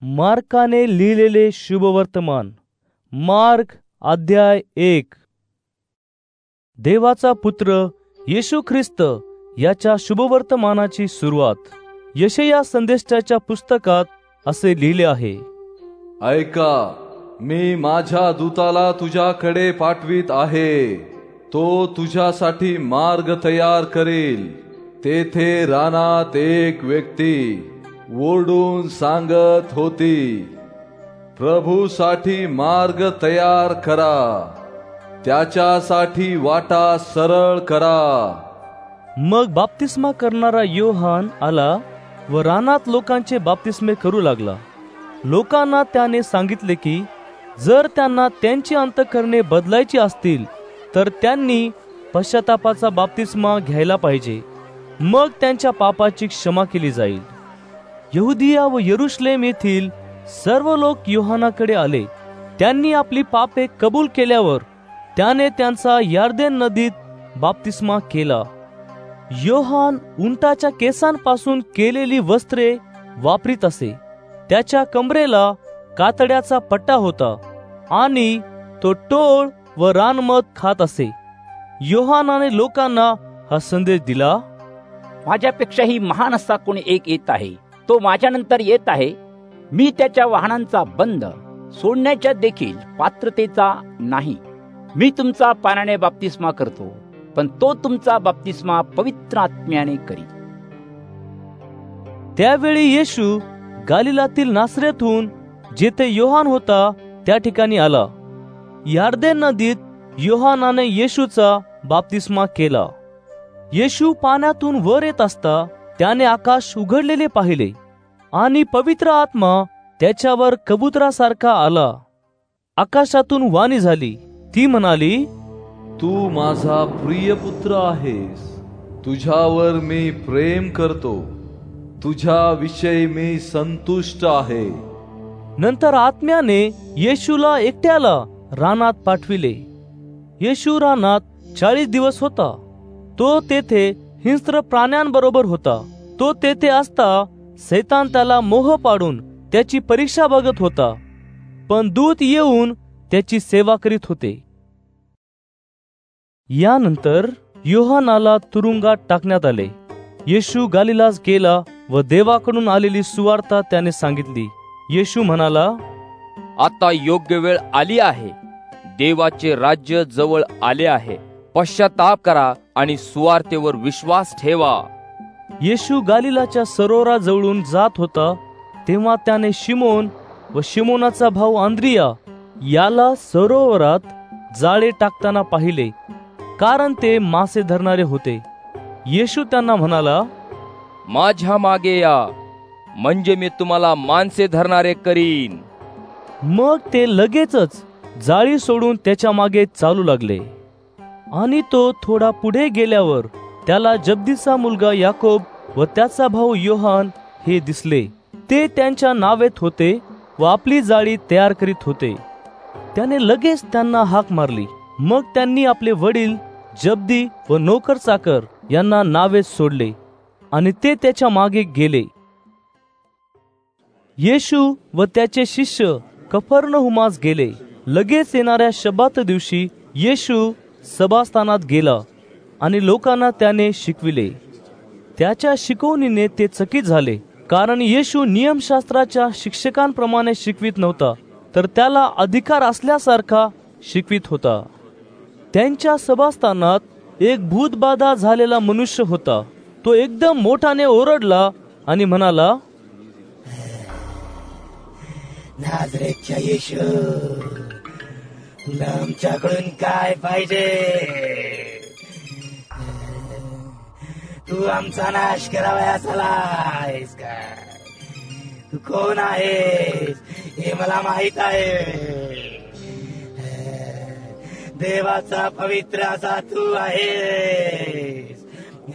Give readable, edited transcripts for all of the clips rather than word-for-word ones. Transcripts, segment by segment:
मार्काने लिहिलेले शुभवर्तमान. मार्क अध्याय 1. देवाचा पुत्र येशू ख्रिस्त याच्या शुभवर्तमानाची सुरुवात. यशया संदेशाच्या पुस्तकात असे लिहिले आहे, ऐका, मी माझ्या दूताला तुझ्याकडे पाठवित आहे. तो तुझ्यासाठी मार्ग तयार करेल. तेथे रानात एक व्यक्ती ओरडून सांगत होती, प्रभूसाठी मार्ग तयार करा, त्याच्यासाठी वाटा सरळ करा. मग बाप्तिस्मा करणारा योहान आला व रानात लोकांचे बाप्तिस्मे करू लागला. लोकांना त्याने सांगितले की जर त्यांना त्यांची अंतःकरणे बदलायची असतील तर त्यांनी पश्चातापाचा बाप्तिस्मा घ्यायला पाहिजे, मग त्यांच्या पापाची क्षमा केली जाईल. यहुदिया व यरुशलेम येथील सर्व लोक योहानाकडे आले. त्यांनी आपली पापे कबूल केल्यावर त्याने त्यांचा यार्देन नदीत बाप्तिस्मा केला. योहान उंटाच्या केसांपासून केलेली वस्त्रे वापरीत असे. त्याच्या कमरेला कातड्याचा पट्टा होता आणि तो टोळ व रानमध खात असे. योहानाने लोकांना हा संदेश दिला, माझ्यापेक्षाही महान असा कोणी एक येत आहे, तो माझ्यानंतर येत आहे. मी त्याच्या वाहनांचा बंद सोडण्याच्या देखील पात्रतेचा नाही. मी तुमचा पाण्याने बाप्तिस्मा करतो, पण तो तुमचा बाप्तिस्मा पवित्र आत्म्याने करी. त्यावेळी येशू गालिलातील नासरेतहून जेथे योहान होता त्या ठिकाणी आला. यार्देन नदीत योहानाने येशूचा बाप्तिस्मा केला. येशू पाण्यातून वर येत असता त्याने आकाश उघडलेले पाहिले आणि पवित्र आत्मा त्याच्यावर कबुतरासारखा आला. आकाशातून वाणी झाली, ती म्हणाली, तू माझा प्रिय पुत्र आहेस, तुझ्यावर मी प्रेम करतो, तुझ्याविषयी मी संतुष्ट आहे. नंतर आत्म्याने येशूला एकट्याला रानात पाठविले. येशू रानात 40 दिवस होता. तो तेथे हिंस्र प्राण्यांबरोबर होता. तो तेथे असता सैतान त्याला मोह पाडून त्याची परीक्षा बघत होता, पण दूत येऊन त्याची सेवा करीत होते. यानंतर योहानाला तुरुंगात टाकण्यात आले. येशू गालिलास गेला व देवाकडून आलेली सुवार्ता त्याने सांगितली. येशू म्हणाला, आता योग्य वेळ आली आहे, देवाचे राज्य जवळ आले आहे. पश्चाताप करा आणि सुवार्तेवर विश्वास ठेवा. येशू गालिलाच्या सरोवराजवळून जात होता तेव्हा त्याने शिमोन व शिमोनाचा भाऊ आंद्रिया याला सरोवरात जाळे टाकताना पाहिले, कारण ते मासे धरणारे होते. येशू त्यांना म्हणाला, माझ्या मागे या, म्हणजे मी तुम्हाला माणसे धरणारे करीन. मग ते लगेचच जाळी सोडून त्याच्या मागे चालू लागले. आणि तो थोडा पुढे गेल्यावर त्याला जब्दीचा मुलगा याकोब व त्याचा भाऊ योहान हे दिसले. ते त्यांच्या नावेत होते व आपली जाळी तयार करीत होते. त्याने लगेच त्यांना हाक मारली. मग त्यांनी आपले वडील जब्दी व नोकर चाकर यांना नावेत सोडले आणि ते त्याच्या मागे गेले. येशू व त्याचे शिष्य कफरनहुमास गेले. लगेच येणाऱ्या शब्बात दिवशी येशू सभास्थानात गेला आणि लोकांना त्याने शिकविले. त्याच्या शिकवणीने ते चकित झाले, कारण येशू नियमशास्त्राच्या शिक्षकांप्रमाणे शिकवित नव्हता, तर त्याला अधिकार असल्यासारखा शिकवित होता. त्यांच्या सभास्थानात एक भूतबाधा झालेला मनुष्य होता. तो एकदम मोठाने ओरडला आणि म्हणाला, नाझरेतच्या येशू, तुला आमच्याकडून काय पाहिजे? तू आमचा नाश करावयास आलायस का? तू कोण आहेस हे मला माहित आहे. देवाचा पवित्र असा तू आहेस.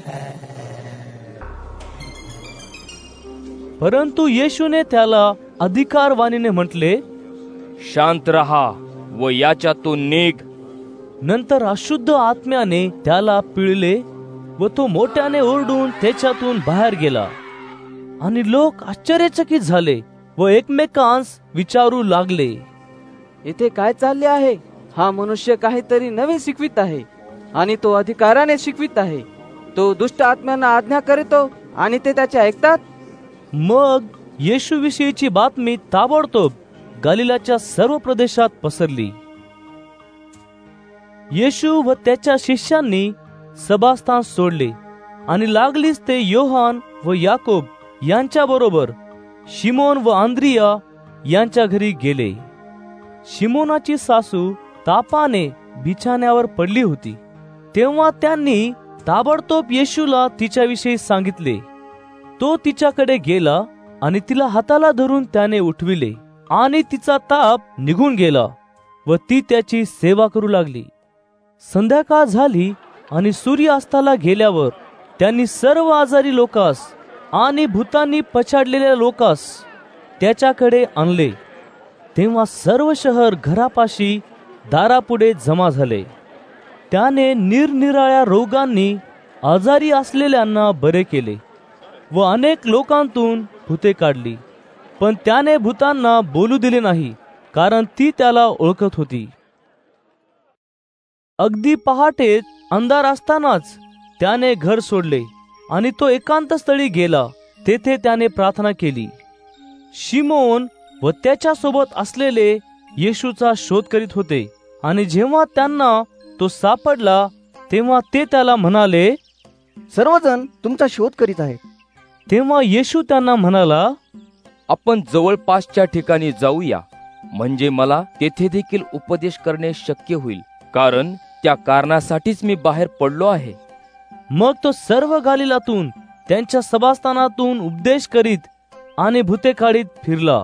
परंतु येशूने त्याला अधिकारवाणीने म्हटले, शांत रहा व याच्यातून निघ. नंतर अशुद्ध आत्म्याने त्याला पिळले व तो मोठ्याने ओरडून त्याच्यातून बाहेर गेला. आणि लोक आश्चर्यचकित झाले व एकमेकांस विचारू लागले, इथे काय चालले आहे? हा मनुष्य काहीतरी नवे शिकवित आहे आणि तो अधिकाराने शिकवित आहे. तो दुष्ट आत्म्यांना आज्ञा करतो आणि ते त्याचे ऐकतात. मग येशू विषयीची बातमी ताबडतोब गलिलाच्या सर्व प्रदेशात पसरली. येशू व त्याच्या शिष्यांनी सभास्थान सोडले आणि लागलीच ते योहान व याकोब यांच्या बरोबर शिमोन व आंद्रिया यांच्या घरी गेले. शिमोनाची सासू तापाने बिछाण्यावर पडली होती. तेव्हा त्यांनी ताबडतोब येशूला तिच्याविषयी सांगितले. तो तिच्याकडे गेला आणि तिला हाताला धरून त्याने उठविले आणि तिचा ताप निघून गेला व ती त्याची सेवा करू लागली. संध्याकाळ झाली आणि सूर्यास्ताला गेल्यावर त्यांनी सर्व आजारी लोकांस आणि भूतांनी पछाडलेल्या लोकांस त्याच्याकडे आणले. तेव्हा सर्व शहर घरापाशी दारापुढे जमा झाले. त्याने निरनिराळ्या रोगांनी आजारी असलेल्यांना बरे केले व अनेक लोकांतून भूते काढली. पण त्याने भूतांना बोलू दिले नाही, कारण ती त्याला ओळखत होती. अगदी पहाटे अंधार असतानाच त्याने घर सोडले आणि तो एकांत स्थळी गेला. तेथे त्याने प्रार्थना केली. शिमोन व त्याच्या सोबत असलेले येशूचा शोध करीत होते आणि जेव्हा त्यांना तो सापडला तेव्हा ते त्याला म्हणाले, सर्वजण तुमचा शोध करीत आहेत. तेव्हा येशू त्यांना म्हणाला, आपण जवळपासच्या ठिकाणी जाऊया, म्हणजे मला तेथे देखील उपदेश करणे शक्य होईल, कारण त्या कारणासाठीच मी बाहेर पडलो आहे. मग तो सर्व गलिलातून त्यांच्या सभास्थानातून उपदेश करीत आणि भूते काढीत फिरला.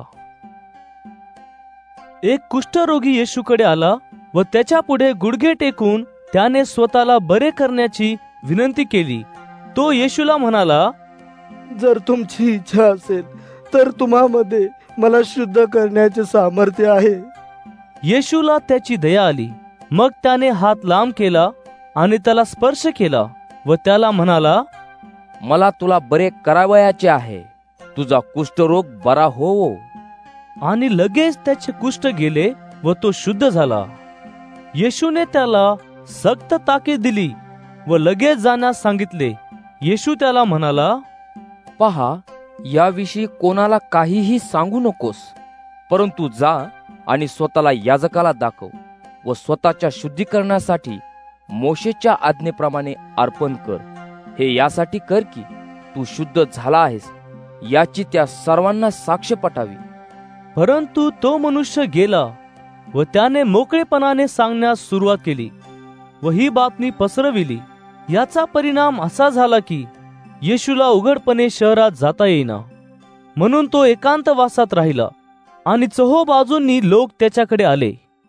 एक कुष्ठरोगी येशूकडे आला व त्याच्या पुढे गुडघे टेकून त्याने स्वतःला बरे करण्याची विनंती केली. तो येशूला म्हणाला, जर तुमची इच्छा असेल तर तुम्हामध्ये मला शुद्ध करण्याचे सामर्थ्य आहे. येशूला त्याची दया आली. मग त्याने हात लांब केला आणि त्याला स्पर्श केला व त्याला म्हणाला, मला तुला बरे करावयाचे आहे, तुझा कुष्ठरोग बरा होवो. आणि लगेच त्याचे कुष्ठ गेले व तो शुद्ध झाला. येशूने त्याला सक्त ताकीद दिली व लगेच जाण्यास सांगितले. येशू त्याला म्हणाला, पहा, याविषयी कोणाला काहीही सांगू नकोस, परंतु जा आणि स्वतःला याजकाला दाखव व स्वतःच्या शुद्धीकरणासाठी मोशेच्या आज्ञेप्रमाणे अर्पण कर. हे यासाठी कर की तू शुद्ध झाला आहेस, याची त्या सर्वांना साक्ष पटावी. परंतु तो मनुष्य गेला व त्याने मोकळेपणाने सांगण्यास सुरुवात केली व ही बातमी पसरविली. याचा परिणाम असा झाला की येशूला उघडपणे शहरात जाता येईना, म्हणून तो एकांतवासात राहिला आणि चोहोबाजूंनी लोक त्याच्याकडे आले.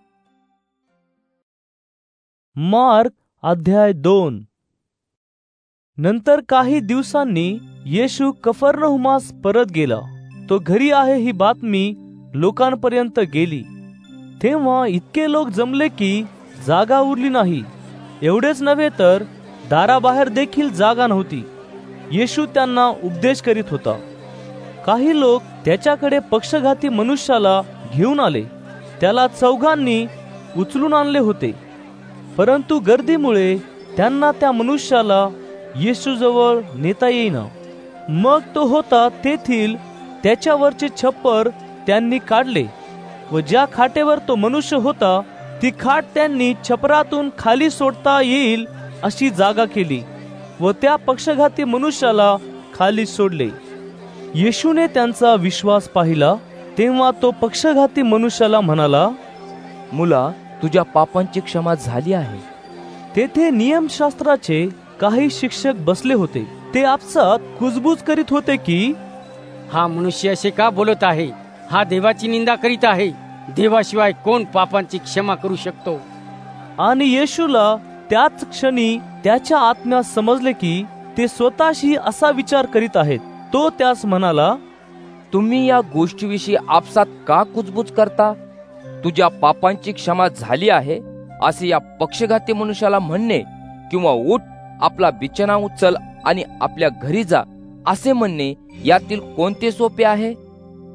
मार्क अध्याय 2. नंतर काही दिवसांनी येशू कफरनहुमास परत गेला. तो घरी आहे ही बातमी लोकांपर्यंत गेली. तेव्हा इतके लोक जमले की जागा उरली नाही. एवढेच नव्हे तर दाराबाहेर देखील जागा नव्हती. येशू त्यांना उपदेश करीत होता. काही लोक त्याच्याकडे पक्षघाती मनुष्याला घेऊन आले. त्याला चौघांनी उचलून आणले होते, परंतु गर्दीमुळे त्यांना त्या मनुष्याला येशूजवळ नेता येईना. मग तो होता तेथील त्याच्यावरचे छप्पर त्यांनी काढले व ज्या खाटेवर तो मनुष्य होता ती खाट त्यांनी छपरातून खाली सोडता येईल अशी जागा केली व त्या पक्षघाती मनुष्याला खाली सोडले. येशूने त्यांचा विश्वास पाहिला. तेव्हा तो पक्षघाती मनुष्याला म्हणाला, मुला, तुझ्या पापांची क्षमा झाली आहे. तेथे नियमशास्त्राचे काही शिक्षक बसले होते. ते आपसात कुजबूज करीत होते की हा मनुष्य असे का बोलत आहे? हा देवाची निंदा करीत आहे. देवाशिवाय कोण पापांची क्षमा करू शकतो? आणि येशूला त्याच क्षणी त्याच्या आत्म्यात समजले की ते स्वतःशी असा विचार करीत आहेत. तो त्यास म्हणाला, तुम्ही या गोष्टीविषयी आपसात का कुजबूज करता? तुझ्या पापांची क्षमा झाली आहे असे या पक्षघाती मनुष्याला म्हणणे, किंवा उठ, आपला बिछाना उचल आणि आपल्या घरी जा असे म्हणणे, यातील कोणते सोपे आहे?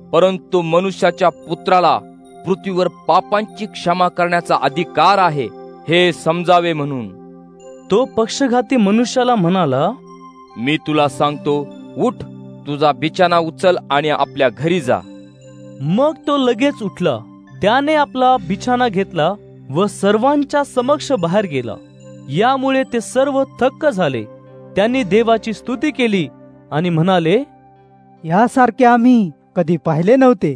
परंतु मनुष्याच्या पुत्राला पृथ्वीवर पापांची क्षमा करण्याचा अधिकार आहे, हे समजावे म्हणून. तो पक्षघाती मनुष्याला म्हणाला, मी तुला सांगतो, उठ, तुझा बिछाना उचल आणि आपल्या घरी जा. मग तो लगेच उठला. त्याने आपला बिछाना घेतला व सर्वांच्या समक्ष बाहेर गेला. यामुळे ते सर्व थक्क झाले. त्यांनी देवाची स्तुती केली आणि म्हणाले, यासारखे आम्ही कधी पाहिले नव्हते.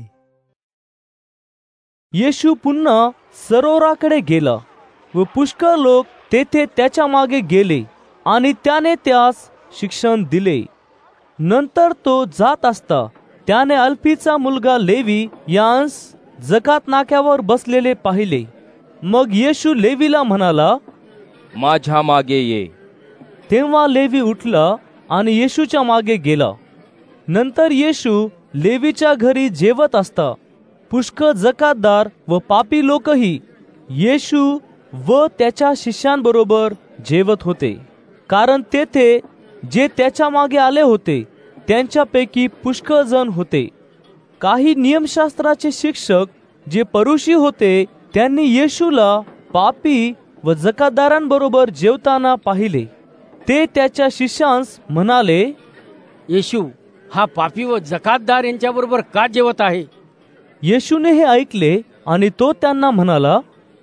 येशू पुन्हा सरोवराकडे गेला व पुष्कळ लोक तेथे त्याच्या मागे गेले आणि त्याने त्यास शिक्षण दिले. नंतर तो जात असता त्याने अल्फीचा मुलगा लेवी यांस जकात नाक्यावर बसलेले पाहिले. मग येशू लेवीला म्हणाला, माझ्या मागे ये. तेव्हा लेवी उठला आणि येशूच्या मागे गेला. नंतर येशू लेवीच्या घरी जेवत असता पुष्कळ जकातदार व पापी लोकही येशू व त्याच्या शिष्यांबरोबर जेवत होते. कारण तेथे जे त्याच्या मागे आले होते त्यांच्यापैकी पुष्कळ जण होते. काही नियमशास्त्राचे शिक्षक जे परुषी होते त्यांनी येशूला पापी व जकातदारांबरोबर जेवताना पाहिले. ते त्याच्या शिष्यांस म्हणाले, येशू हा पापी व जकातदार यांच्याबरोबर का जेवत आहे? येशूने हे ऐकले आणि तो त्यांना म्हणाला,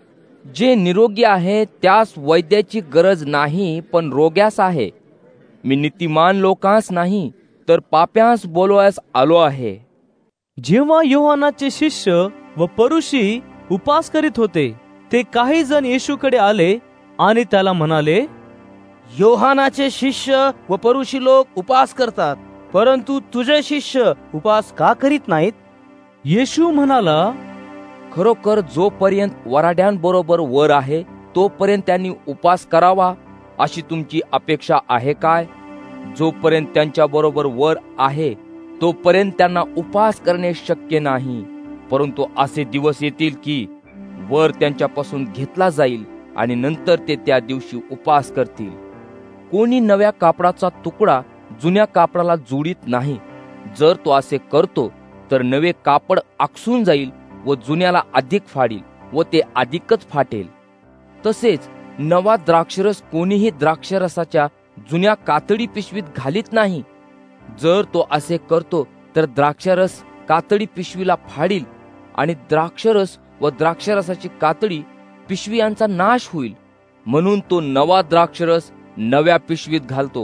जे निरोगी आहे त्यास वैद्याची गरज नाही, पण रोग्यास आहे. मी नीतिमान लोकांस नाही तर पाप्यांस बोलवायस आलो आहे. जेव्हा योहानाचे शिष्य व परुषी उपास करीत होते, ते काही जण येशूकडे आले आणि त्याला म्हणाले, योहानाचे शिष्य व परुषी लोक उपास करतात, परंतु तुझे शिष्य उपास का करीत नाहीत? येशू म्हणाला, खरोखर जोपर्यंत वराड्यांबरोबर वर आहे तोपर्यंत त्यांनी उपास करावा अशी तुमची अपेक्षा आहे काय? जोपर्यंत त्यांच्या बरोबर वर आहे तोपर्यंत त्यांना उपास करणे शक्य नाही. परंतु असे दिवस येतील की वर त्यांच्यापासून घेतला जाईल आणि नंतर ते त्या दिवशी उपास करतील. कोणी नव्या कापडाचा तुकडा जुन्या कापडाला जोडीत नाही. जर तो असे करतो तर नवे कापड आकसून जाईल व जुन्याला अधिक फाडील व ते अधिकच फाटेल. तसेच नवा द्राक्षरस कोणीही द्राक्षरसाच्या जुन्या कातडी पिशवीत घालीत नाही. जर तो असे करतो तर द्राक्षरस कातडी पिशवीला फाडील आणि द्राक्षरस व द्राक्षरसाची कातडी पिशवी यांचा नाश होईल. म्हणून तो नवा द्राक्षरस नव्या पिशवीत घालतो.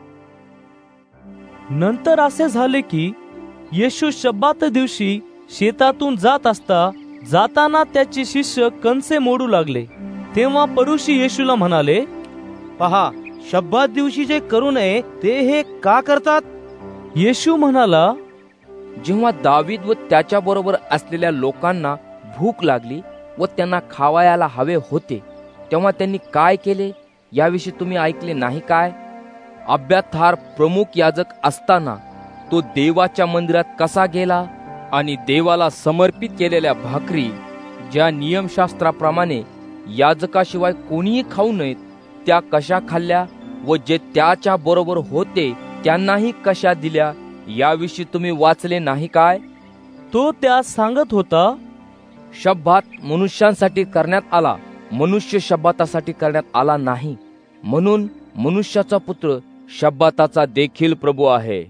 नंतर असे झाले की येशू शब्बात दिवशी शेतातून जात असता जाताना त्याचे शिष्य कणसे मोडू लागले. तेव्हा परुषी येशूला म्हणाले, पहा, शब्बात दिवशी जे करू नये ते हे का करतात? येशू म्हणाला, जेव्हा दावीद व त्याच्या बरोबर असलेल्या लोकांना भूक लागली व त्यांना खावायला हवे होते तेव्हा त्यांनी काय केले याविषयी तुम्ही ऐकले नाही काय? अब्याथार प्रमुख याजक असताना तो देवाच्या मंदिरात कसा गेला आणि देवाला समर्पित केलेल्या भाकरी ज्या नियमशास्त्राप्रमाणे याजकाशिवाय कोणीही खाऊ नयेत त्या कशा खाल्ल्या व जे त्याच्या बरोबर होते त्यांनाही कशा दिल्या याविषयी तुम्ही वाचले नाही काय? तो त्यास सांगत होता, शब्बात मनुष्यांसाठी करण्यात आला, मनुष्य शब्बातासाठी करण्यात आला नाही. म्हणून मनुष्याचा पुत्र शब्बाताचा देखील प्रभू आहे.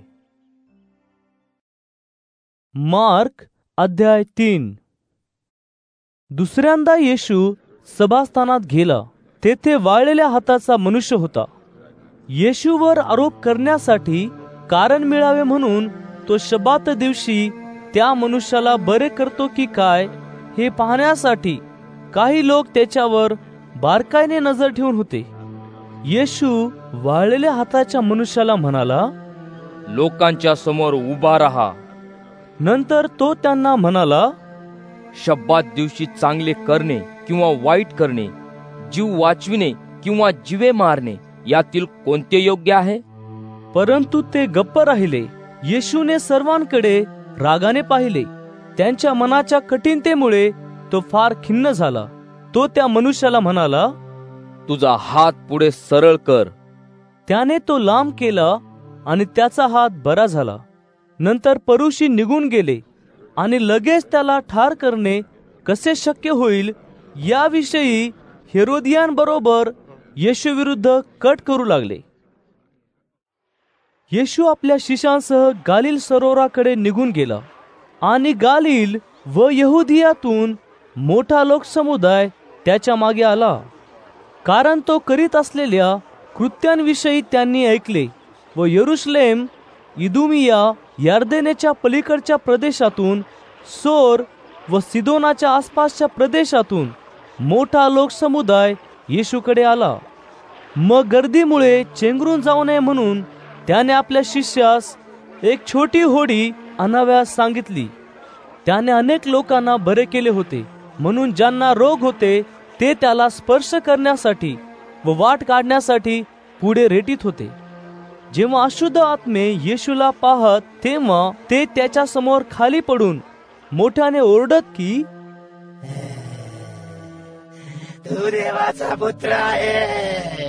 मार्क अध्याय 3. दुसऱ्यांदा येशू सभास्थानात गेला. तेथे वाळलेल्या हाताचा मनुष्य होता. येशूवर आरोप करण्यासाठी कारण मिळावे म्हणून तो शब्बात दिवशी त्या मनुष्याला बरे करतो की काय हे पाहण्यासाठी काही लोक त्याच्यावर बारकाईने नजर ठेवून होते. येशू वाळलेल्या हाताच्या मनुष्याला म्हणाला, लोकांच्या समोर उभा राहा. नंतर तो त्यांना म्हणाला, शब्बात दिवशी चांगले करणे किंवा वाईट करणे, जीव वाचविणे किंवा जीवे मारणे यातील कोणते योग्य आहे? परंतु ते गप्प राहिले. येशूने सर्वांकडे रागाने पाहिले. त्यांच्या मनाच्या कठीणतेमुळे तो फार खिन्न झाला. तो त्या मनुष्याला म्हणाला, तुझा हात पुढे सरळ कर. त्याने तो लांब केला आणि त्याचा हात बरा झाला. नंतर परुषी निघून गेले आणि लगेच त्याला ठार करणे कसे शक्य होईल याविषयी हेरोदियांबरोबर येशू विरुद्ध कट करू लागले. येशू आपल्या शिष्यांसह गालिल सरोवराकडे निघून गेला आणि गालिल व यहुदियातून मोठा लोकसमुदाय त्याच्या मागे आला, कारण तो करीत असलेल्या कृत्यांविषयी त्यांनी ऐकले व यरुशलेम, इदुमिया, यार्देनेच्या पलीकडच्या प्रदेशातून, सोर व सिदोनाच्या आसपासच्या प्रदेशातून मोठा लोकसमुदाय येशूकडे आला. मग गर्दीमुळे चेंगरून जाऊ नये म्हणून त्याने आपल्या शिष्यास एक छोटी होडी आणाव्यास सांगितली. त्याने अनेक लोकांना बरे केले होते, म्हणून ज्यांना रोग होते ते त्याला स्पर्श करण्यासाठी व वाट काढण्यासाठी पुढे रेटीत होते. जेव्हा अशुद्ध आत्मे येशूला पाहत तेव्हा ते त्याच्या समोर खाली पडून मोठ्याने ओरडत की, तू देवाचा पुत्र आहे.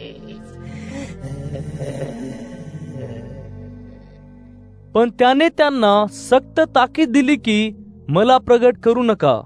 पण त्याने त्यांना सक्त ताकीद दिली की मला प्रगट करू नका.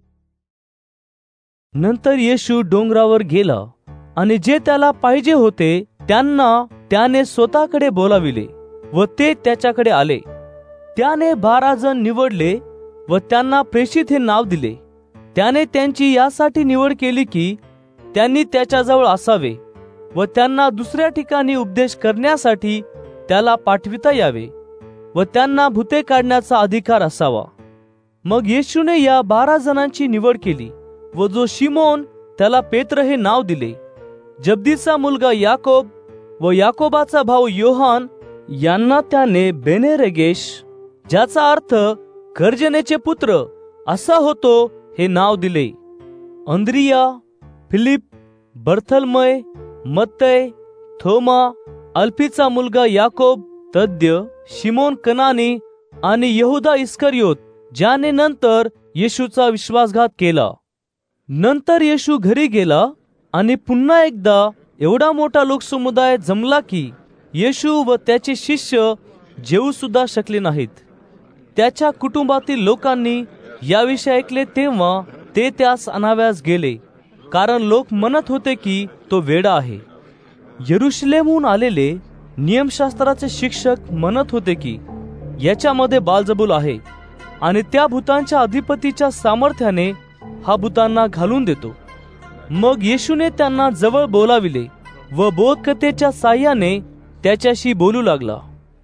नंतर येशू डोंगरावर गेला आणि जे त्याला पाहिजे होते त्यांना त्याने स्वतःकडे बोलाविले व ते त्याच्याकडे आले. त्याने 12 जण निवडले व त्यांना प्रेषित हे नाव दिले. त्याने त्यांची यासाठी निवड केली की त्यांनी त्याच्याजवळ असावे व त्यांना दुसऱ्या ठिकाणी उपदेश करण्यासाठी त्याला पाठविता यावे व त्यांना भूते काढण्याचा अधिकार असावा. मग येशूने या 12 जणांची निवड केली व जो शिमोन, त्याला पेत्र हे नाव दिले, जब्दीचा मुलगा याकोब व याकोबाचा भाऊ योहान यांना त्याने बेनेरेगेश, ज्याचा अर्थ गर्जनेचे पुत्र असा होतो, हे नाव दिले. अंद्रिया, फिलिप, बर्थलमय, मत्तय, थोमा, अल्फीचा मुलगा याकोब तद्य, शिमोन कनानी आणि यहुदा इस्करियोत, ज्याने नंतर येशूचा विश्वासघात केला. नंतर येशू घरी गेला आणि पुन्हा एकदा एवढा मोठा लोकसमुदाय जमला की येशू व त्याचे शिष्य जेवू सुद्धा शकले नाहीत. त्याच्या कुटुंबातील लोकांनी याविषयी ऐकले तेव्हा ते त्यास आणाव्यास गेले, कारण लोक म्हणत होते की तो वेडा आहे. यरुशलेमहून आलेले नियमशास्त्राचे शिक्षक म्हणत होते की याच्यामध्ये बालजबूल आहे आणि त्या भूतांच्या अधिपतीच्या सामर्थ्याने हा भूतांना घालून देतो. मग येशूने त्यांना जवळ बोलाविले व बोधकथेच्या साह्याने त्याच्याशी बोलू लागला.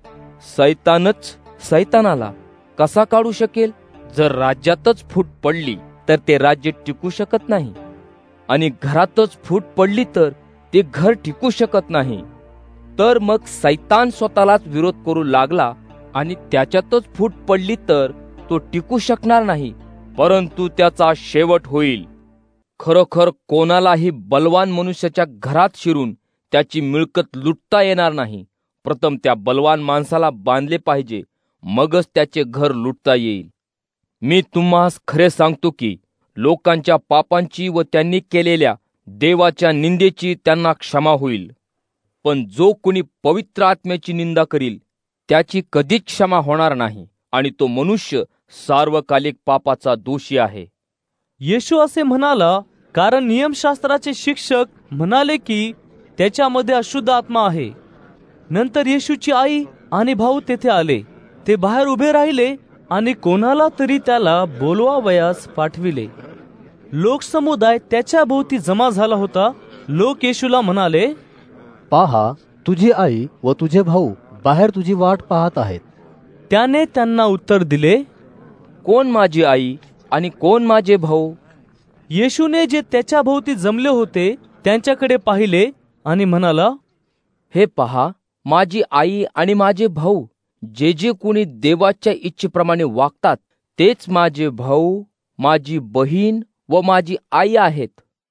सैतानच सैतानाला कसा काढू शकेल? जर राज्यातच फूट पडली तर ते राज्य टिकू शकत नाही, आणि घरातच फूट पडली तर ते घर टिकू शकत नाही. तर मग सैतान स्वतःलाच विरोध करू लागला आणि त्याच्यातच फूट पडली तर तो टिकू शकणार नाही, परंतु त्याचा शेवट होईल. खरोखर कोणालाही बलवान मनुष्याच्या घरात शिरून त्याची मिळकत लुटता येणार नाही. प्रथम त्या बलवान माणसाला बांधले पाहिजे, मगच त्याचे घर लुटता येईल. मी तुम्हास खरे सांगतो की लोकांच्या पापांची व त्यांनी केलेल्या देवाच्या निंदेची त्यांना क्षमा होईल, पण जो कोणी पवित्र आत्म्याची निंदा करील त्याची कधीच क्षमा होणार नाही, आणि तो मनुष्य सार्वकालिक पापाचा दोषी आहे. येशू असे म्हणाला कारण नियमशास्त्राचे शिक्षक म्हणाले की त्याच्यामध्ये अशुद्ध आत्मा आहे. नंतर येशूची आई आणि भाऊ तेथे आले. ते बाहेर उभे राहिले आणि कोणाला तरी त्याला बोलवावयास पाठविले. लोकसमुदाय त्याच्या भोवती जमा झाला होता. लोक येशूला म्हणाले, पहा, तुझी आई व तुझे भाऊ बाहेर तुझी वाट पाहत आहेत. त्याने त्यांना उत्तर दिले, कोण माझी आई आणि कोण माझे भाऊ? येशूने जे त्याच्या भोवती जमले होते त्यांच्याकडे पाहिले आणि म्हणाला, हे पहा, माझी आई आणि माझे भाऊ. जे जे कोणी देवाच्या इच्छेप्रमाणे वागतात तेच माझे भाऊ, माझी बहीण व माझी आई आहेत.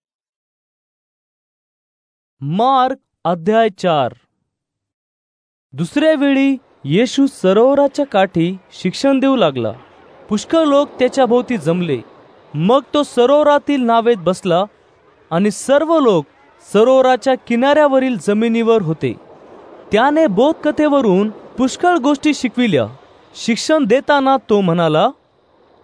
मार्क अध्याय 4. दुसऱ्या वेळी येशू सरोवराच्या काठी शिक्षण देऊ लागला. पुष्कळ लोक त्याच्या भोवती जमले. मग तो सरोवरातील नावेत बसला आणि सर्व लोक सरोवराच्या किनाऱ्यावरील जमिनीवर होते. त्याने बोधकथेवरून पुष्कळ गोष्टी शिकविल्या. शिक्षण देताना तो म्हणाला,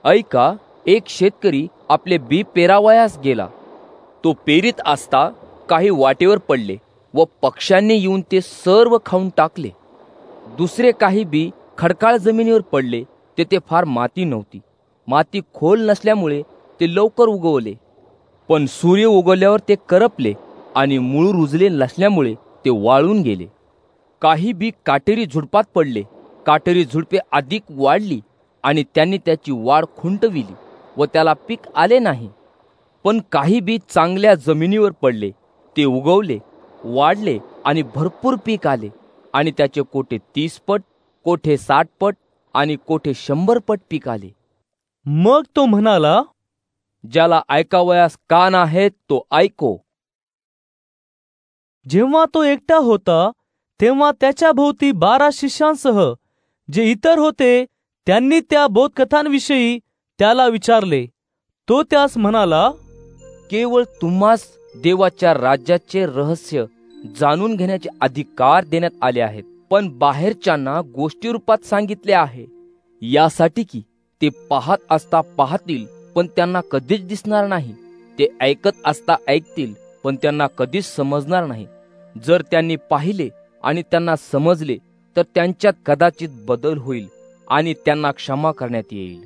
ऐका, एक शेतकरी आपले बी पेरावयास गेला. तो पेरीत असता काही वाटेवर पडले व पक्ष्यांनी येऊन ते सर्व खाऊन टाकले. दुसरे काही बी खडकाळ जमिनीवर पडले. तेथे फार माती नव्हती. माती खोल नसल्यामुळे ते लवकर उगवले. पण सूर्य उगवल्यावर ते करपले आणि मूळ रुजले नसल्यामुळे ते वाळून गेले. काही बी काटेरी झुडपात पडले. काटेरी झुडपे अधिक वाढली आणि त्यांनी त्याची वाढ खुंटविली व त्याला पीक आले नाही. पण काही बी चांगल्या जमिनीवर पडले. ते उगवले, वाढले आणि भरपूर पीक आले आणि त्याचे कोठे 30 पट, कोठे 60 पट आणि कोठे 100 पट पीक आले. मग तो म्हणाला, ज्याला ऐकावयास कान आहेत तो ऐको. जेव्हा तो एकटा होता तेव्हा त्याच्या भोवती 12 शिष्यांसह जे इतर होते त्यांनी त्या बोधकथांविषयी त्याला विचारले. तो त्यास म्हणाला, केवळ तुम्हास देवाच्या राज्याचे रहस्य जाणून घेण्याचे अधिकार देण्यात आले आहेत, पण बाहेरच्यांना गोष्टी रूपात सांगितले आहे, यासाठी की ते पाहत असता पाहतील पण त्यांना कधीच दिसणार नाही. ते ऐकत असता ऐकतील पण त्यांना कधीच समजणार नाही. जर त्यांनी पाहिले आणि त्यांना समजले तर त्यांच्यात कदाचित बदल होईल आणि त्यांना क्षमा करण्यात येईल.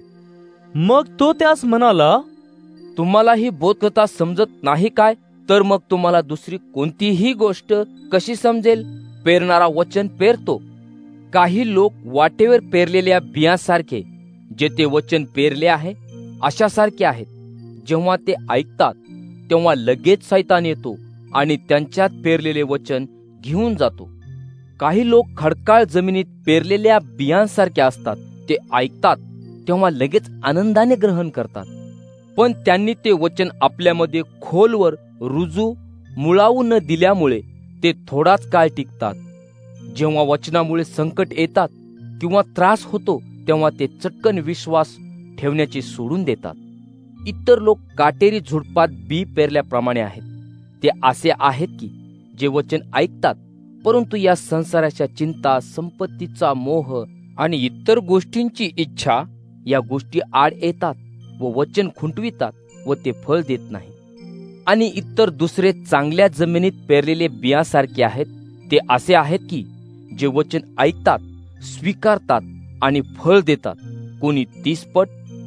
मग तो त्यास म्हणाला, तुम्हाला ही बोधकथा समजत नाही काय? तर मग तुम्हाला दुसरी कोणतीही गोष्ट कशी समजेल? पेरणारा वचन पेरतो. काही लोक वाटेवर पेरलेल्या बियांसारखे जे ते वचन पेरले आहे अशासारखे आहेत. जेव्हा ते ऐकतात तेव्हा लगेच शैतान येतो आणि त्यांच्यात पेरलेले वचन घेऊन जातो. काही लोक खडकाळ जमिनीत पेरलेल्या बियांसारखे असतात. ते ऐकतात तेव्हा लगेच आनंदाने ग्रहण करतात, पण त्यांनी ते वचन आपल्यामध्ये खोलवर रुजू मुळावू न दिल्यामुळे ते थोडाच काळ टिकतात. जेव्हा वचनामुळे संकट येतात किंवा त्रास होतो तेव्हा ते चटकन विश्वास ठेवण्याचे सोडून देतात. इतर लोक काटेरी झुडपात बी पेरल्याप्रमाणे आहेत. ते असे आहेत की जे वचन ऐकतात, परंतु या संसाराच्या चिंता, संपत्तीचा मोह आणि इतर गोष्टींची इच्छा या गोष्टी आड येतात व वचन खुंटवितात व ते फळ देत नाही. आणि इतर दुसरे चांगल्या जमिनीत पेरलेले बियांसारखे आहेत. ते असे आहेत की जे वचन ऐकतात, स्वीकारतात आणि फळ देतात. कोणी 30 पट,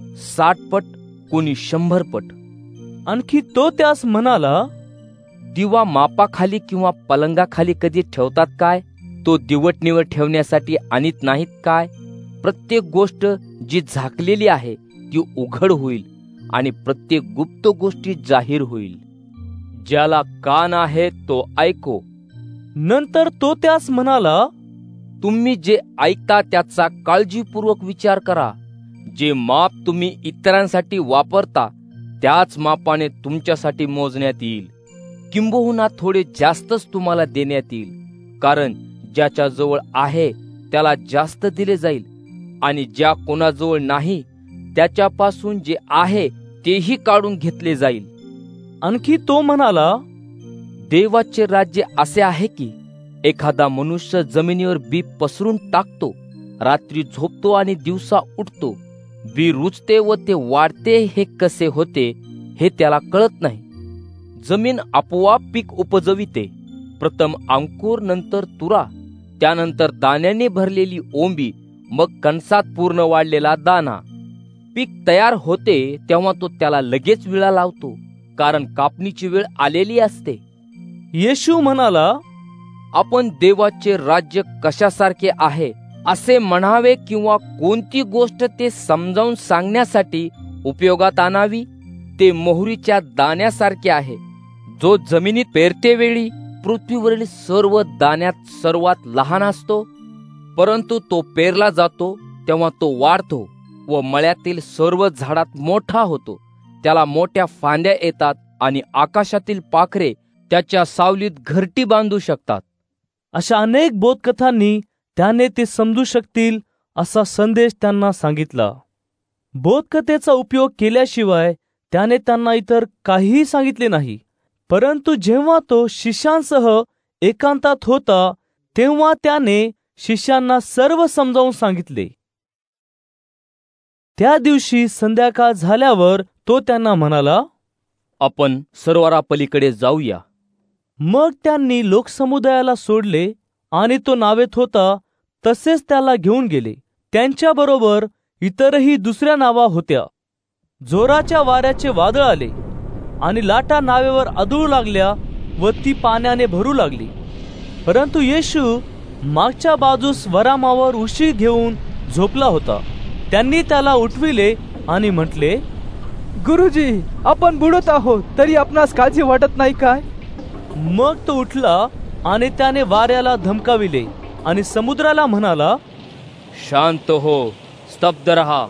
60 पट, कोणी 100 पट. आणखी तो त्यास म्हणाला, दिवा मापाखाली किंवा पलंगाखाली कधी ठेवतात काय? तो दिवटणीवर ठेवण्यासाठी आणीत नाहीत काय? प्रत्येक गोष्ट जी झाकलेली आहे ती उघड होईल आणि प्रत्येक गुप्त गोष्टी जाहीर होईल. ज्याला कान आहे तो ऐको. नंतर तो त्यास म्हणाला, तुम्ही जे ऐकता त्याचा काळजीपूर्वक विचार करा. जे माप तुम्ही इतरांसाठी वापरता त्याच मापाने तुमच्यासाठी मोजण्यात येईल. किंबहुना थोडे जास्तच तुम्हाला देण्यात येईल. कारण ज्याच्या जवळ आहे त्याला जास्त दिले जाईल आणि ज्या कोणाजवळ नाही त्याच्यापासून जे आहे तेही काढून घेतले जाईल. आणखी तो म्हणाला, देवाचे राज्य असे आहे की एखादा मनुष्य जमिनीवर बी पसरून टाकतो. रात्री झोपतो आणि दिवसा उठतो. बी रुजते व ते वाढते. हे कसे होते हे त्याला कळत नाही. जमीन आपोआप पीक उपजविते. प्रथम अंकुर, नंतर तुरा, त्यानंतर दाण्याने भरलेली ओंबी, मग कणसात पूर्ण वाढलेला दाना. पीक तयार होते तेव्हा तो त्याला लगेच विळा लावतो, कारण कापणीची वेळ आलेली असते. येशू म्हणाला, आपण देवाचे राज्य कशासारखे आहे असे म्हणावे किंवा कोणती गोष्ट ते समजावून सांगण्यासाठी उपयोगात आणावी? ते मोहरीच्या दाण्यासारखे आहे, जो जमिनीत पेरते वेळी पृथ्वीवरील सर्व दाण्यात सर्वात लहान असतो, परंतु तो पेरला जातो तेव्हा तो वाढतो व मळ्यातील सर्व झाडात मोठा होतो. त्याला मोठ्या फांद्या येतात आणि आकाशातील पाखरे त्याच्या सावलीत घरटी बांधू शकतात. अशा अनेक बोधकथांनी त्याने ते समजू शकतील असा संदेश त्यांना सांगितला. बोधकथेचा उपयोग केल्याशिवाय त्याने त्यांना इतर काहीही सांगितले नाही. परंतु जेव्हा तो शिष्यांसह एकांतात होता तेव्हा त्याने शिष्यांना सर्व समजावून सांगितले. त्या दिवशी संध्याकाळ झाल्यावर तो त्यांना म्हणाला, आपण सरोवरापलीकडे जाऊया. मग त्यांनी लोकसमुदायाला सोडले आणि तो नावेत होता तसेच त्याला घेऊन गेले. त्यांच्याबरोबर इतरही दुसऱ्या नावा होत्या. जोराच्या वाऱ्याचे वादळ आले आणि लाटा नावेवर आदळू लागल्या व ती पाण्याने भरू लागली. परंतु येशू मागच्या बाजूस वरामावर उशी घेऊन झोपला होता. त्यांनी त्याला उठविले आणि म्हटले, गुरुजी, आपण बुडत आहोत, तरी आपणास काळजी वाटत नाही काय? मग तो उठला आणि त्याने वाऱ्याला धमकाविले आणि समुद्राला म्हणाला, शांत हो, स्तब्ध रहा.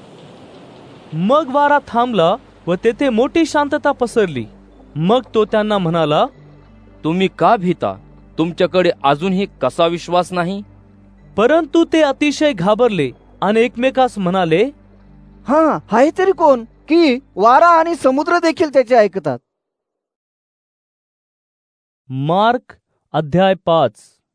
मग वारा थांबला व तेथे मोठी शांतता पसरली. मग तो त्यांना म्हणाला, तुम्ही का भीता? तुमच्याकडे अजूनही कसा विश्वास नाही? परंतु ते अतिशय घाबरले आणि एकमेकास म्हणाले, हा आहे तरी कोण की वारा आणि समुद्र देखील त्याचे ऐकतात. मार्क अध्याय 5.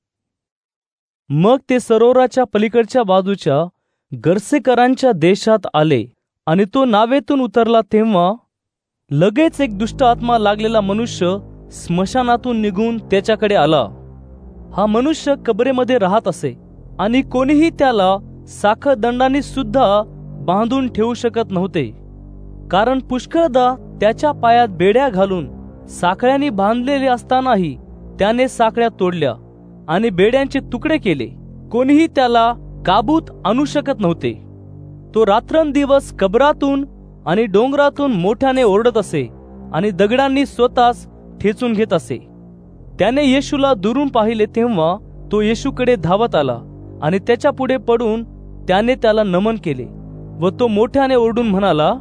मग ते सरोवराच्या पलीकडच्या बाजूच्या गर्सेकरांच्या देशात आले आणि तो नावेतून उतरला तेव्हा लगेच एक दुष्ट आत्मा लागलेला मनुष्य स्मशानातून निघून त्याच्याकडे आला. हा मनुष्य कबरेमध्ये राहत असे आणि कोणीही त्याला साखळदंडाने सुद्धा बांधून ठेवू शकत नव्हते, कारण पुष्कळदा त्याच्या पायात बेड्या घालून साखळ्यांनी बांधलेले असतानाही त्याने साखळ्या तोडल्या आणि बेड्यांचे तुकडे केले. कोणीही त्याला काबूत आणू शकत नव्हते. तो रात्रंदिवस कबरातून आणि डोंगरातून मोठ्याने ओरडत असे आणि दगडांनी स्वतःच ठेचून घेत असे. त्याने येशूला दुरून पाहिले तेव्हा तो येशूकडे धावत आला आणि त्याच्या पुढे पडून त्याने त्याला नमन केले व तो मोठ्याने ओरडून म्हणाला,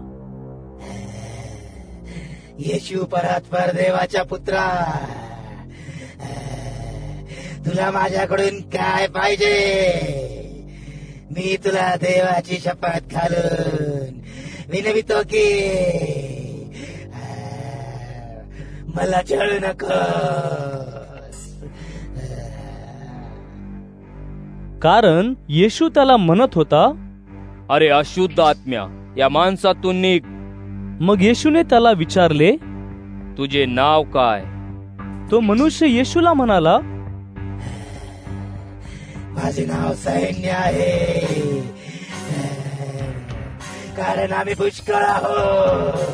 येशू परात्पर देवाच्या पुत्रा, तुला माझ्याकडून काय पाहिजे? मी तुला देवाची शपथ घालून विनवितो की मला छळू नकोस. कारण येशू त्याला म्हणत होता, अरे अशुद्ध आत्म्या, या माणसातून निघ. मग येशूने त्याला विचारले, तुझे नाव काय? तो मनुष्य येशूला म्हणाला, माझे नाव सैन्य आहे, कारण आम्ही पुष्कळ आहोत.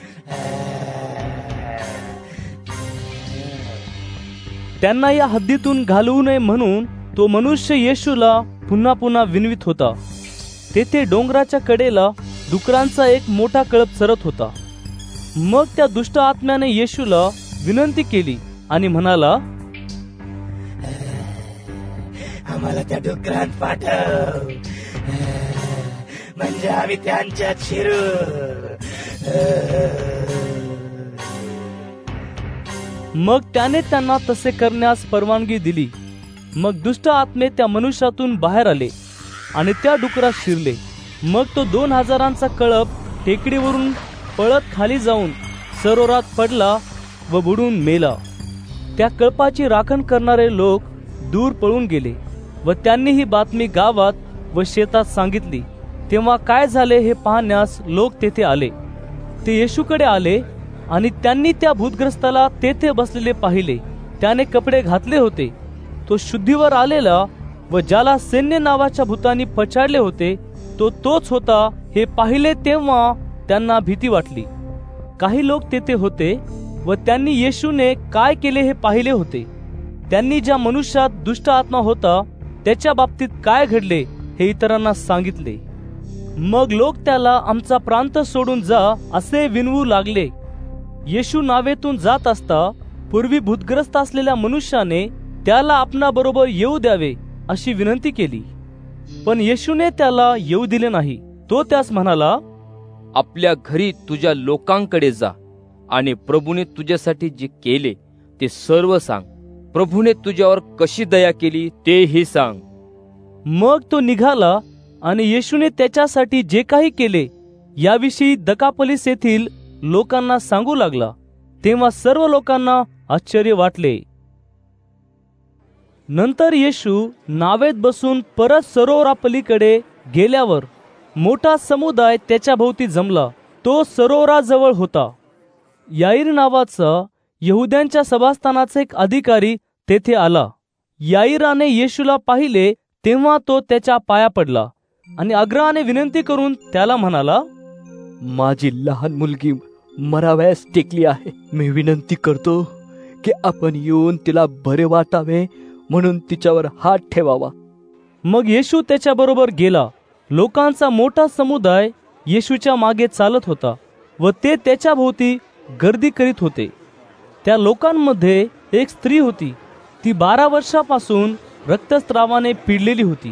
त्यांना या हद्दीतून घालवू नये म्हणून तो मनुष्य येशूला पुन्हा पुन्हा विनवित होता. तेथे डोंगराच्या कडेला डुकरांचा एक मोठा कळप चरत होता. मग त्या दुष्ट आत्म्याने येशूला विनंती केली आणि म्हणाला, आम्हाला त्या डुकरांत पाठव, म्हणजे आम्ही त्यांच्यात शिरू. मग त्याने त्यांना तसे करण्यास परवानगी दिली. मग दुष्ट आत्मे त्या मनुष्यातून बाहेर आले आणि त्या डुकरात शिरले. मग तो 2000 कळप टेकडीवरून पळत खाली जाऊन सरोवरात पडला व बुडून मेला. त्या कळपाची राखण करणारे लोक दूर पळून गेले व त्यांनी ही बातमी गावात व शेतात सांगितली. तेव्हा काय झाले हे पाहण्यास लोक तेथे आले. ते येशूकडे आले आणि त्यांनी त्या भूतग्रस्ताला तेथे बसलेले पाहिले. त्याने कपडे घातले होते. तो शुद्धीवर आलेला व ज्याला सैन्य नावाच्या भूतांनी पछाडले होते तो तोच होता हे पाहिले. तेव्हा त्यांना भीती वाटली. काही लोक तेथे होते व त्यांनी येशूने काय केले हे पाहिले होते. त्यांनी ज्या मनुष्यात दुष्ट आत्मा होता त्याच्या बाबतीत काय घडले हे इतरांना सांगितले. मग लोक त्याला आमचा प्रांत सोडून जा असे विनवू लागले. येशू नावेतून जात असता पूर्वी भूतग्रस्त असलेल्या मनुष्याने त्याला आपणाबरोबर येऊ द्यावे अशी विनंती केली, पण येशूने त्याला येऊ दिले नाही. तो त्यास म्हणाला, आपल्या घरी तुझ्या लोकांकडे जा आणि प्रभूने तुझ्यासाठी जे केले ते सर्व सांग. प्रभूने तुझ्यावर कशी दया केली तेही सांग. मग तो निघाला आणि येशूने त्याच्यासाठी जे काही केले याविषयी दकापलीस येथील लोकांना सांगू लागला. तेव्हा सर्व लोकांना आश्चर्य वाटले. नंतर येशू नावेत बसून परत सरोवरापलीकडे गेल्यावर मोठा समुदाय त्याच्या भोवती जमला. तो सरोवराजवळ होता. याईर नावाचा यहुद्यांच्या सभास्थानाचा एक अधिकारी तेथे आला. याईराने येशूला पाहिले तेव्हा तो त्याच्या पाया पडला आणि आग्रहाने विनंती करून त्याला म्हणाला, माझी लहान मुलगी मरावयास टेकली आहे. मी विनंती करतो की आपण येऊन तिला बरे वाटावे म्हणून तिच्यावर हात ठेवावा. मग येशू त्याच्याबरोबर गेला. लोकांचा मोठा समुदाय येशूच्या मागे चालत होता व ते त्याच्या भोवती गर्दी करीत होते. त्या लोकांमध्ये एक स्त्री होती. ती 12 वर्षापासून रक्तस्रावाने पिडलेली होती.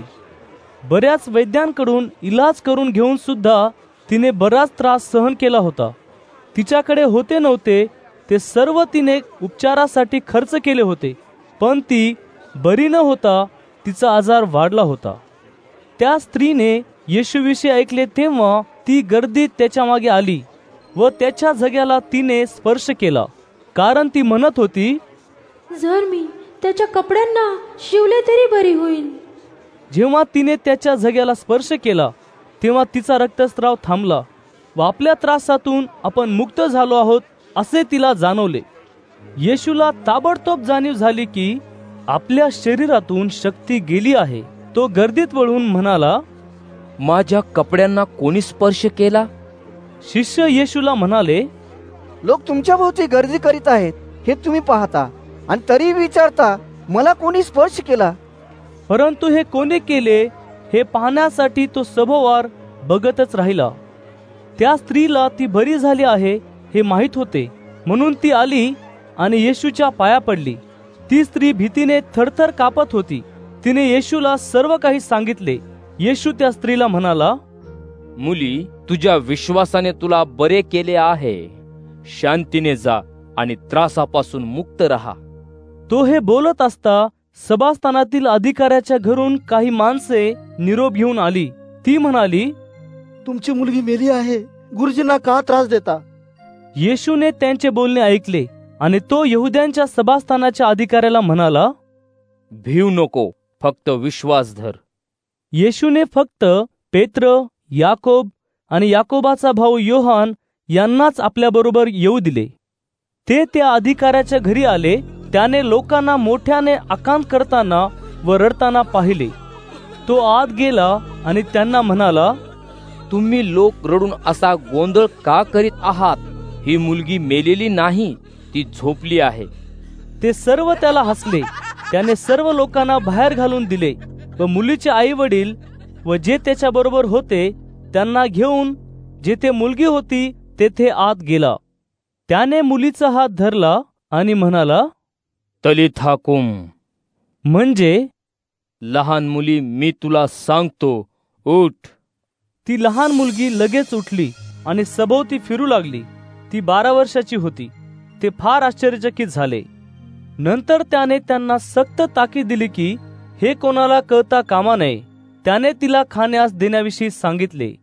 बऱ्याच वैद्यांकडून इलाज करून घेऊन सुद्धा तिने बराच त्रास सहन केला होता. तिच्याकडे होते नव्हते ते सर्व तिने उपचारासाठी खर्च केले होते, पण ती बरी न होता तिचा आजार वाढला होता. त्या स्त्रीने येशूविषयी ऐकले तेव्हा ती गर्दीत त्याच्या मागे आली व त्याच्या झग्याला तिने स्पर्श केला, कारण ती म्हणत होती, जर मी त्याच्या कपड्यांना शिवले तरी बरी होईल. जेव्हा तिने त्याच्या झग्याला स्पर्श केला तेव्हा तिचा रक्तस्राव थांबला व आपल्या त्रासातून आपण मुक्त झालो आहोत असे तिला जाणवले. येशूला ताबडतोब जाणीव झाली की आपल्या शरीरातून शक्ती गेली आहे. तो गर्दीत वळून म्हणाला, माझ्या कपड्यांना कोणी स्पर्श केला? शिष्य येशूला म्हणाले, लोक तुमच्या भोवती गर्दी करीत आहेत हे तुम्ही पाहता आणि तरी विचारता मला कोणी स्पर्श केला. परंतु हे कोणी केले हे पाहण्यासाठी तो सभोवार बघतच राहिला. त्या स्त्रीला ती बरी झाली आहे हे माहित होते, म्हणून ती आली आणि येशूच्या पाया पडली. ती स्त्री भीतीने थरथर कापत होती. तिने येशूला सर्व काही सांगितले. येशू त्या स्त्रीला म्हणाला, मुली, तुझ्या विश्वासाने तुला बरे केले आहे. शांतीने जा आणि त्रासापासून मुक्त रहा. तो हे बोलत असता सभास्थानातील अधिकाऱ्याच्या घरून काही माणसे निरोप घेऊन आली. ती म्हणाली, तुमची मुलगी मेली आहे, गुरुजींना का त्रास देता? येशूने त्यांचे बोलणे ऐकले आणि तो यहुद्यांच्या सभास्थानाच्या अधिकाऱ्याला म्हणाला, भिऊ नको, फक्त विश्वास धर. येशूने फक्त पेत्र, याकोब आणि याकोबाचा भाऊ योहान यांनाच आपल्याबरोबर येऊ दिले. ते त्या अधिकाऱ्याच्या घरी आले. त्याने लोकांना मोठ्याने आकांत करताना व रडताना पाहिले. तो आत गेला आणि त्यांना म्हणाला, तुम्ही लोक रडून असा गोंधळ का करीत आहात? ही मुलगी मेलेली नाही, ती झोपली आहे. ते सर्व त्याला हसले. त्याने सर्व लोकांना बाहेर घालून दिले व मुलीचे आई वडील व जे त्याच्या बरोबर होते त्यांना घेऊन जेथे मुलगी होती तेथे आत गेला. त्याने मुलीचा हात धरला आणि म्हणाला, तलिथा कुम, म्हणजे लहान मुली मी तुला सांगतो, उठ. ती लहान मुलगी लगेच उठली आणि सभोवती फिरू लागली. ती 12 वर्षाची होती. ते फार आश्चर्यचकित झाले. नंतर त्याने त्यांना सक्त ताकीद दिली की हे कोणाला कळता कामा नये. त्याने तिला खाण्यास देण्याविषयी सांगितले.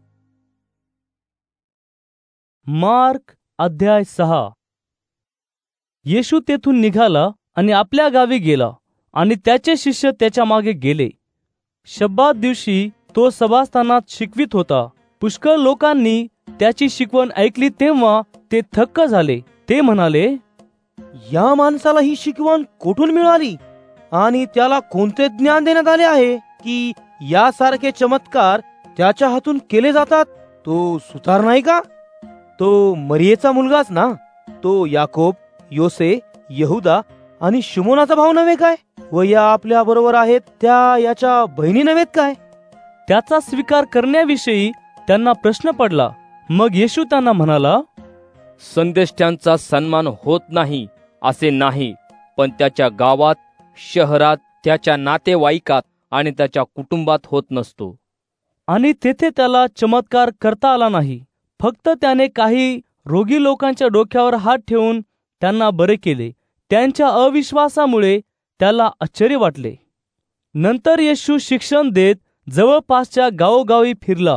मार्क अध्याय 6. येशू तेथून निघाला आणि आपल्या गावी गेला आणि त्याचे शिष्य त्याच्या मागे गेले. शब्बात दिवशी तो सभास्थानात शिकवित होता. पुष्कळ लोकांनी त्याची शिकवण ऐकली तेव्हा ते थक्क झाले. ते म्हणाले, या माणसाला ही शिकवण कुठून मिळाली आणि त्याला कोणते ज्ञान देण्यात आले आहे की यासारखे चमत्कार त्याच्या हातून केले जातात? तो सुतार नाही का? तो मरियेचा मुलगाच ना? तो याकोब, योसे, यहुदा आणि शिमोनाचा भाऊ नव्हे काय? व या आपल्या बरोबर आहेत त्या याच्या बहिणी नव्हेत काय? त्याचा स्वीकार करण्याविषयी त्यांना प्रश्न पडला. मग येशू त्यांना म्हणाला, संदेष्ट्यांचा सन्मान होत नाही असे नाही, पण त्याच्या गावात, शहरात, त्याच्या नातेवाईकात आणि त्याच्या कुटुंबात होत नसतो. आणि तेथे त्याला चमत्कार करता आला नाही. फक्त त्याने काही रोगी लोकांच्या डोक्यावर हात ठेवून त्यांना बरे केले. त्यांच्या अविश्वासामुळे त्याला आश्चर्य वाटले. नंतर येशू शिक्षण देत जवळपासच्या गावोगावी फिरला.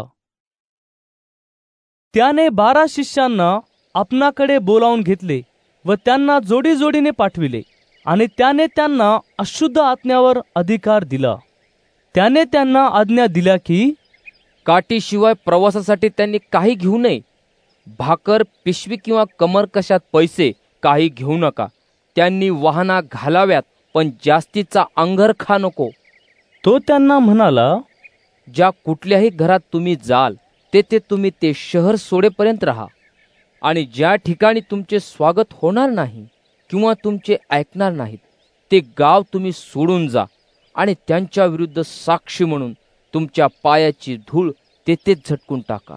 त्याने 12 शिष्यांना आपणाकडे बोलावून घेतले व त्यांना जोडीजोडीने पाठविले आणि त्याने त्यांना अशुद्ध आत्म्यावर अधिकार दिला. त्याने त्यांना आज्ञा दिल्या की काठीशिवाय प्रवासासाठी त्यांनी काही घेऊ नये. भाकर, पिशवी किंवा कमर कशात पैसे काही घेऊ नका. त्यांनी वाहना घालाव्यात, पण जास्तीचा अंगरखा नको. तो त्यांना म्हणाला, ज्या कुठल्याही घरात तुम्ही जाल तेथे तुम्ही ते शहर सोडेपर्यंत राहा. आणि ज्या ठिकाणी तुमचे स्वागत होणार नाही किंवा तुमचे ऐकणार नाहीत ते गाव तुम्ही सोडून जा आणि त्यांच्या विरुद्ध साक्षी म्हणून तुमच्या पायाची धूळ तेथेच झटकून टाका.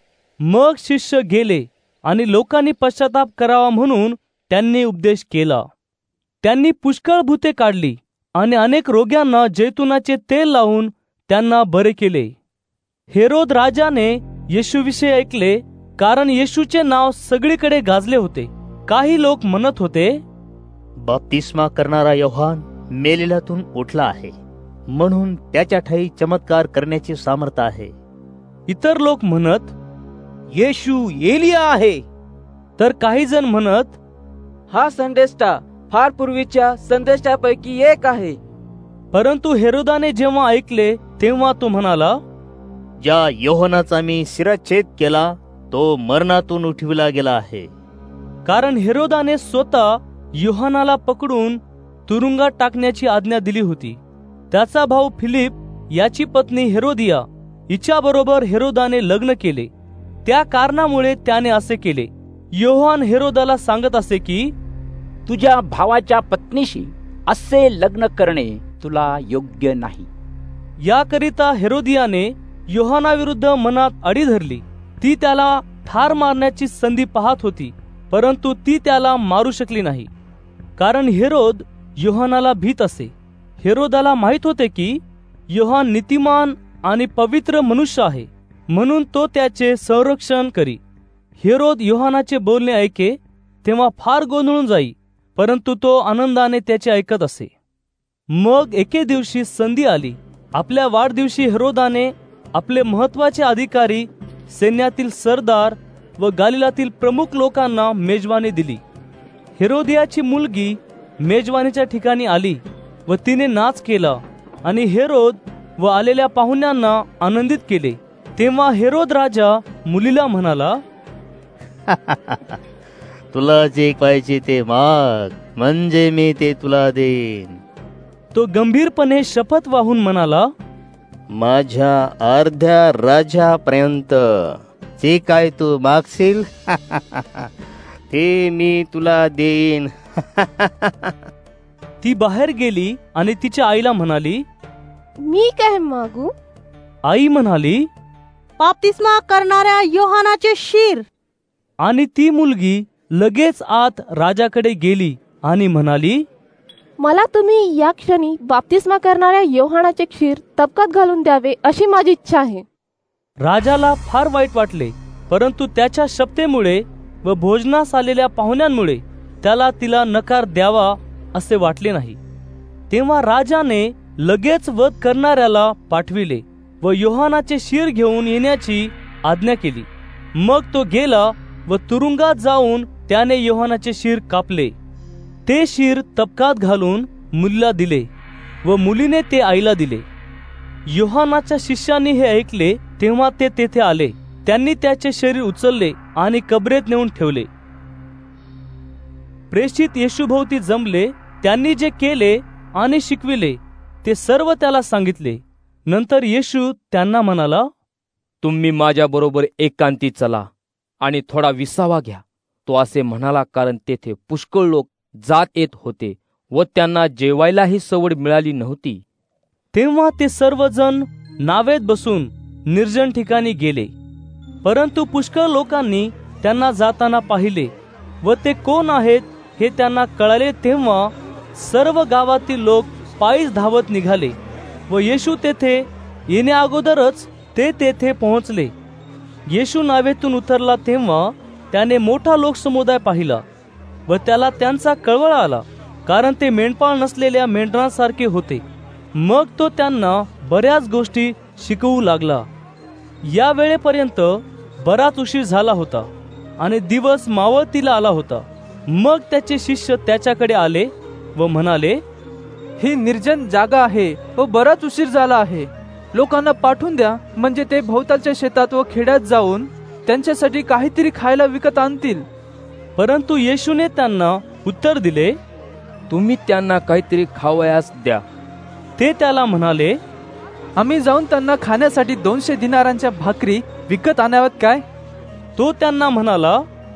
मग शिष्य गेले आणि लोकांनी पश्चाताप करावा म्हणून त्यांनी उपदेश केला. त्यांनी पुष्कळ भूते काढली आणि अनेक रोग्यांना जैतुनाचे तेल लावून त्यांना बरे केले. हेरोद राजाने येशूविषयी ऐकले, कारण येशूचे नाव सगळीकडे गाजले होते. काही लोक म्हणत होते, बप्तिस्मा करणारा योहान मेलेल्यातून उठला आहे, म्हणून त्याच्या ठाई चमत्कार करण्याची सामर्थ्य आहे. इतर लोक म्हणत, येशू एलिया आहे. तर काही जण म्हणत, हा संदेष्टा फार पूर्वीच्या संदेष्टापैकी एक आहे. परंतु हेरोदाने जेव्हा ऐकले तेव्हा तो म्हणाला, ज्या योहानाचा मी शिरच्छेद केला तो मरणातून उठविला गेला आहे. कारण हेरोदाने स्वतः योहानाला पकडून तुरुंगात टाकण्याची आज्ञा दिली होती. त्याचा भाऊ फिलिप याची पत्नी हेरोदिया हिच्याबरोबर हेरोदाने लग्न केले. त्या कारणामुळे त्याने असे केले. योहान हेरोदाला सांगत असे की, तुझ्या भावाच्या पत्नीशी असे लग्न करणे तुला योग्य नाही. याकरिता हेरोदियाने योहानाविरुद्ध मनात अडी धरली. ती त्याला ठार मारण्याची संधी पाहत होती, परंतु ती त्याला मारू शकली नाही, कारण हेरोद योहानाला भीत असे. हेरोदाला माहित होते की योहान नीतिमान आणि पवित्र मनुष्य आहे, म्हणून तो त्याचे संरक्षण करी. हेरोद योहानाचे बोलणे ऐके तेव्हा फार गोंधळून जाई, परंतु तो आनंदाने त्याचे ऐकत असे. मग एके दिवशी संधी आली. आपल्या वाढदिवशी हेरोदाने आपले महत्वाचे अधिकारी, सैन्यातील सरदार व गालिलातील प्रमुख लोकांना मेजवानी दिली. हेरोदियाची मुलगी मेजवानीच्या ठिकाणी आली व तिने नाच केला आणि हेरोद व आलेल्या पाहुण्यांना आनंदित केले. तेव्हा हेरोद राजा मुलीला म्हणाला, तुला जे पाहिजे ते माग, म्हणजे मी ते तुला देईन. तो गंभीरपणे शपथ वाहून म्हणाला, माझ्या अर्ध्या राज्यापर्यंत जे काय तू मागशील ते मी तुला देईन. ती बाहेर गेली आणि तिच्या आईला म्हणाली, मी काय मागू? आई म्हणाली, बप्तिस्मा करणाऱ्या योहानाचे शीर. आणि ती मुलगी लगेच आत राजाकडे गेली आणि म्हणाली, मला तुम्ही या क्षणी बप्तिस्मा करणाऱ्या योहानाचे क्षीर तबकात घालून द्यावे अशी माझी इच्छा आहे. राजाला फार वाईट वाटले, परंतु त्याच्या शपथेमुळे व भोजनास आलेल्या पाहुण्यांमुळे त्याला तिला नकार द्यावा असे वाटले नाही. तेव्हा राजाने लगेच वध करणाऱ्याला पाठविले व योहानाचे शीर घेऊन येण्याची आज्ञा केली. मग तो गेला व तुरुंगात जाऊन त्याने योहानाचे शीर कापले. ते शीर तबकात घालून मुलीला दिले व मुलीने ते आईला दिले. योहानाच्या शिष्यांनी हे ऐकले तेव्हा ते तेथे आले. त्यांनी त्याचे शरीर उचलले आणि कबरेत नेऊन ठेवले. प्रेषित येशूभोवती जमले. त्यांनी जे केले आणि शिकविले ते सर्व त्याला सांगितले. नंतर येशू त्यांना म्हणाला, तुम्ही माझ्या बरोबर एकांती चला आणि थोडा विसावा घ्या. तो असे म्हणाला कारण तेथे पुष्कळ लोक जात येत होते व त्यांना जेवायलाही सवड मिळाली नव्हती. तेव्हा ते सर्वजण नावेत बसून निर्जन ठिकाणी गेले. परंतु पुष्कळ लोकांनी त्यांना जाताना पाहिले व ते कोण आहेत हे त्यांना कळाले. तेव्हा सर्व गावातील लोक पायीच धावत निघाले व येशू तेथे येण्या अगोदरच ते तेथे पोहोचले. येशू नावेतून उतरला तेव्हा त्याने मोठा लोकसमुदाय पाहिला व त्याला त्यांचा कळवळा आला, कारण ते मेंढपाळ नसलेल्या मेंढरांसारखे होते. मग तो त्यांना बऱ्याच गोष्टी शिकवू लागला. या वेळेपर्यंत बराच उशीर झाला होता आणि दिवस मावळतीला आला होता. मग त्याचे शिष्य त्याच्याकडे आले व म्हणाले, ही निर्जन जागा आहे व बराच उशीर झाला आहे. लोकांना पाठवून द्या, म्हणजे ते भोवतालच्या शेतात व खेड्यात जाऊन त्यांच्यासाठी काहीतरी खायला विकत आणतील. परंतु येशूने त्यांना उत्तर दिले, तुम्ही त्यांना काहीतरी खावयास द्या. ते त्याला म्हणाले, आम्ही जाऊन त्यांना खाण्यासाठी 200 दिनारांच्या भाकरी विकत आणाव्यात काय? तो त्यांना म्हणाला,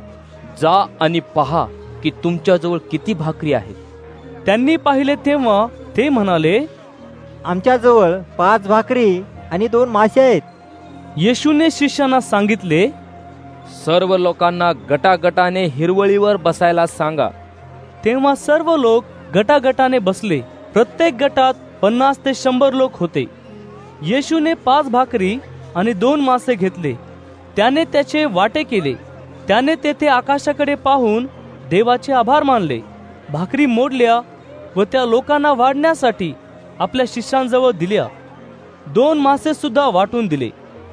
जा आणि पहा की तुमच्याजवळ किती भाकरी आहेत. त्यांनी पाहिले तेव्हा ते म्हणाले, आमच्याजवळ 5 भाकरी आणि 2 मासे आहेत. येशूने शिष्यांना सांगितले, सर्व लोकांना गटागटाने हिरवळीवर बसायला सांगा. तेव्हा सर्व लोक गटागटाने बसले. प्रत्येक गटात 50 ते 100 लोक होते. येशूने 5 भाकरी आणि 2 मासे घेतले. त्याने त्याचे वाटे केले. त्याने तेथे आकाशाकडे पाहून देवाचे आभार मानले, भाकरी मोडल्या व त्या लोकांना वाढण्यासाठी आपल्या शिष्यांजवळ दिल्या. 2 मासे सुद्धा वाटून दिले.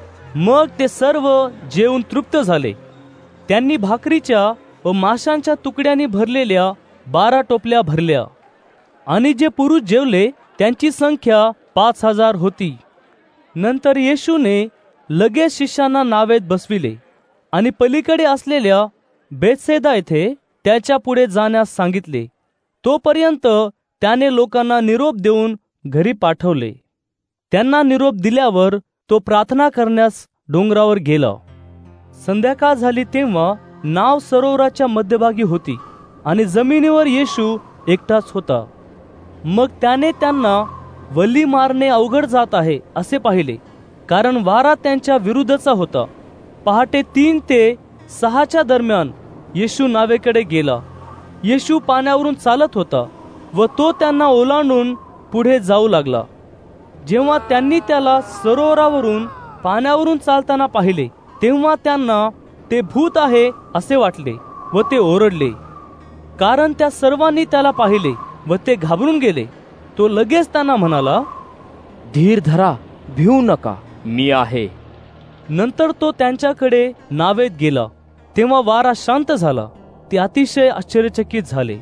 मग ते सर्व जेवून तृप्त झाले. त्यांनी भाकरीच्या व माशांच्या तुकड्यांनी भरलेल्या 12 टोपल्या भरल्या. आणि जे पुरुष जेवले त्यांची संख्या 5000 होती. नंतर येशूने लगेच शिष्यांना नावेत बसविले आणि पलीकडे असलेल्या बेतसैदा येथे त्याच्या पुढे जाण्यास सांगितले. तोपर्यंत त्याने लोकांना निरोप देऊन घरी पाठवले. त्यांना निरोप दिल्यावर तो प्रार्थना करण्यास डोंगरावर गेला. संध्याकाळ झाली तेव्हा नाव सरोवराच्या मध्यभागी होती आणि जमिनीवर येशू एकटाच होता. मग त्याने त्यांना वल्ली मारणे अवघड जात आहे असे पाहिले, कारण वारा त्यांच्या विरुद्धचा होता. पहाटे 3 ते 6च्या दरम्यान येशू नावेकडे गेला. येशू पाण्यावरून चालत होता व तो त्यांना ओलांडून पुढे जाऊ लागला. जेव्हा त्यांनी त्याला सरोवरावरून पाण्यावरून चालताना पाहिले तेव्हा त्यांना ते भूत आहे असे वाटले व ते ओरडले, कारण त्या सर्वांनी त्याला पाहिले व ते घाबरून गेले. तो लगेच त्यांना म्हणाला, धीर धरा, भिवू नका, मी आहे. नंतर तो त्यांच्याकडे नावेत गेला. तेव्हा वारा शांत झाला. ते अतिशय आश्चर्यचकित झाले,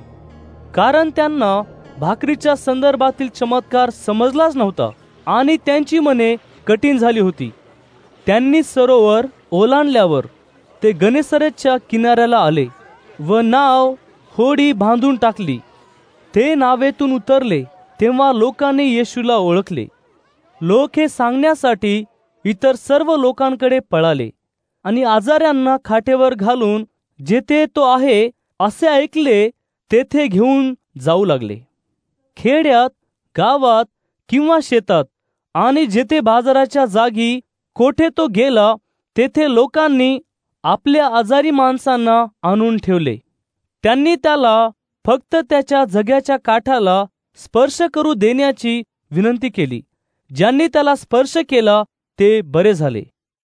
कारण त्यांना भाकरीच्या संदर्भातील चमत्कार समजलाच नव्हता आणि त्यांची मने कठीण झाली होती. त्यांनी सरोवर ओलांडल्यावर ते गनेसरेतच्या किनाऱ्याला आले व नाव होडी बांधून टाकली. ते नावेतून उतरले तेव्हा लोकांनी येशूला ओळखले. लोक हे सांगण्यासाठी इतर सर्व लोकांकडे पळाले आणि आजाऱ्यांना खाटेवर घालून जेथे तो आहे असे ऐकले तेथे घेऊन जाऊ लागले. खेड्यात, गावात किंवा शेतात आणि जेथे बाजाराच्या जागी कोठे तो गेला तेथे लोकांनी आपल्या आजारी माणसांना आणून ठेवले. त्यांनी त्याला फक्त त्याच्या जग्याच्या काठाला स्पर्श करू देण्याची विनंती केली. ज्यांनी त्याला स्पर्श केला ते बरे झाले.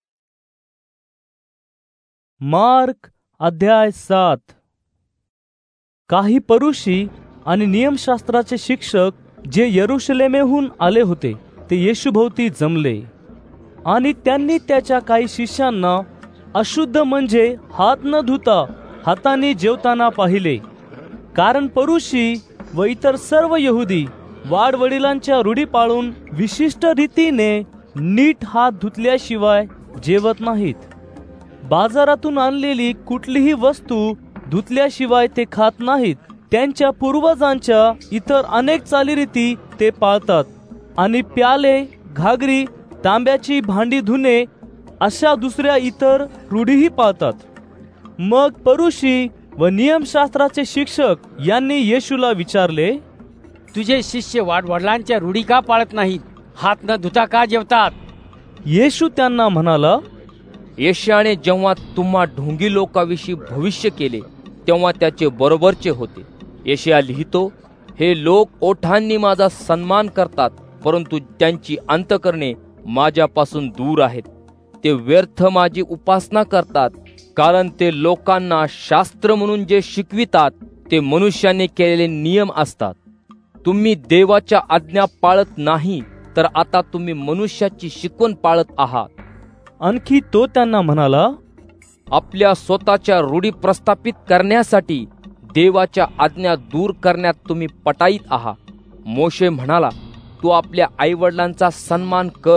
मार्क अध्याय 7. काही परुषी आणि नियमशास्त्राचे शिक्षक जे यरुशलेमेहून आले होते ते येशूभोवती जमले आणि त्यांनी त्याच्या काही शिष्यांना अशुद्ध म्हणजे हात न धुता हाताने जेवताना पाहिले. कारण परुषी व इतर सर्व यहुदी वाडवडिलांच्या रूढी पाळून विशिष्ट रीतीने नीट हात धुतल्याशिवाय जेवत नाहीत. बाजारातून आणलेली कुठलीही वस्तू धुतल्याशिवाय ते खात नाहीत. त्यांच्या पूर्वजांच्या इतर अनेक चालीरीती ते पाळतात आणि प्याले, घागरी, तांब्याची भांडी धुणे अशा दुसऱ्या इतर रूढीही पाळतात. मग परुषी व नियमशास्त्राचे शिक्षक यांनी येशूला विचारले, तुझे शिष्य वाडवडिलांच्या रूढी का पाळत नाहीत? हात न धुता का जेवतात? येशू त्यांना म्हणाला, यशाने जेव्हा तुम्हा ढोंगी लोकांविषयी भविष्य केले तेव्हा त्याचे बरोबरचे होते. यशया लिहितो, हे लोक ओठांनी माझा सन्मान करतात, परंतु त्यांची अंतकरणे माझ्यापासून दूर आहेत. ते व्यर्थ माझी उपासना करतात, कारण ते लोकांना शास्त्र म्हणून जे शिकवितात ते मनुष्याने केलेले नियम असतात. तुम्ही देवाच्या आज्ञा पाळत नाही, तर आता तुम्ही मनुष्याची शिकवण पाळत आहात. आणखी तो त्यांना म्हणाला, आपल्या स्वतःच्या रूढी प्रस्थापित करण्यासाठी देवाच्या आज्ञा दूर करण्यात तुम्ही पटाईत आहात. मोशे म्हणाला, तू आपल्या आईवडिलांचा सन्मान कर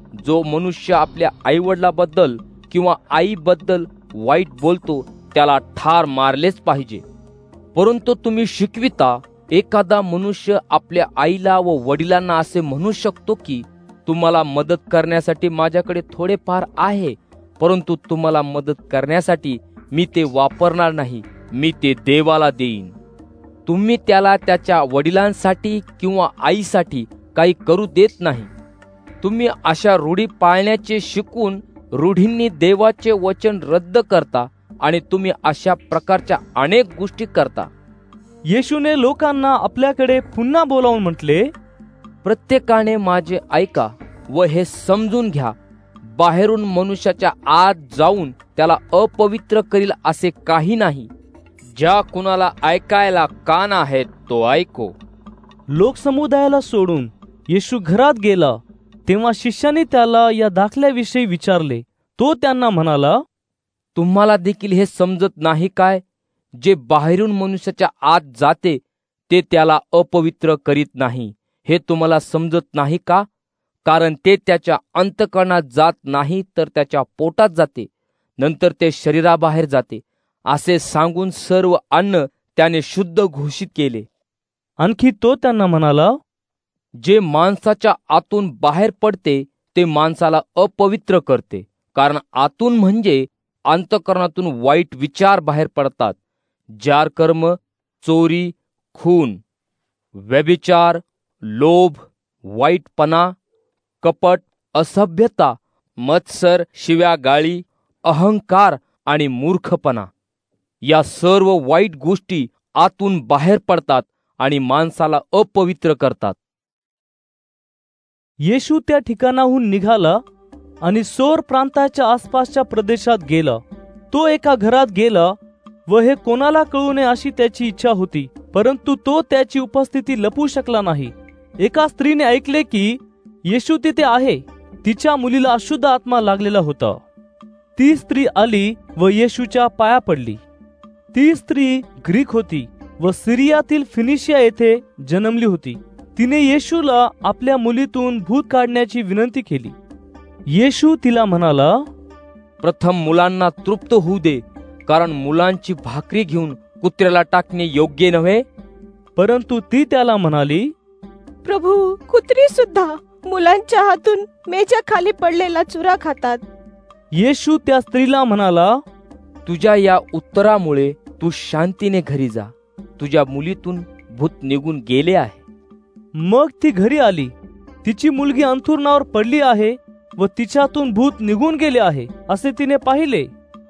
जो मनुष्य आपल्या आईवडिलाबद्दल किंवा आईबद्दल वाईट बोलतो त्याला ठार मारलेच पाहिजे. परंतु तुम्ही शिकविता, एखादा मनुष्य आपल्या आईला व वडिलांना असे म्हणू शकतो की तुम्हाला मदत करण्यासाठी माझ्याकडे थोडेफार आहे, परंतु तुम्हाला मदत करण्यासाठी मी ते वापरणार नाही, मी ते देवाला देईन. तुम्ही त्याला त्याच्या वडिलांसाठी किंवा आईसाठी काही करू देत नाही. तुम्ही अशा रूढी पाळण्याचे शिकून रूढींनी देवाचे वचन रद्द करता आणि तुम्ही अशा प्रकारच्या अनेक गोष्टी करता. येशूने लोकांना आपल्याकडे पुन्हा बोलावून म्हटले, प्रत्येकाने माझे ऐका व हे समजून घ्या. बाहेरून मनुष्याच्या आत जाऊन त्याला अपवित्र करील असे काही नाही. ज्या कुणाला ऐकायला कान आहेत तो ऐको. लोकसमुदायाला सोडून येशू घरात गेला तेव्हा शिष्याने त्याला या दाखल्याविषयी विचारले. तो त्यांना म्हणाला, तुम्हाला देखील हे समजत नाही काय? जे बाहेरून मनुष्याच्या आत जाते ते त्याला अपवित्र करीत नाही, हे तुम्हाला समजत नाही का? कारण ते त्याच्या अंतःकरणात जात नाही तर त्याच्या पोटात जाते, नंतर ते शरीराबाहेर जाते. असे सांगून सर्व अन्न त्याने शुद्ध घोषित केले. आणखी तो त्यांना म्हणाला, जे माणसाच्या आतून बाहेर पडते ते माणसाला अपवित्र करते, कारण आतून म्हणजे अंतःकरणातून वाईट विचार बाहेर पडतात. जार कर्म, चोरी, खून, व्यभिचार, लोभ, वाईटपणा, कपट, असभ्यता, मत्सर, शिव्या गाळी, अहंकार आणि मूर्खपणा. या सर्व वाईट गोष्टी आतून बाहेर पडतात आणि माणसाला अपवित्र करतात. येशू त्या ठिकाणाहून निघाला आणि सोर प्रांताच्या आसपासच्या प्रदेशात गेला. तो एका घरात गेला व हे कोणाला कळू नये अशी त्याची इच्छा होती, परंतु तो त्याची उपस्थिती लपवू शकला नाही. एका स्त्रीने ऐकले की येशू तिथे आहे. तिच्या मुलीला अशुद्ध आत्मा लागलेला होता. ती स्त्री आली व येशूच्या पाया पडली. ती स्त्री ग्रीक होती व सिरियातील फिनिशिया येथे जन्मली होती. तिने येशूला आपल्या मुलीतून भूत काढण्याची विनंती केली. येशू तिला म्हणाला, प्रथम मुलांना तृप्त होऊ दे, कारण मुलांची भाकरी घेऊन कुत्र्याला टाकणे योग्य नव्हे. परंतु ती त्याला म्हणाली, प्रभू, कुत्री सुद्धा मुलांच्या हातून मेच्या खाली पडलेला चुरा खातात. येशू त्या स्त्रीला म्हणाला, तुझ्या या उत्तरामुळे तू शांतीने घरी जा, तुझ्या मुलीतून भूत निघून गेले आहे. मग ती घरी आली. तिची मुलगी अंथरुणावर पडली आहे व तिच्यातून भूत निघून गेले आहे असे तिने पाहिले.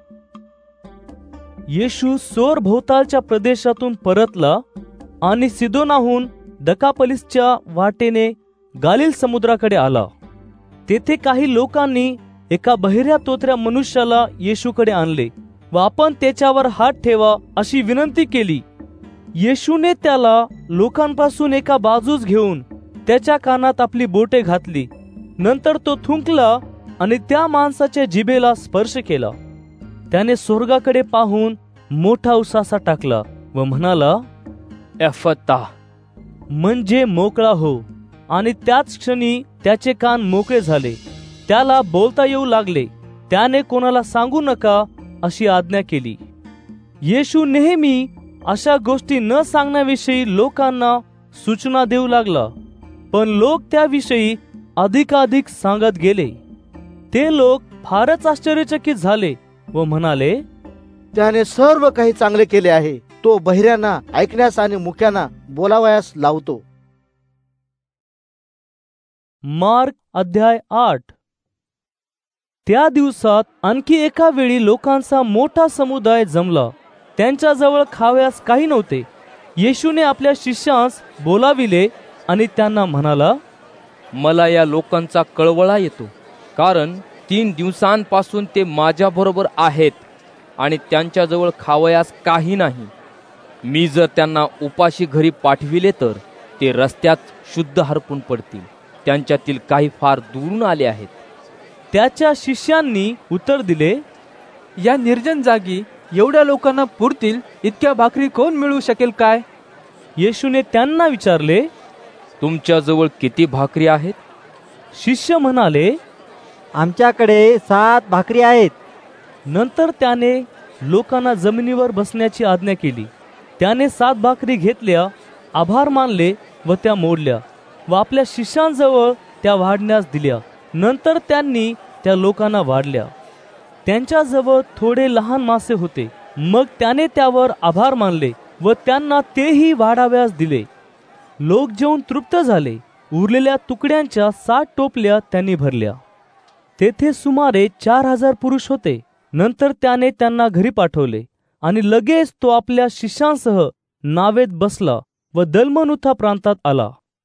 येशू सोर भोवतालच्या प्रदेशातून परतला आणि सिदोनाहून दकापलिसच्या वाटेने गालिल समुद्राकडे आला. तेथे काही लोकांनी एका बहिऱ्या तोतऱ्या मनुष्याला येशूकडे आणले व आपण त्याच्यावर हात ठेवा अशी विनंती केली. येशूने त्याला लोकांपासून एका बाजूस घेऊन त्याच्या कानात आपली बोटे घातली. नंतर तो थुंकला आणि त्या माणसाच्या जिभेला स्पर्श केला. त्याने स्वर्गाकडे पाहून मोठा उसासा टाकला व म्हणाला, एफता, म्हणजे मोकळा हो. आणि त्याच क्षणी त्याचे कान मोकळे झाले. त्याला बोलता येऊ लागले. त्याने कोणाला सांगू नका अशी आज्ञा केली. येशू नेहमी अशा गोष्टी न सांगण्याविषयी लोकांना सूचना देऊ लागला, पण लोक त्याविषयी अधिकाधिक सांगत गेले. ते लोक फारच आश्चर्यचकित झाले व म्हणाले, त्याने सर्व काही चांगले केले आहे. तो बहिऱ्यांना ऐकण्यास आणि मुक्यांना बोलावयास लावतो. मार्क अध्याय 8. त्या दिवसात आणखी एका वेळी लोकांचा मोठा समुदाय जमला. त्यांच्याजवळ खाव्यास काही नव्हते. येशूने आपल्या शिष्यास बोलाविले आणि त्यांना म्हणाला, मला या लोकांचा कळवळा येतो, कारण 3 दिवसांपासून ते माझ्याबरोबर आहेत आणि त्यांच्याजवळ खावयास काही नाही. मी जर त्यांना उपाशी घरी पाठविले तर ते रस्त्यात शुद्ध हरपून पडतील. त्यांच्यातील काही फार दूरून आले आहेत. त्याच्या शिष्यांनी उत्तर दिले, या निर्जन जागी एवढ्या लोकांना पुरतील इतक्या भाकरी कोण मिळवू शकेल काय? येशूने त्यांना विचारले, तुमच्याजवळ किती भाकरी आहेत? शिष्य म्हणाले, आमच्याकडे 7 भाकरी आहेत. नंतर त्याने लोकांना जमिनीवर बसण्याची आज्ञा केली. त्याने 7 भाकरी घेतल्या, आभार मानले व त्या मोडल्या व आपल्या शिष्यांजवळ त्या वाढण्यास दिल्या. नंतर त्यांनी त्या लोकांना वाढल्या. त्यांच्याजवळ थोडे लहान मासे होते. मग त्याने त्यावर आभार मानले व त्यांना तेही वाढाव्यास दिले. लोक जेवून तृप्त झाले. उरलेल्या तुकड्यांच्या 7 टोपल्या त्यांनी भरल्या. तेथे सुमारे 4000 पुरुष होते. नंतर त्याने त्यांना घरी पाठवले आणि लगेच तो आपल्या शिष्यांसह नावेत बसला व दलमनुथा प्रांतात आला.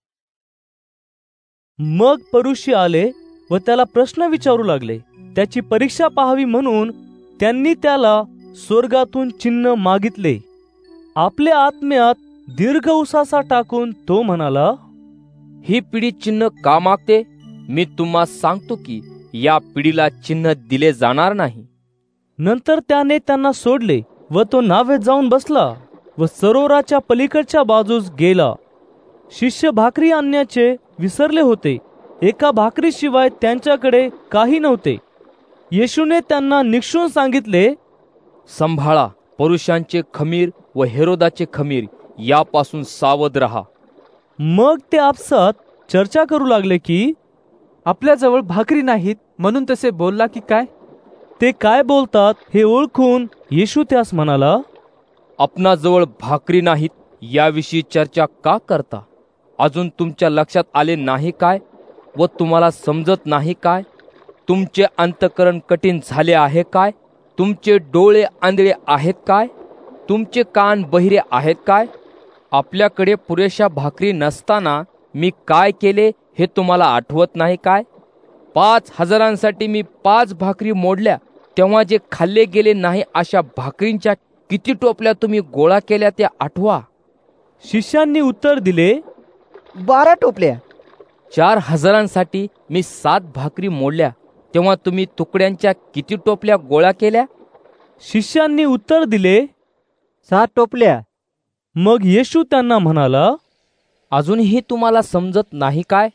मग परुषी आले व त्याला प्रश्न विचारू लागले. त्याची परीक्षा पाहावी म्हणून त्यांनी त्याला स्वर्गातून चिन्ह मागितले. आपल्या आत्म्यात दीर्घ उसासा टाकून तो म्हणाला, ही पिढी चिन्ह का मागते? मी तुम्हा सांगतो की या पिढीला चिन्ह दिले जाणार नाही. नंतर त्याने त्यांना सोडले व तो नावेत जाऊन बसला व सरोवराच्या पलीकडच्या बाजूस गेला. शिष्य भाकरी आणण्याचे विसरले होते. एका भाकरीशिवाय त्यांच्याकडे काही नव्हते. येशूने त्यांना निक्षून सांगितले, सांभाळा, पुरुषांचे खमीर व हेरोदाचे खमीर यापासून सावध रहा. मग ते आपसात चर्चा करू लागले की आपल्याजवळ भाकरी नाहीत म्हणून तसे बोलला की काय? ते काय बोलतात हे ओळखून येशू त्यास म्हणाला, आपणाजवळ भाकरी नाहीत याविषयी चर्चा का करता? अजून तुमच्या लक्षात आले नाही काय व तुम्हाला समजत नाही काय? तुमचे अंतःकरण कठीण झाले आहे काय? तुमचे डोळे आंधळे आहेत काय? तुमचे कान बहिरे आहेत काय? आपल्याकडे पुरेशा भाकरी नसताना मी काय केले हे तुम्हाला आठवत नाही काय? 5000 मी 5 भाकरी मोडल्या तेव्हा जे खाल्ले गेले नाही अशा भाकरींच्या किती टोपल्या तुम्ही गोळा केल्या ते आठवा. शिष्यांनी उत्तर दिले, 12 टोपल्या. 4000 मी 7 भाकरी मोडल्या तेव्हा तुम्ही तुकड्यांच्या किती टोपल्या गोळा केल्या? शिष्यांनी उत्तर दिले, 7 टोपल्या. मग येशू त्यांना म्हणाला, अजूनही तुम्हाला समजत नाही काय?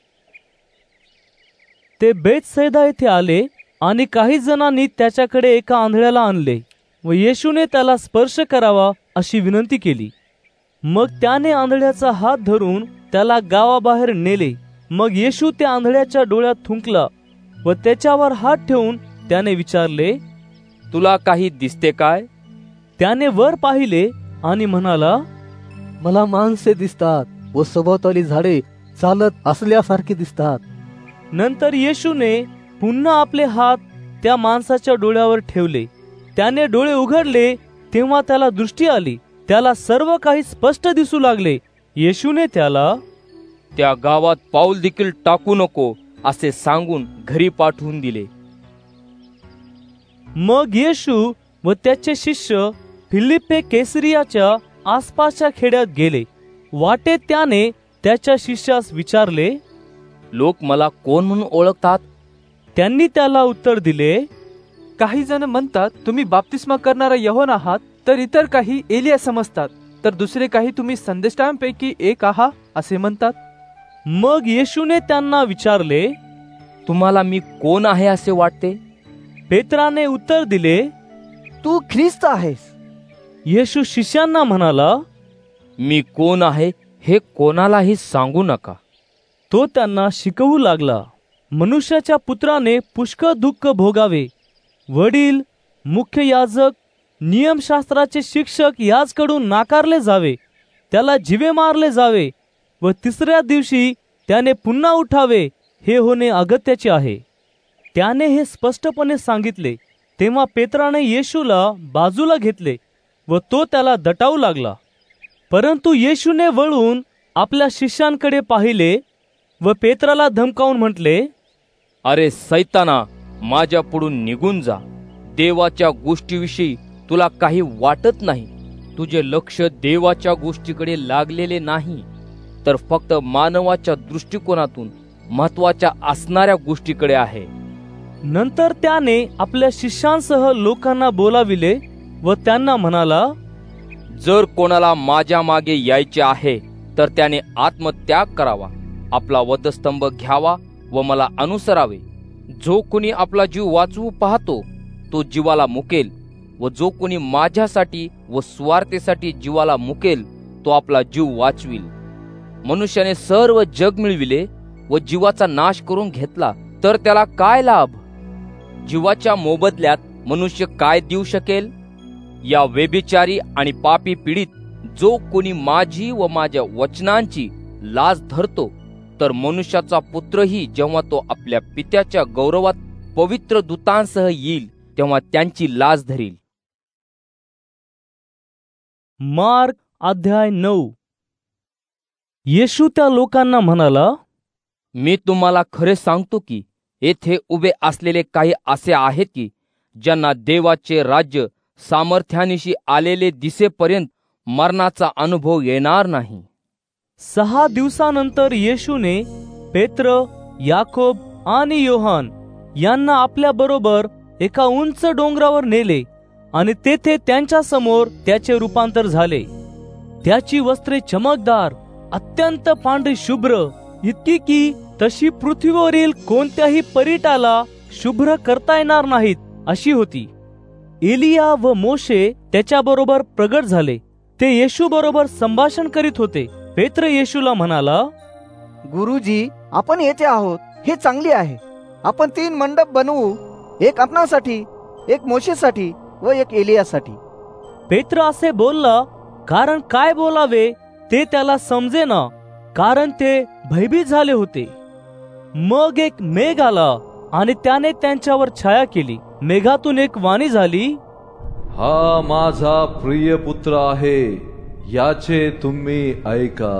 ते बेतसैदा येथे आले आणि काही जणांनी त्याच्याकडे एका आंधळ्याला आणले व येशूने त्याला स्पर्श करावा अशी विनंती केली. मग त्याने आंधळ्याचा हात धरून त्याला गावाबाहेर नेले. मग येशू त्या आंधळ्याच्या डोळ्यात थुंकला व त्याच्यावर हात ठेवून त्याने विचारले, तुला काही दिसते काय? त्याने वर पाहिले आणि म्हणाला, मला माणसे दिसतात व सभोवताली झाडे चालत असल्यासारखे दिसतात. नंतर येशूने पुन्हा आपले हात त्या माणसाच्या डोळ्यावर ठेवले. त्याने डोळे उघडले तेव्हा त्याला दृष्टी आली. त्याला सर्व काही स्पष्ट दिसू लागले. येशूने त्याला त्या गावात पाऊल देखील टाकू नको असे सांगून घरी पाठवून दिले. मग येशू व त्याचे शिष्य फिलिप्पे कैसरियाच्या आसपासच्या खेड्यात गेले. वाटेत त्याने त्याच्या शिष्यास विचारले, लोक मला कोण म्हणून ओळखतात? त्यांनी त्याला उत्तर दिले, काही जण म्हणतात तुम्ही बाप्तिस्मा करणारा योहान आहात, तर इतर काही एलिया समजतात, तर दुसरे काही तुम्ही संदेष्टांपैकी एक आहात असे म्हणतात. मग येशूने त्यांना विचारले, तुम्हाला मी कोण आहे असे वाटते? पेत्राने उत्तर दिले, तू ख्रिस्त आहेस. येशू शिष्यांना म्हणाला, मी कोण आहे हे कोणालाही सांगू नका. तो त्यांना शिकवू लागला, मनुष्याच्या पुत्राने पुष्कळ दुःख भोगावे. वडील, मुख्य याजक, नियमशास्त्राचे शिक्षक याजकडून नाकारले जावे, त्याला जीवे मारले जावे व 3ऱ्या दिवशी त्याने पुन्हा उठावे, हे होणे अगत्याचे आहे. त्याने हे स्पष्टपणे सांगितले. तेव्हा पेत्राने येशूला बाजूला घेतले व तो त्याला दटावू लागला. परंतु येशूने वळून आपल्या शिष्यांकडे पाहिले व पेत्राला धमकावून म्हटले, अरे सैताना, माझ्या पुढून निघून जा. देवाच्या गोष्टीविषयी तुला काही वाटत नाही. तुझे लक्ष देवाच्या गोष्टीकडे लागलेले नाही, तर फक्त मानवाच्या दृष्टिकोनातून महत्वाच्या असणाऱ्या गोष्टीकडे आहे. नंतर त्याने आपल्या शिष्यांसह लोकांना बोलाविले व त्यांना म्हणाला, जर कोणाला माझ्या मागे यायचे आहे तर त्याने आत्मत्याग करावा, आपला वधस्तंभ घ्यावा व मला अनुसरावे. जो कोणी आपला जीव वाचवू पाहतो तो जीवाला मुकेल, व जो कोणी माझ्यासाठी व स्वार्थेसाठी जीवाला मुकेल तो आपला जीव वाचविल. मनुष्याने सर्व जग मिळविले व जीवाचा नाश करून घेतला तर त्याला काय लाभ? जीवाच्या मोबदल्यात मनुष्य काय देऊ शकेल? या व्यभिचारी आणि पापी पीडित जो कोणी माझी व माझ्या वचनांची लाज धरतो, तर मनुष्याचा पुत्रही जेव्हा तो आपल्या पित्याच्या गौरवात पवित्र दूतांसह येईल तेव्हा त्यांची लाज धरील. मार्क अध्याय 9. येशू त्या लोकांना म्हणाला, मी तुम्हाला खरे सांगतो की येथे उभे असलेले काही असे आहेत की ज्यांना देवाचे राज्य सामर्थ्यानिशी आलेले दिसेपर्यंत मरणाचा अनुभव येणार नाही. 6 दिवसानंतर येशूने पेत्र, याकोब आणि योहान यांना आपल्या बरोबर एका उंच डोंगरावर नेले आणि तेथे त्यांच्या समोर त्याचे रूपांतर झाले. त्याची वस्त्रे चमकदार, अत्यंत पांढरी शुभ्र, इतकी की तशी पृथ्वीवरील कोणत्याही परीटाला शुभ्र करता येणार नाहीत अशी होती. एलिया व मोशे त्याच्याबरोबर प्रगट झाले. ते येशू बरोबर संभाषण करीत होते. पेत्र येशूला म्हणाला, गुरुजी, आपण येथे आहोत हे चांगले आहे. आपण 3 मंडप बनवू, एक आपणासाठी, एक मोशेसाठी व एक एलियासाठी. पेत्र असे बोलला कारण काय बोलावे ते त्याला समजेना, कारण ते भयभीत झाले होते. मग एक मेघ आला आणि त्याने त्यांच्यावर छाया केली. मेघातून एक वाणी झाली, हा माझा प्रिय पुत्र आहे, याचे तुम्ही ऐका.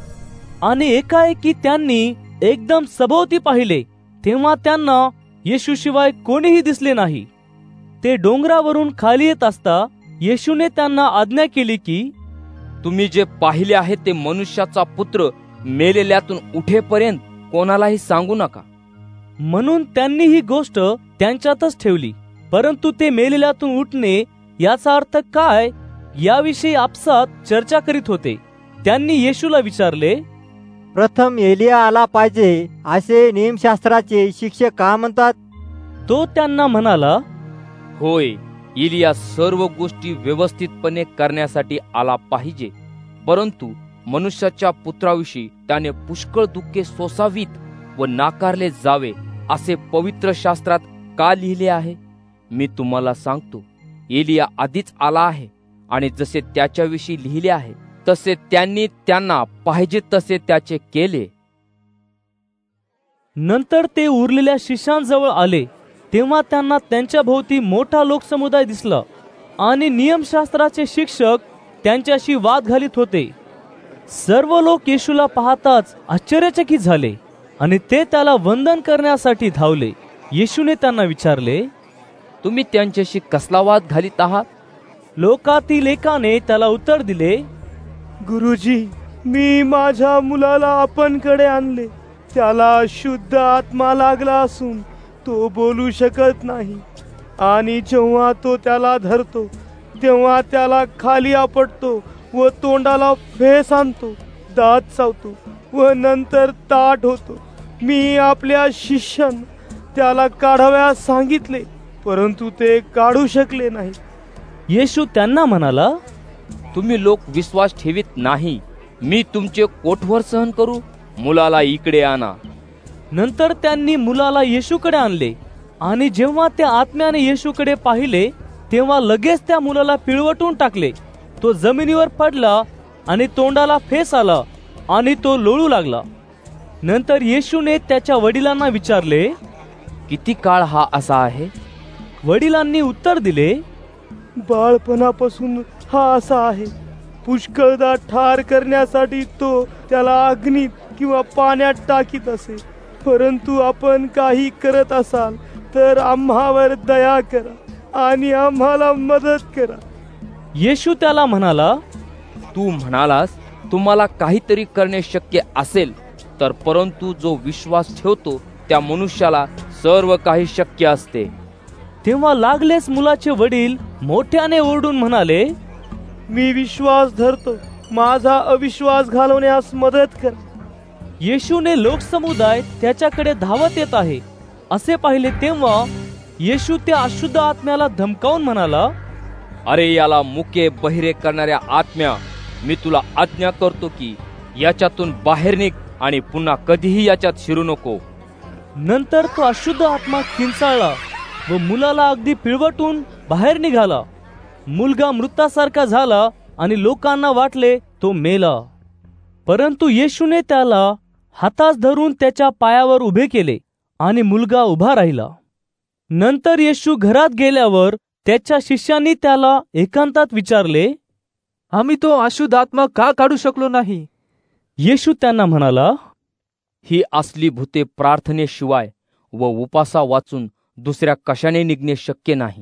आणि एकाएकी त्यांनी एकदम सभोवती पाहिले, तेव्हा त्यांना येशूशिवाय कोणीही दिसले नाही. ते डोंगरावरून खाली येत असता येशूने त्यांना आज्ञा केली की तुम्ही जे पाहिले आहे ते मनुष्याचा पुत्र मेलेल्यातून उठेपर्यंत कोणालाही सांगू नका. म्हणून त्यांनी ही गोष्ट त्यांच्यातच ठेवली. परंतु ते मेलेल्यातून उठणे याचा अर्थ काय याविषयी आपसात चर्चा करीत होते. त्यांनी येशूला विचारले, प्रथम एलिया आला पाहिजे असे नियमशास्त्राचे शिक्षक का म्हणतात? तो त्यांना म्हणाला, होय, एलिया सर्व गोष्टी व्यवस्थितपणे करण्यासाठी आला पाहिजे, परंतु मनुष्याच्या पुत्राविषयी त्याने पुष्कळ दुःखे सोसावीत व नाकारले जावे असे पवित्र शास्त्रात का लिहिले आहे? मी तुम्हाला सांगतो, एलिया आधीच आला आहे आणि जसे त्याच्याविषयी लिहिले आहे तसे त्यांनी त्यांना पाहिजे तसे त्याचे केले. नंतर ते उरलेल्या शिष्यांजवळ आले, तेव्हा त्यांना त्यांच्या भोवती मोठा लोकसमुदाय दिसला आणि नियमशास्त्राचे शिक्षक त्यांच्याशी वाद घालीत होते. सर्व लोक येशूला पाहताच आश्चर्यचकित झाले आणि ते त्याला वंदन करण्यासाठी धावले. येशूने त्यांना विचारले, तुम्ही त्यांच्याशी कसला वाद घालीत आहात? लोकातील एकाने त्याला उत्तर दिले, गुरुजी, मी माझ्या मुलाला आपणकडे आणले. त्याला शुद्ध आत्मा लागला असून तो बोलू शकत नाही, आणि जेव्हा तो त्याला धरतो तेव्हा त्याला खाली आपटतो व तोंडाला फेस आणतो, दात चावतो व नंतर ताठ होतो. मी आपल्या शिष्यांना त्याला काढावयास सांगितले, परंतु ते काढू शकले नाही. येशू त्यांना म्हणाला, तुम्ही लोक विश्वास ठेवीत नाही. मी तुमचे कोठवर सहन करू? मुलाला इकडे आणा. नंतर त्यांनी मुलाला येशूकडे आणले आणि जेव्हा त्या आत्म्याने येशूकडे पाहिले तेव्हा लगेच त्या मुलाला पिळवटून टाकले. तो जमिनीवर पडला आणि तोंडाला फेस आला आणि तो लोळू लागला. नंतर येशूने त्याच्या वडिलांना विचारले, किती काळ हा असा आहे? वडिलांनी उत्तर दिले, बाळपणापासून हा असा आहे. पुष्कळदा ठार करण्यासाठी तो त्याला अग्नीत किंवा पाण्यात टाकीत असे. परंतु आपण काही करत असाल तर आम्हावर दया करा आणि आम्हाला मदत करा. येशू त्याला म्हणाला, तू म्हणालास तुम्हाला काहीतरी करणे शक्य असेल तर, परंतु जो विश्वास ठेवतो त्या मनुष्याला सर्व काही शक्य असते. तेव्हा लागलेच मुलाचे वडील मोठ्याने ओरडून म्हणाले, मी विश्वास धरतो, माझा अविश्वास घालवण्यास मदत कर. येशूने लोकसमुदाय त्याच्याकडे धावत येत आहे असे पाहिले तेव्हा येशू त्या अशुद्ध आत्म्याला धमकावून म्हणाला, अरे याला मुके बहिरे करणाऱ्या आत्म्या, मी तुला आज्ञा करतो की याच्यातून बाहेर निघ आणि पुन्हा कधीही याच्यात शिरू नको. नंतर तो अशुद्ध आत्मा किंचाळला व मुलाला अगदी पिळवटून बाहेर निघाला. मुलगा मृतासारखा झाला आणि लोकांना वाटले तो मेला. परंतु येशूने त्याला हातास धरून त्याच्या पायावर उभे केले आणि मुलगा उभा राहिला. नंतर येशू घरात गेल्यावर त्याच्या शिष्यांनी त्याला एकांतात विचारले, आम्ही तो अशुद्ध आत्मा का काढू शकलो नाही? येशू त्यांना म्हणाला, ही असली भूते प्रार्थनेशिवाय व उपासा वाचून दुसऱ्या कशाने निघणे शक्य नाही.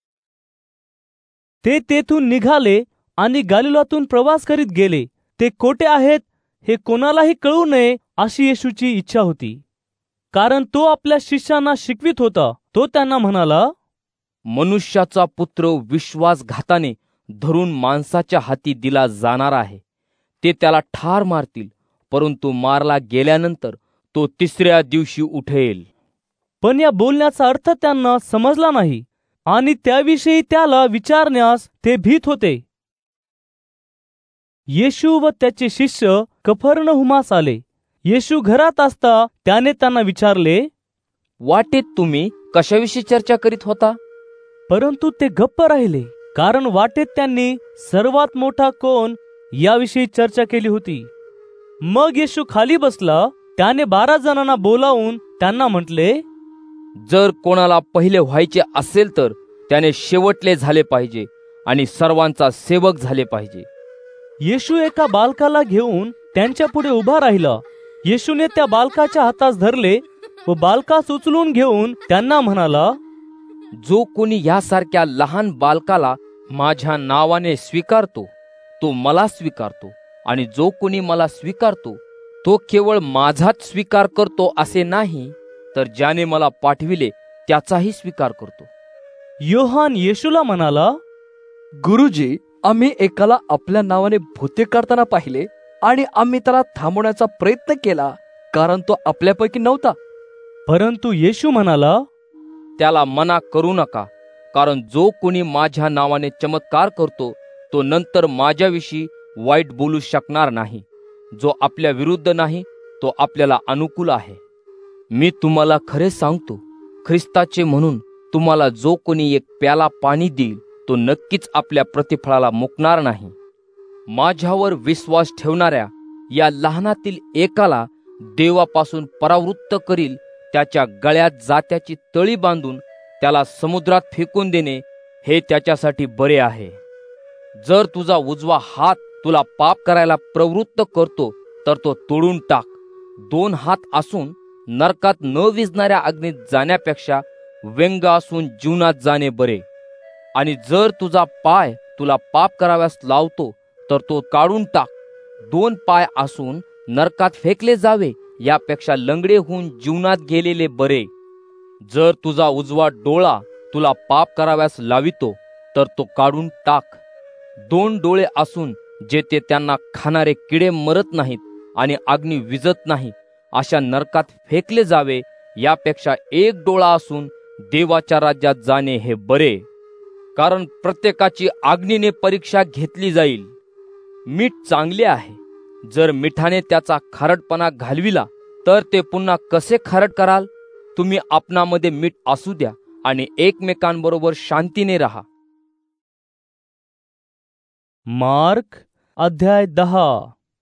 ते तेथून निघाले आणि गालिलातून प्रवास करीत गेले. ते कोठे आहेत हे कोणालाही कळू नये अशी येशूची इच्छा होती, कारण तो आपल्या शिष्यांना शिकवित होता. तो त्यांना म्हणाला, मनुष्याचा पुत्र विश्वासघाताने धरून माणसाच्या हाती दिला जाणार आहे. ते त्याला ठार मारतील, परंतु मारला गेल्यानंतर तो तिसऱ्या दिवशी उठेल. पण या बोलण्याचा अर्थ त्यांना समजला नाही आणि त्याविषयी त्याला विचारण्यास ते भीत होते. येशू व त्याचे शिष्य कफरनहुमास आले. येशू घरात असता त्याने त्यांना विचारले, वाटेत तुम्ही कशाविषयी चर्चा करीत होता? परंतु ते गप्प राहिले, कारण वाटेत त्यांनी सर्वात मोठा कोण याविषयी चर्चा केली होती. मग येशू खाली बसला. त्याने 12 जणांना बोलावून त्यांना म्हटले, जर कोणाला पहिले व्हायचे असेल तर त्याने शेवटले झाले पाहिजे आणि सर्वांचा सेवक झाले पाहिजे. येशू एका बालकाला घेऊन त्यांच्या पुढे उभा राहिला. येशूने त्या बालकाच्या हातास धरले व बालकास उचलून घेऊन त्यांना म्हणाला, जो कोणी यासारख्या लहान बालकाला माझ्या नावाने स्वीकारतो तो मला स्वीकारतो, आणि जो कोणी मला स्वीकारतो तो केवळ माझाच स्वीकार करतो असे नाही, तर ज्याने मला पाठविले त्याचाही स्वीकार करतो. योहान येशूला म्हणाला, गुरुजी, आम्ही एकाला आपल्या नावाने भूते काढताना पाहिले आणि आम्ही त्याला थांबवण्याचा प्रयत्न केला, कारण तो आपल्यापैकी नव्हता. परंतु येशू म्हणाला, त्याला मना करू नका, कारण जो कोणी माझ्या नावाने चमत्कार करतो तो नंतर माझ्याविषयी वाईट बोलू शकणार नाही. जो आपल्या विरुद्ध नाही तो आपल्याला अनुकूल आहे. मी तुम्हाला खरे सांगतो, ख्रिस्ताचे म्हणून तुम्हाला जो कोणी एक प्याला पाणी देईल तो नक्कीच आपल्या प्रतिफळाला मुकणार नाही. माझ्यावर विश्वास ठेवणाऱ्या या लहानातील एकाला देवापासून परावृत्त करील त्याच्या गळ्यात जात्याची तळी बांधून त्याला समुद्रात फेकून देणे हे त्याच्यासाठी बरे आहे. जर तुझा उजवा हात तुला पाप करायला प्रवृत्त करतो तर तो तोडून टाक. 2 हात असून नरकात न विझणाऱ्या अग्नीत जाण्यापेक्षा व्यंग असून जीवनात जाणे बरे. आणि जर तुझा पाय तुला पाप कराव्यास लावतो तर तो काढून टाक. 2 पाय असून नरकात फेकले जावे यापेक्षा लंगडे होऊन जीवनात गेलेले बरे. जर तुझा उजवा डोळा तुला पाप कराव्यास लावितो तर तो काढून टाक. 2 डोळे असून जेथे त्यांना खाणारे किडे मरत नाहीत आणि अग्नी विजत नाही अशा नरकात फेकले जावे यापेक्षा 1 डोळा असून देवाच्या राज्यात जाणे हे बरे. कारण प्रत्येकाची अग्नीने परीक्षा घेतली जाईल. मीठ चांगले आहे, जर मिठाने त्याचा खारटपणा घालविला तर ते पुन्हा कसे खारट कराल? तुम्ही आपणामध्ये मीठ असू द्या आणि एकमेकांबरोबर शांतीने राहा. मार्क अध्याय 10.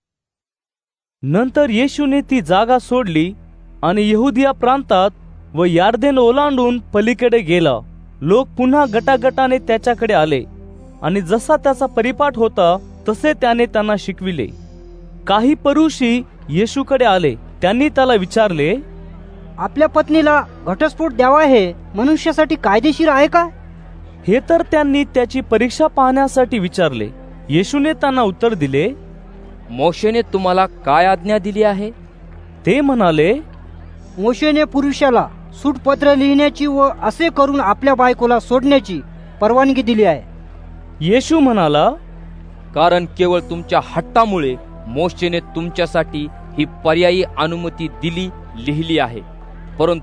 नंतर येशूने ती जागा सोडली आणि यहुदिया प्रांतात व यार्देन ओलांडून पलीकडे गेला. लोक पुन्हा गटागटाने त्याच्याकडे आले आणि जसा त्याचा परिपाठ होता तसे त्याने त्यांना शिकविले. काही परुषी येशूकडे आले. त्यांनी त्याला विचारले, आपल्या पत्नीला घटस्फोट द्यावा हे मनुष्यासाठी कायदेशीर आहे का? हे तर त्यांनी त्याची परीक्षा पाहण्यासाठी विचारले. येशूने त्यांना उत्तर दिले, मोशेने तुम्हाला काय आज्ञा दिली आहे? ते म्हणाले, मोशेने पुरुषाला सूटपत्र लिहिण्याची व असे करून आपल्या बायकोला सोडण्याची परवानगी दिली आहे. येशू म्हणाला, कारण केवळ तुमच्या हट्टामुळे मोशेने तुमच्यासाठी ही पर्यायी अनुमती लिहिली आहे, परंतु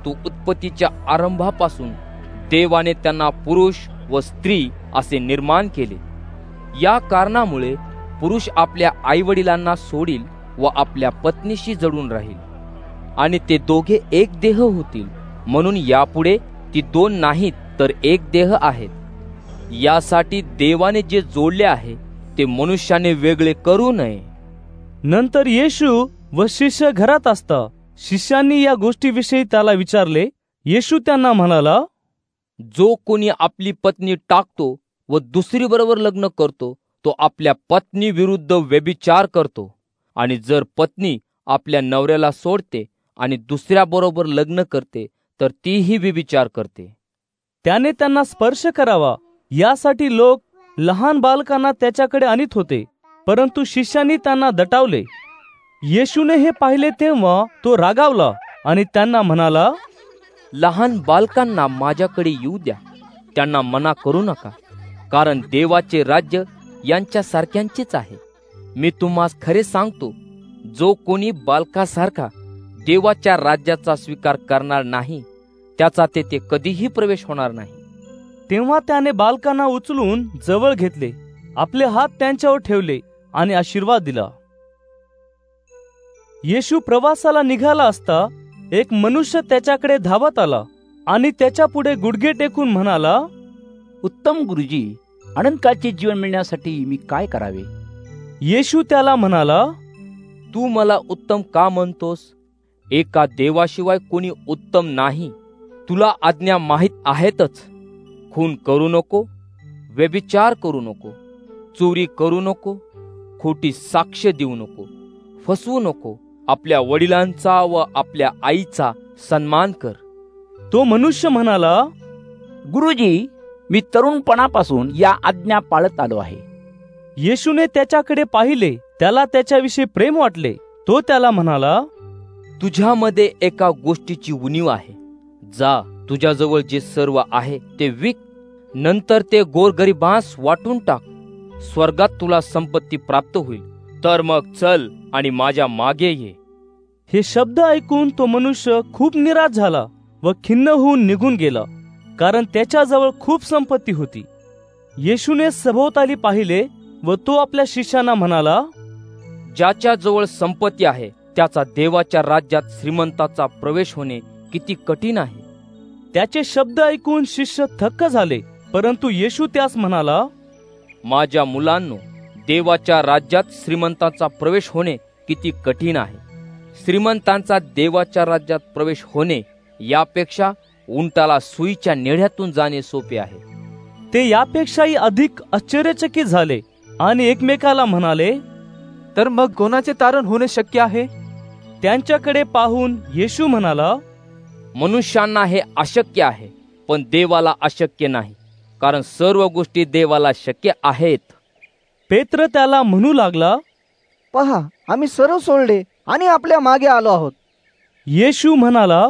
उत्पत्तीच्या आरंभापासून देवाने त्यांना पुरुष व स्त्री असे निर्माण केले. या कारणामुळे पुरुष आपल्या आईवडिलांना सोडील व आपल्या पत्नीशी जडून राहील आणि ते दोघे एक देह होतील. म्हणून यापुढे ती दोन नाहीत तर एक देह आहेत. यासाठी देवाने जे जोडले आहे ते मनुष्याने वेगळे करू नये. नंतर येशू व शिष्य घरात असता शिष्यांनी या गोष्टीविषयी त्याला विचारले. येशू त्यांना म्हणाला, जो कोणी आपली पत्नी टाकतो व दुसरी बरोबर लग्न करतो तो आपल्या पत्नी विरुद्ध व्यभिचार करतो. आणि जर पत्नी आपल्या नवऱ्याला सोडते आणि दुसऱ्या बरोबर लग्न करते तर तीही व्यभिचार करते. त्याने त्यांना स्पर्श करावा यासाठी लोक लहान बालकांना त्याच्याकडे आणीत होते, परंतु शिष्यांनी त्यांना दटावले. येशूने हे पाहिले तेव्हा तो रागावला आणि त्यांना म्हणाला, लहान बालकांना माझ्याकडे येऊ द्या, त्यांना मना करू नका, कारण देवाचे राज्य यांच्यासारख्यांचेच आहे. मी तुम्हास खरे सांगतो, जो कोणी बालकासारखा देवाच्या राज्याचा स्वीकार करणार नाही त्याचा तेथे कधीही प्रवेश होणार नाही. तेव्हा त्याने बालकांना उचलून जवळ घेतले, आपले हात त्यांच्यावर ठेवले आणि आशीर्वाद दिला. येशू प्रवासाला निघाला असता एक मनुष्य त्याच्याकडे धावत आला आणि त्याच्या पुढे गुडघे टेकून म्हणाला, उत्तम गुरुजी, अनंतकाळचे जीवन मिळण्यासाठी मी काय करावे? येशू त्याला म्हणाला, तू मला उत्तम का म्हणतोस? एका देवाशिवाय कोणी उत्तम नाही. तुला आज्ञा माहीत आहेतच. खून करू नको, व्यभिचार करू नको, चोरी करू नको, खोटी साक्ष देऊ नको, फसवू नको, आपल्या वडिलांचा व आपल्या आईचा सन्मान कर. तो मनुष्य म्हणाला, गुरुजी, मी तरुणपणापासून या आज्ञा पाळत आलो आहे. येशूने त्याच्याकडे पाहिले, त्याला त्याच्याविषयी प्रेम वाटले. तो त्याला म्हणाला, तुझ्यामध्ये एका गोष्टीची उणीव आहे. जा, तुझ्याजवळ जे सर्व आहे ते विक, नंतर ते गोरगरिबांस वाटून टाक. स्वर्गात तुला संपत्ती प्राप्त होईल. तर मग चल आणि माझ्या मागे ये. हे शब्द ऐकून तो मनुष्य खूप निराश झाला व खिन्न होऊन निघून गेला, कारण त्याच्याजवळ खूप संपत्ती होती. येशूने सभोवताली पाहिले व तो आपल्या शिष्यांना म्हणाला, ज्याच्या जवळ संपत्ती आहे त्याचा देवाच्या राज्यात श्रीमंताचा प्रवेश होणे किती कठीण आहे. त्याचे शब्द ऐकून शिष्य थक्क झाले, परंतु येशू त्यास म्हणाला, माझ्या मुलांनो, देवाच्या राज्यात श्रीमंताचा प्रवेश होणे किती कठीण आहे. श्रीमंतांचा देवाच्या राज्यात प्रवेश होणे यापेक्षा उंटाला सुईच्या नेढ्यातून जाणे सोपे आहे. ते यापेक्षाही अधिक आश्चर्यचकित झाले आणि एकमेकाला म्हणाले, तर मग कोणाचे तारण होणे शक्य आहे? त्यांच्याकडे पाहून येशू म्हणाला, मनुष्यांना हे अशक्य आहे, पण देवाला अशक्य नाही, कारण सर्व गोष्टी देवाला शक्य आहेत. पेत्र त्याला म्हणू लागला, पहा, आम्ही सर्व सोडले आणि आपल्या मागे आलो आहोत. येशू म्हणाला,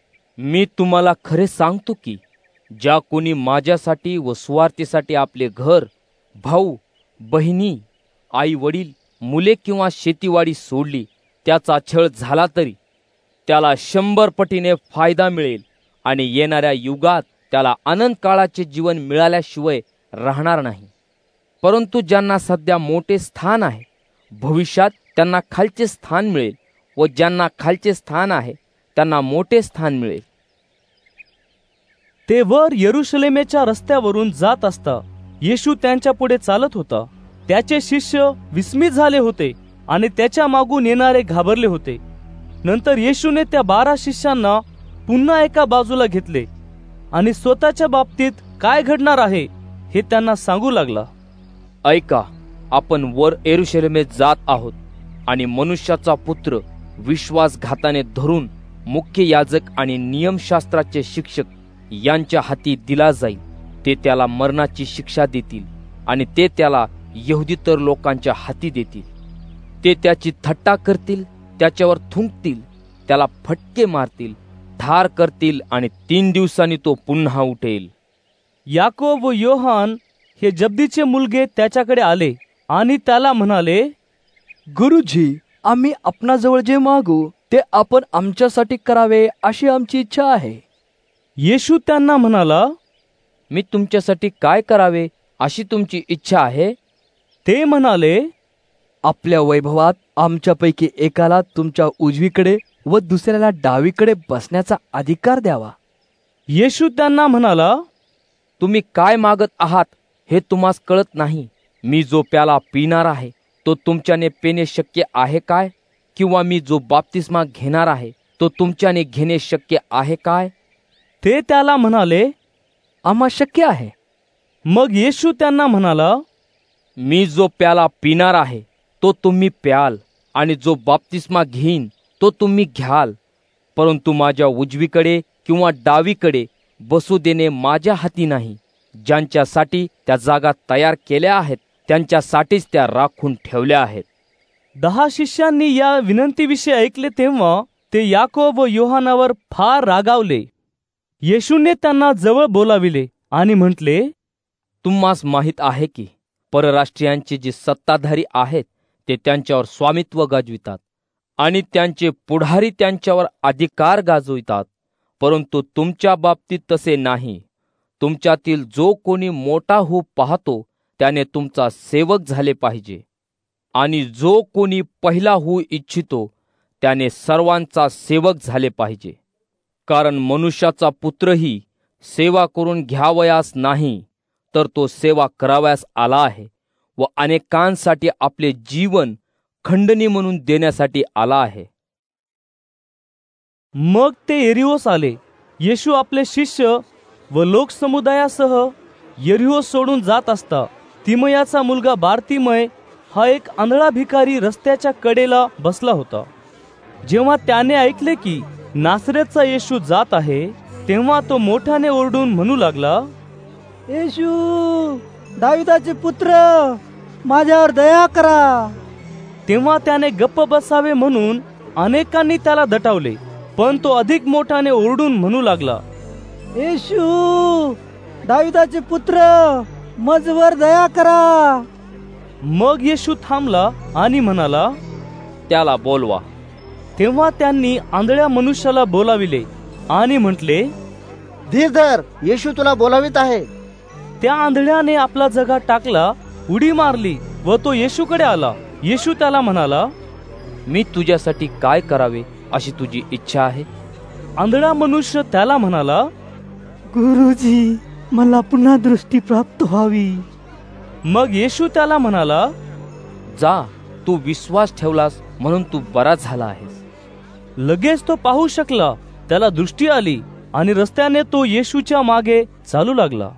मी तुम्हाला खरे सांगतो की ज्या कोणी माझ्यासाठी व स्वार्थीसाठी आपले घर, भाऊ, बहिणी, आई वडील, मुले किंवा शेतीवाडी सोडली, त्याचा छळ झाला तरी त्याला 100 पटीने फायदा मिळेल आणि येणाऱ्या युगात त्याला अनंत काळाचे जीवन मिळाल्याशिवाय राहणार नाही. परंतु ज्यांना सध्या मोठे स्थान आहे, भविष्यात त्यांना खालचे स्थान मिळेल, व ज्यांना खालचे स्थान आहे त्यांना मोठे स्थान मिळेल. ते वर यरुशलेमेच्या रस्त्यावरून जात असता येशू त्यांच्या पुढे चालत होता. त्याचे शिष्य विस्मित झाले होते आणि त्याच्या मागून येणारे घाबरले होते. नंतर येशूने त्या 12 शिष्यांना पुन्हा एका बाजूला घेतले आणि स्वतःच्या बाबतीत काय घडणार आहे हे त्यांना सांगू लागला. ऐका, आपण वर यरुशलेमेत जात आहोत आणि मनुष्याचा पुत्र विश्वासघाताने धरून मुख्य याजक आणि नियमशास्त्राचे शिक्षक यांच्या हाती दिला जाईल. ते त्याला मरणाची शिक्षा देतील आणि ते त्याला यहुदीतर लोकांच्या हाती देतील. ते त्याची थट्टा करतील, त्याच्यावर थुंकतील, त्याला फटके मारतील, ठार करतील आणि 3 दिवसांनी तो पुन्हा उठेल. याकोब व योहान हे जब्दीचे मुलगे त्याच्याकडे आले आणि त्याला म्हणाले, गुरुजी, आम्ही आपणाजवळ जे मागू ते आपण आमच्यासाठी करावे अशी आमची इच्छा आहे. येशू त्यांना म्हणाला, मी तुमच्यासाठी काय करावे अशी तुमची इच्छा आहे? ते म्हणाले, आपल्या वैभवात आमच्यापैकी एकाला तुमच्या उजवीकडे व दुसऱ्याला डावीकडे बसण्याचा अधिकार द्यावा. येशू त्यांना म्हणाला, तुम्ही काय मागत आहात हे तुम्हास कळत नाही. मी जो प्याला पिणार आहे तो तुमच्याने पिणे शक्य आहे काय? किंवा मी जो बाप्तिस्मा घेणार आहे तो तुमच्याने घेणे शक्य आहे काय? ते त्याला म्हणाले, आम्हा शक्य आहे. मग येशू त्यांना म्हणाला, मी जो प्याला पिणार आहे तो तुम्ही प्याल, आणि जो बाप्तिस्मा घेईन तो तुम्ही घ्याल. परंतु माझ्या उजवीकडे किंवा डावीकडे बसू देणे माझ्या हाती नाही. ज्यांच्यासाठी त्या जागा तयार केल्या आहेत त्यांच्यासाठीच त्या राखून ठेवल्या आहेत. 10 शिष्यांनी या विनंतीविषयी ऐकले तेव्हा ते याकोब व योहानावर फार रागावले. येशूने त्यांना जवळ बोलाविले आणि म्हटले, तुम्हास माहीत आहे की परराष्ट्रीयांचे जे सत्ताधारी आहेत ते त्यांच्यावर स्वामित्व गाजवितात आणि त्यांचे पुढारी त्यांच्यावर अधिकार गाजवितात. परंतु तुमच्या बाबतीत तसे नाही. तुमच्यातील जो कोणी मोठा होऊ पाहतो त्याने तुमचा सेवक झाले पाहिजे, आणि जो कोणी पहिला होऊ इच्छितो त्याने सर्वांचा सेवक झाले पाहिजे. कारण मनुष्याचा पुत्रही सेवा करून घ्यावयास नाही, तर तो सेवा करावयास आला आहे व अनेकांसाठी आपले जीवन खंडणी म्हणून देण्यासाठी आला आहे. मग ते यरीहोस आले. येशू आपले शिष्य व लोकसमुदायासह यरीहो सोडून जात असता तिमयाचा मुलगा बारतिमय हा एक आंधळा भिकारी रस्त्याच्या कडेला बसला होता. जेव्हा त्याने ऐकले की नासरेतचा येशू जात आहे तेव्हा तो मोठ्याने ओरडून म्हणू लागला, येशू, दाविदाचे पुत्र, माझ्यावर दया करा. तेव्हा त्याने गप्प बसावे म्हणून अनेकांनी त्याला दटावले, पण तो अधिक मोठ्याने ओरडून म्हणू लागला, येशू, दाविदाचे पुत्र, माझ्यावर दया करा. मग येशू थांबला आणि म्हणाला, त्याला बोलवा. तेव्हा त्यांनी आंधळ्या मनुष्याला बोलाविले आणि म्हटले, धीर धर, येशू तुला बोलावित आहे. त्या आंधळ्याने आपला जगा टाकला, उडी मारली व तो येशूकडे आला. येशू त्याला म्हणाला, मी तुझ्यासाठी काय करावे अशी तुझी इच्छा आहे? आंधळा मनुष्य त्याला म्हणाला, गुरुजी, मला पुन्हा दृष्टी प्राप्त व्हावी. मग येशू त्याला म्हणाला, जा, तू विश्वास ठेवलास म्हणून तू बरा झाला आहेस. लगेच तो पाहू शकला, त्याला दृष्टी आली आणि रस्त्याने तो येशूच्या मागे चालू लागला.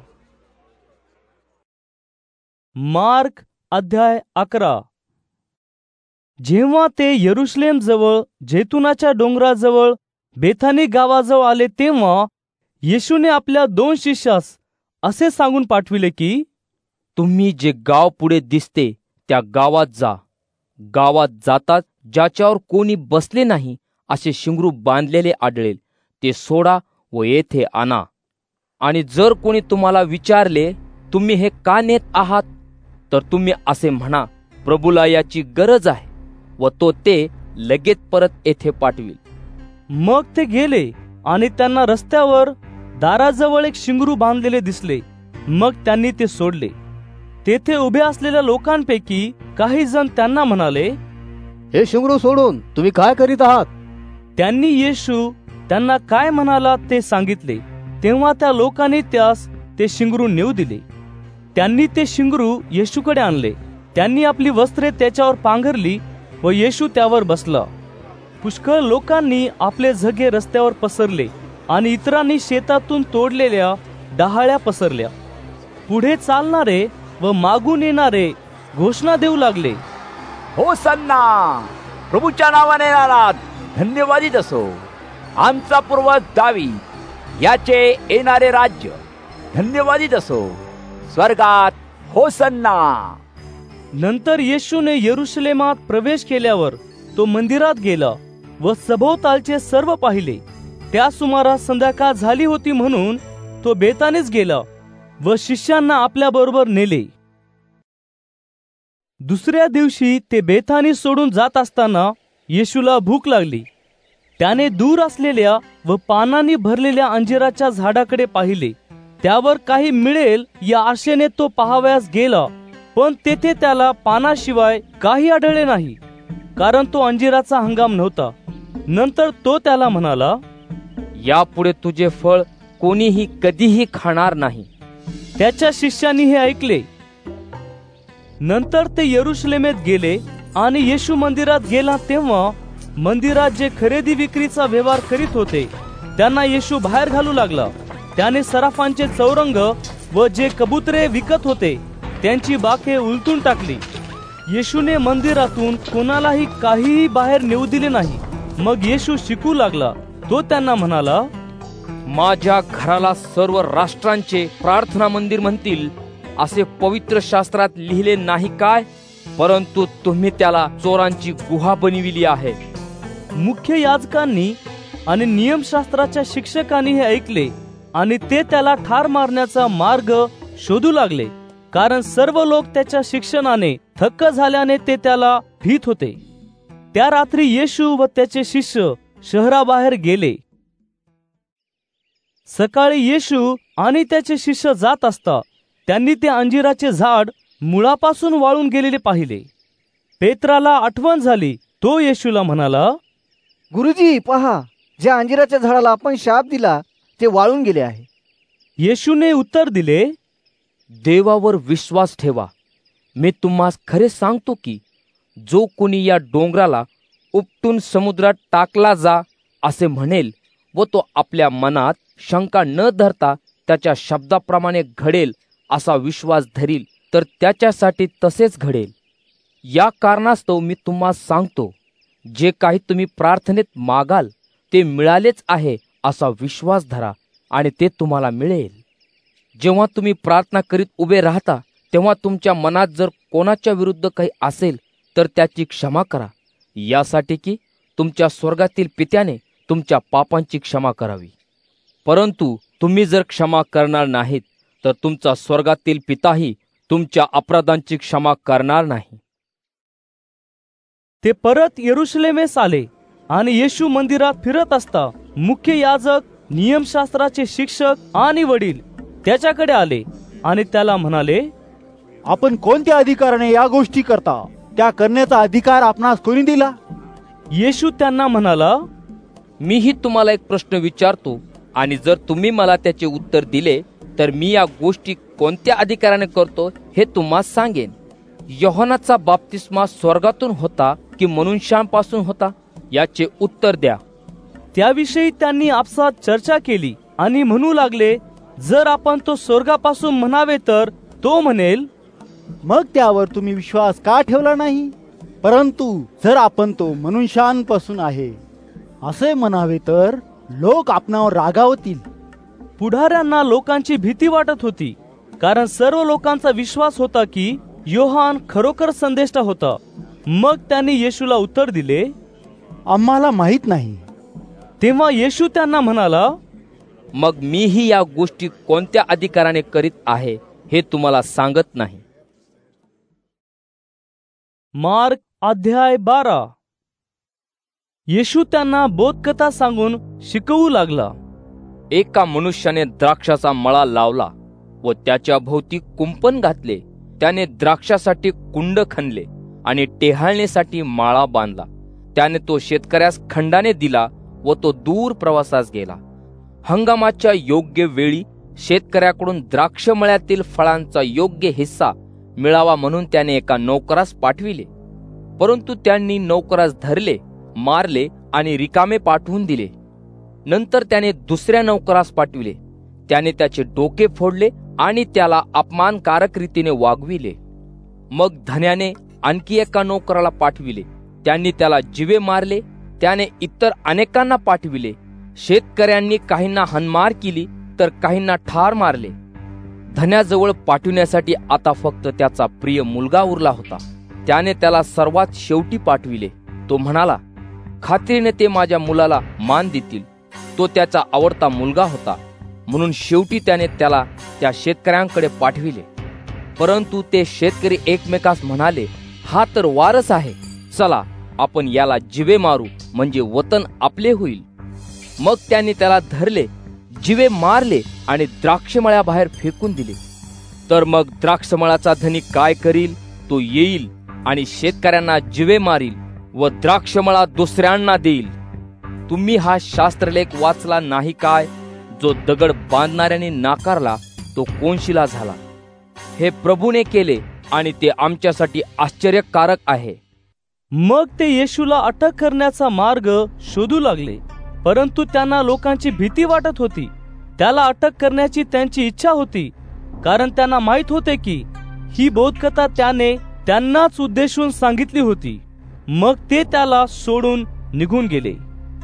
मार्क अध्याय 11. जेव्हा ते यरुशलेम जवळ जैतुनाच्या डोंगराजवळ बेथानी गावाजवळ आले तेव्हा येशूने आपल्या 2 शिष्यास असे सांगून पाठविले की, तुम्ही जे गाव पुढे दिसते त्या गावात जा. गावात जातात ज्याच्यावर कोणी बसले नाही असे शिंगरू बांधलेले आढळेल ते सोडा व येथे आणा. आणि जर कोणी तुम्हाला विचारले, तुम्ही हे का नेत आहात, तर तुम्ही असे म्हणा, प्रभूला याची गरज आहे व तो ते लगेच परत येथे पाठविल. मग ते गेले आणि त्यांना रस्त्यावर दाराजवळ एक शिंगरू बांधलेले दिसले. मग त्यांनी ते सोडले. तेथे उभे असलेल्या लोकांपैकी काही जण त्यांना म्हणाले, हे शिंगरू सोडून तुम्ही काय करीत आहात? त्यांनी येशू त्यांना काय म्हणाला ते सांगितले. तेव्हा त्या लोकांनी त्यास ते शिंगरू नेऊ दिले. त्यांनी ते शिंगरू येशूकडे आणले. त्यांनी आपली वस्त्रे त्याच्यावर पांघरली व येशू त्यावर बसला. पुष्कळ लोकांनी आपले झगे रस्त्यावर पसरले आणि इतरांनी शेतातून तोडलेल्या डहाळ्या पसरल्या. पुढे चालणारे व मागून येणारे घोषणा देऊ लागले, होसन्ना, प्रभूच्या नावाने येणारा धन्यवादित असो. आमचा पूर्वज दावीद याचे येणारे राज्य धन्यवादित असो. स्वर्गात होसन्ना. नंतर येशूने यरुशलेमात प्रवेश केल्यावर तो मंदिरात गेला व सभोवतालचे सर्व पाहिले. त्या सुमारास संध्याकाळ झाली होती म्हणून तो बेतानीच गेला व शिष्यांना आपल्या बरोबर नेले. दुसऱ्या दिवशी ते बेथानी सोडून जात असताना येशूला भूक लागली. त्याने दूर असलेल्या व पानांनी भरलेल्या अंजिराच्या झाडाकडे पाहिले. त्यावर काही मिळेल या आशेने तो पाहावयास गेला, पण तेथे त्याला पानाशिवाय काही आढळले नाही, कारण तो अंजिराचा हंगाम नव्हता. नंतर तो त्याला म्हणाला, यापुढे तुझे फळ कोणीही कधीही खाणार नाही. त्याच्या शिष्यांनी हे ऐकले. नंतर ते यरुशलेमेत गेले आणि येशू मंदिरात गेला तेव्हा मंदिरात जे खरेदी विक्रीचा व्यवहार करीत होते त्यांना येशू बाहेर घालू लागला. त्याने सराफांचे चौरंग व जे कबुतरे विकत होते त्यांची बाके उलटून टाकली. येशूने मंदिरातून कोणालाही काहीही बाहेर नेऊ दिले नाही. मग येशू शिकू लागला. तो त्यांना म्हणाला, माझ्या घराला सर्व राष्ट्रांचे प्रार्थना मंदिर म्हणतील असे पवित्र शास्त्रात लिहिले नाही काय? परंतु तुम्ही त्याला चोरांची गुहा बनविली आहे. मुख्य याजकांनी आणि नियमशास्त्राच्या शिक्षकांनी हे ऐकले आणि ते त्याला ठार मारण्याचा मार्ग शोधू लागले, कारण सर्व लोक त्याच्या शिक्षणाने थक्क झाल्याने ते त्याला भीत होते. त्या रात्री येशू व त्याचे शिष्य शहराबाहेर गेले. सकाळी येशू आणि त्याचे शिष्य जात असता त्यांनी ते अंजिराचे झाड मुळापासून वाळून गेलेले पाहिले. पेत्राला आठवण झाली. तो येशूला म्हणाला, गुरुजी पहा, ज्या अंजिराच्या झाडाला आपण शाप दिला ते वाळून गेले आहे. येशूने उत्तर दिले, देवावर विश्वास ठेवा. मी तुम्हास खरे सांगतो की जो कोणी या डोंगराला उपटून समुद्रात टाकला जा असे म्हणेल व तो आपल्या मनात शंका न धरता त्याच्या शब्दाप्रमाणे घडेल असा विश्वास धरील तर त्याच्यासाठी तसेच घडेल. या कारणास्तव मी तुम्हास सांगतो, जे काही तुम्ही प्रार्थनेत मागाल ते मिळालेच आहे असा विश्वास धरा आणि ते तुम्हाला मिळेल. जेव्हा तुम्ही प्रार्थना करीत उभे राहता तेव्हा तुमच्या मनात जर कोणाच्या विरुद्ध काही असेल तर त्याची क्षमा करा, यासाठी की तुमच्या स्वर्गातील पित्याने तुमच्या पापांची क्षमा करावी. परंतु तुम्ही जर क्षमा करणार नाहीत तर तुमचा स्वर्गातील पिताही तुमच्या अपराधांची क्षमा करणार नाही. ते परत यरुशलेमेस आले आणि येशू मंदिरात फिरत असता मुख्य याजक, नियमशास्त्राचे शिक्षक आणि वडील त्याच्याकडे आले आणि त्याला म्हणाले, आपण कोणत्या अधिकाराने या गोष्टी करता? त्या करण्याचा अधिकार आपणास कोणी दिला? येशू त्यांना म्हणाला, मीही तुम्हाला एक प्रश्न विचारतो आणि जर तुम्ही मला त्याचे उत्तर दिले तर मी या गोष्टी कोणत्या अधिकाराने करतो हे तुम्हाला सांगेन. योहानाचा बाप्तिस्मा स्वर्गातून होता की मनुष्यांपासून होता? याचे उत्तर द्या. त्याविषयी त्यांनी आपसात चर्चा केली आणि म्हणू लागले, जर आपण तो स्वर्गापासून म्हणावे तर तो म्हणेल, मग त्यावर तुम्ही विश्वास का ठेवला नाही? परंतु जर आपण तो मनुष्यांपासून आहे असे म्हणावे तर लोक आपणावर रागावतील. पुढाऱ्यांना लोकांची भीती वाटत होती, कारण सर्व लोकांचा विश्वास होता की योहान खरोखर संदेष्टा होता. मग त्यांनी येशूला उत्तर दिले, आम्हाला माहित नाही. तेव्हा येशू त्यांना म्हणाला, मग मीही या गोष्टी कोणत्या अधिकाराने करीत आहे हे तुम्हाला सांगत नाही. मार्क अध्याय 12. येशू त्यांना बोधकथा सांगून शिकवू लागला. एका मनुष्याने द्राक्षाचा मळा लावला व त्याच्या भोवती कुंपण घातले. त्याने द्राक्षासाठी कुंड खणले आणि टेहाळणीसाठी माळा बांधला. त्याने तो शेतकऱ्यास खंडाने दिला व तो दूर प्रवासास गेला. हंगामाच्या योग्य वेळी शेतकऱ्याकडून द्राक्ष मळ्यातील फळांचा योग्य हिस्सा मिळावा म्हणून त्याने एका नोकरास पाठविले. परंतु त्यांनी नोकरास धरले, मारले आणि रिकामे पाठवून दिले. नंतर त्याने दुसऱ्या नोकरास पाठविले. त्याने त्याचे डोके फोडले आणि त्याला अपमानकारक रीतीने वागविले. मग धन्याने आणखी एका नोकराला पाठविले. त्यांनी त्याला जीवे मारले. त्याने इतर अनेकांना पाठविले. शेतकऱ्यांनी काहींना हाणमार केली तर काहींना ठार मारले. धन्याजवळ पाठविण्यासाठी आता फक्त त्याचा प्रिय मुलगा उरला होता. त्याने त्याला सर्वात शेवटी पाठविले. तो म्हणाला, खात्रीने ते माझ्या मुलाला मान देतील. तो त्याचा आवडता मुलगा होता. म्हणून शेवटी त्याने त्याला त्या शेतकऱ्यांकडे पाठविले. परंतु ते शेतकरी एकमेकास म्हणाले, हा तर वारस आहे. चला आपण याला जिवे मारू, म्हणजे वतन आपले होईल. मग त्यांनी त्याला धरले, जिवे मारले आणि द्राक्षमळ्याबाहेर फेकून दिले. तर मग द्राक्षमळाचा धनी काय करील? तो येईल आणि शेतकऱ्यांना जिवे मारील व द्राक्षमळा दुसऱ्यांना देईल. तुम्ही हा शास्त्रलेख वाचला नाही काय? जो दगड बांधणाऱ्याने नाकारला तो कोनशिला झाला. हे प्रभूने केले आणि ते आमच्यासाठी आश्चर्यकारक आहे. मग ते येशूला अटक करण्याचा मार्ग शोधू लागले, परंतु त्यांना लोकांची भीती वाटत होती. त्याला अटक करण्याची त्यांची इच्छा होती, कारण त्यांना माहित होते की ही बोधकथा त्याने त्यांनाच उद्देशून सांगितली होती. मग ते त्याला सोडून निघून गेले.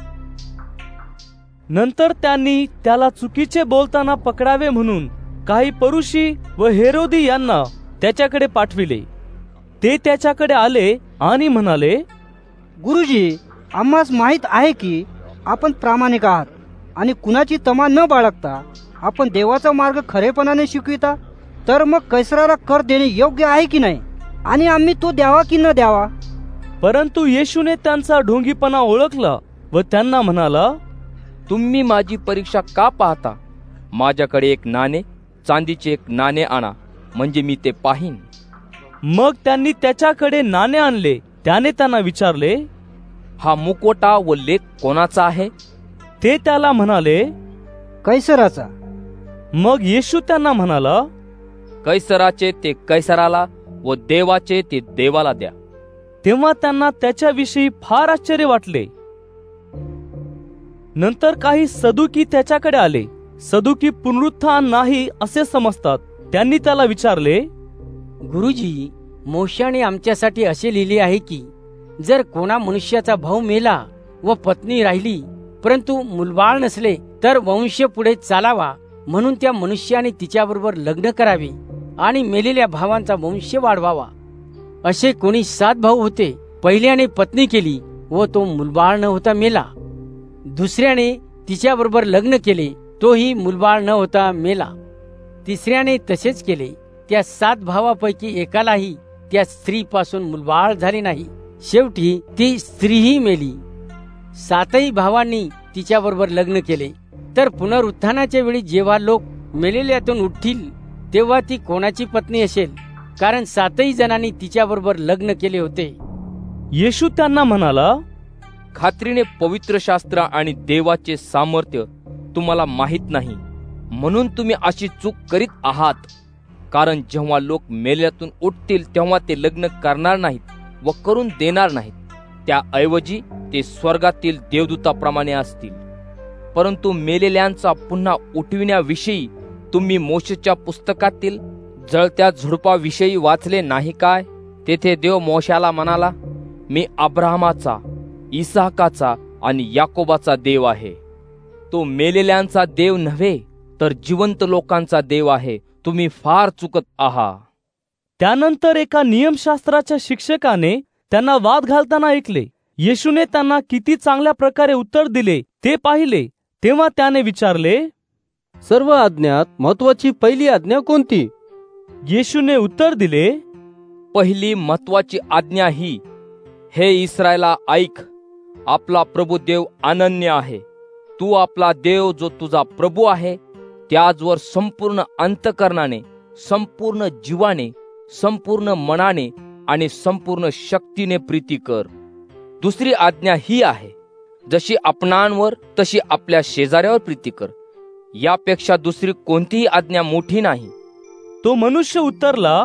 नंतर त्यांनी त्याला चुकीचे बोलताना पकडावे म्हणून काही परुषी व हेरोदी यांना त्याच्याकडे पाठविले. ते त्याच्याकडे आले आणि म्हणाले, गुरुजी, आम्हास माहित आहे की आपण प्रामाणिक आहात आणि कुणाची तमा न बाळगता आपण देवाचा मार्ग खरेपणाने शिकविता. तर मग कैसराला कर देणे योग्य आहे की नाही, आणि आम्ही तो द्यावा की न द्यावा? परंतु येशूने त्यांचा ढोंगीपणा ओळखला व त्यांना म्हणाला, तुम्ही माझी परीक्षा का पाहता? माझ्याकडे एक नाणे, चांदीचे एक नाणे आणा, म्हणजे मी ते पाहीन. मग त्यांनी त्याच्याकडे नाणे आणले. त्याने त्यांना विचारले, हा मुकोटा व लेख कोणाचा आहे? ते त्याला म्हणाले, कैसराचा. मग येशू त्यांना म्हणाला, कैसराचे ते कैसराला व देवाचे ते देवाला द्या. तेव्हा त्यांना त्याच्याविषयी फार आश्चर्य वाटले. नंतर काही सदुकी त्याच्याकडे आले. सदुकी पुनरुत्थान नाही असे समजतात. त्यांनी त्याला विचारले, गुरुजी, मोशाने आमच्यासाठी असे लिहिले आहे की जर कोणा मनुष्याचा भाऊ मेला व पत्नी राहिली परंतु मुलबाळ नसले तर वंश पुढे चालावा म्हणून त्या मनुष्याने तिच्याबरोबर लग्न करावे आणि मेलेल्या भावांचा वंश वाढवावा. असे कोणी 7 भाऊ होते. पहिल्याने पत्नी केली व तो मुलबाळ न होता मेला. दुसऱ्याने तिच्याबरोबर लग्न केले, तोही मुलबाळ न होता मेला. तिसऱ्याने तसेच केले. त्या 7 भावापैकी एकालाही त्या स्त्रीपासून मुलबाळ झाले नाही. शेवटी ती स्त्रीही मेली. 7ही भावांनी तिच्याबरोबर लग्न केले. तर पुनरुत्थानाच्या वेळी जेव्हा लोक मेलेल्यातून उठतील तेव्हा ती कोणाची पत्नी असेल, कारण 7ही जणांनी तिच्याबरोबर लग्न केले होते. येशू त्यांना म्हणाला, खात्रीने पवित्र शास्त्र आणि देवाचे सामर्थ्य तुम्हाला माहित नाही, म्हणून तुम्ही अशी चूक करीत आहात. कारण जेव्हा लोक मेल्यातून उठतील तेव्हा ते लग्न करणार नाहीत व करून देणार नाहीत. त्याऐवजी ते स्वर्गातील देवदूताप्रमाणे असतील. परंतु मेलेल्यांचा पुन्हा उठविण्याविषयी तुम्ही मोशेच्या पुस्तकातील जळत्या झुडपाविषयी वाचले नाही काय? तेथे देव मोशाला म्हणाला, मी अब्राहमाचा, इसाकाचा आणि याकोबाचा देव आहे. तो मेलेल्यांचा देव नव्हे तर जिवंत लोकांचा देव आहे. तुम्ही फार चुकत आहात. त्यानंतर एका नियमशास्त्राच्या शिक्षकाने त्यांना वाद घालताना ऐकले. येशूने त्यांना किती चांगल्या प्रकारे उत्तर दिले ते पाहिले. तेव्हा त्याने विचारले, सर्व आज्ञात महत्वाची पहिली आज्ञा कोणती? येशूने उत्तर दिले, पहिली महत्वाची आज्ञा ही, हे इस्रायला ऐक, आपला प्रभू देव अनन्य आहे. तू आपला देव जो तुझा प्रभू आहे त्याचवर संपूर्ण अंतःकरणाने, संपूर्ण जीवाने, संपूर्ण मनाने आणि संपूर्ण शक्तीने प्रीती कर. दुसरी आज्ञा ही आहे, जशी आपणांवर तशी आपल्या शेजाऱ्यावर प्रीती कर. यापेक्षा दुसरी कोणतीही आज्ञा मोठी नाही. तो मनुष्य उत्तरला,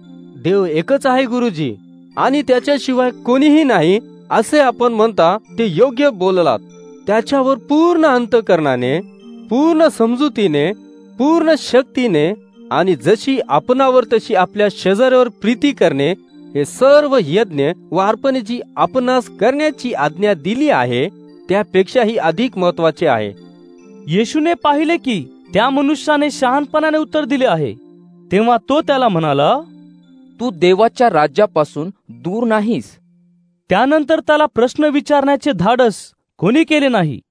देव एकच आहे गुरुजी, आणि त्याच्याशिवाय कोणीही नाही असे आपण म्हणता ते योग्य बोललात. त्याच्यावर पूर्ण अंतःकरणाने, पूर्ण समजुतीने, पूर्ण शक्तीने आणि जशी आपणावर तशी आपल्या शेजाऱ्यावर प्रीती करणे, हे सर्व यज्ञ व अर्पणेची आपणास करण्याची आज्ञा दिली आहे त्यापेक्षाही अधिक महत्वाचे आहे. येशूने पाहिले की त्या मनुष्याने शहाणपणाने उत्तर दिले आहे. तेव्हा तो त्याला म्हणाला, तू देवाच्या राज्यापासून दूर नाहीस. त्यानंतर त्याला प्रश्न विचारण्याचे धाडस कोणी केले नाही.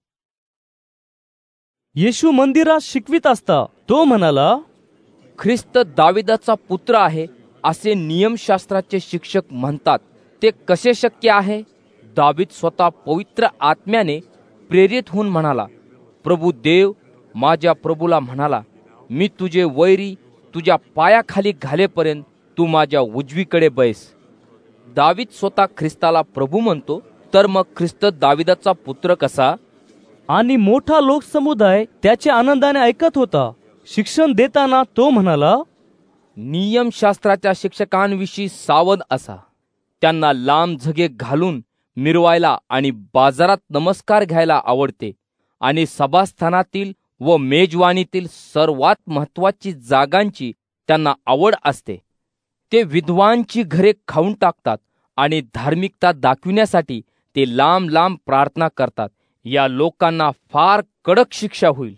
येशू मंदिरात शिकवित असता तो म्हणाला, ख्रिस्त दाविदाचा पुत्र आहे असे नियमशास्त्राचे शिक्षक म्हणतात. ते कसे शक्य आहे? दावीद स्वतः पवित्र आत्म्याने प्रेरित होऊन म्हणाला, प्रभू देव माझ्या प्रभूला म्हणाला, मी तुझे वैरी तुझ्या पायाखाली घालेपर्यंत तू माझ्या उजवीकडे बैस. दावीद स्वतः ख्रिस्ताला प्रभू म्हणतो, तर मग ख्रिस्त दाविदाचा पुत्र कसा? आणि मोठा लोकसमुदाय त्याच्या आनंदाने ऐकत होता. शिक्षण देताना तो म्हणाला, नियमशास्त्राच्या शिक्षकांविषयी सावध असा. त्यांना लांब झगे घालून मिरवायला आणि बाजारात नमस्कार घ्यायला आवडते आणि सभास्थानातील व मेजवानीतील सर्वात महत्वाची जागांची त्यांना आवड असते. ते विद्वांची घरे खाऊन टाकतात आणि धार्मिकता दाखविण्यासाठी ते लांब लांब प्रार्थना करतात. या लोकांना फार कडक शिक्षा होईल.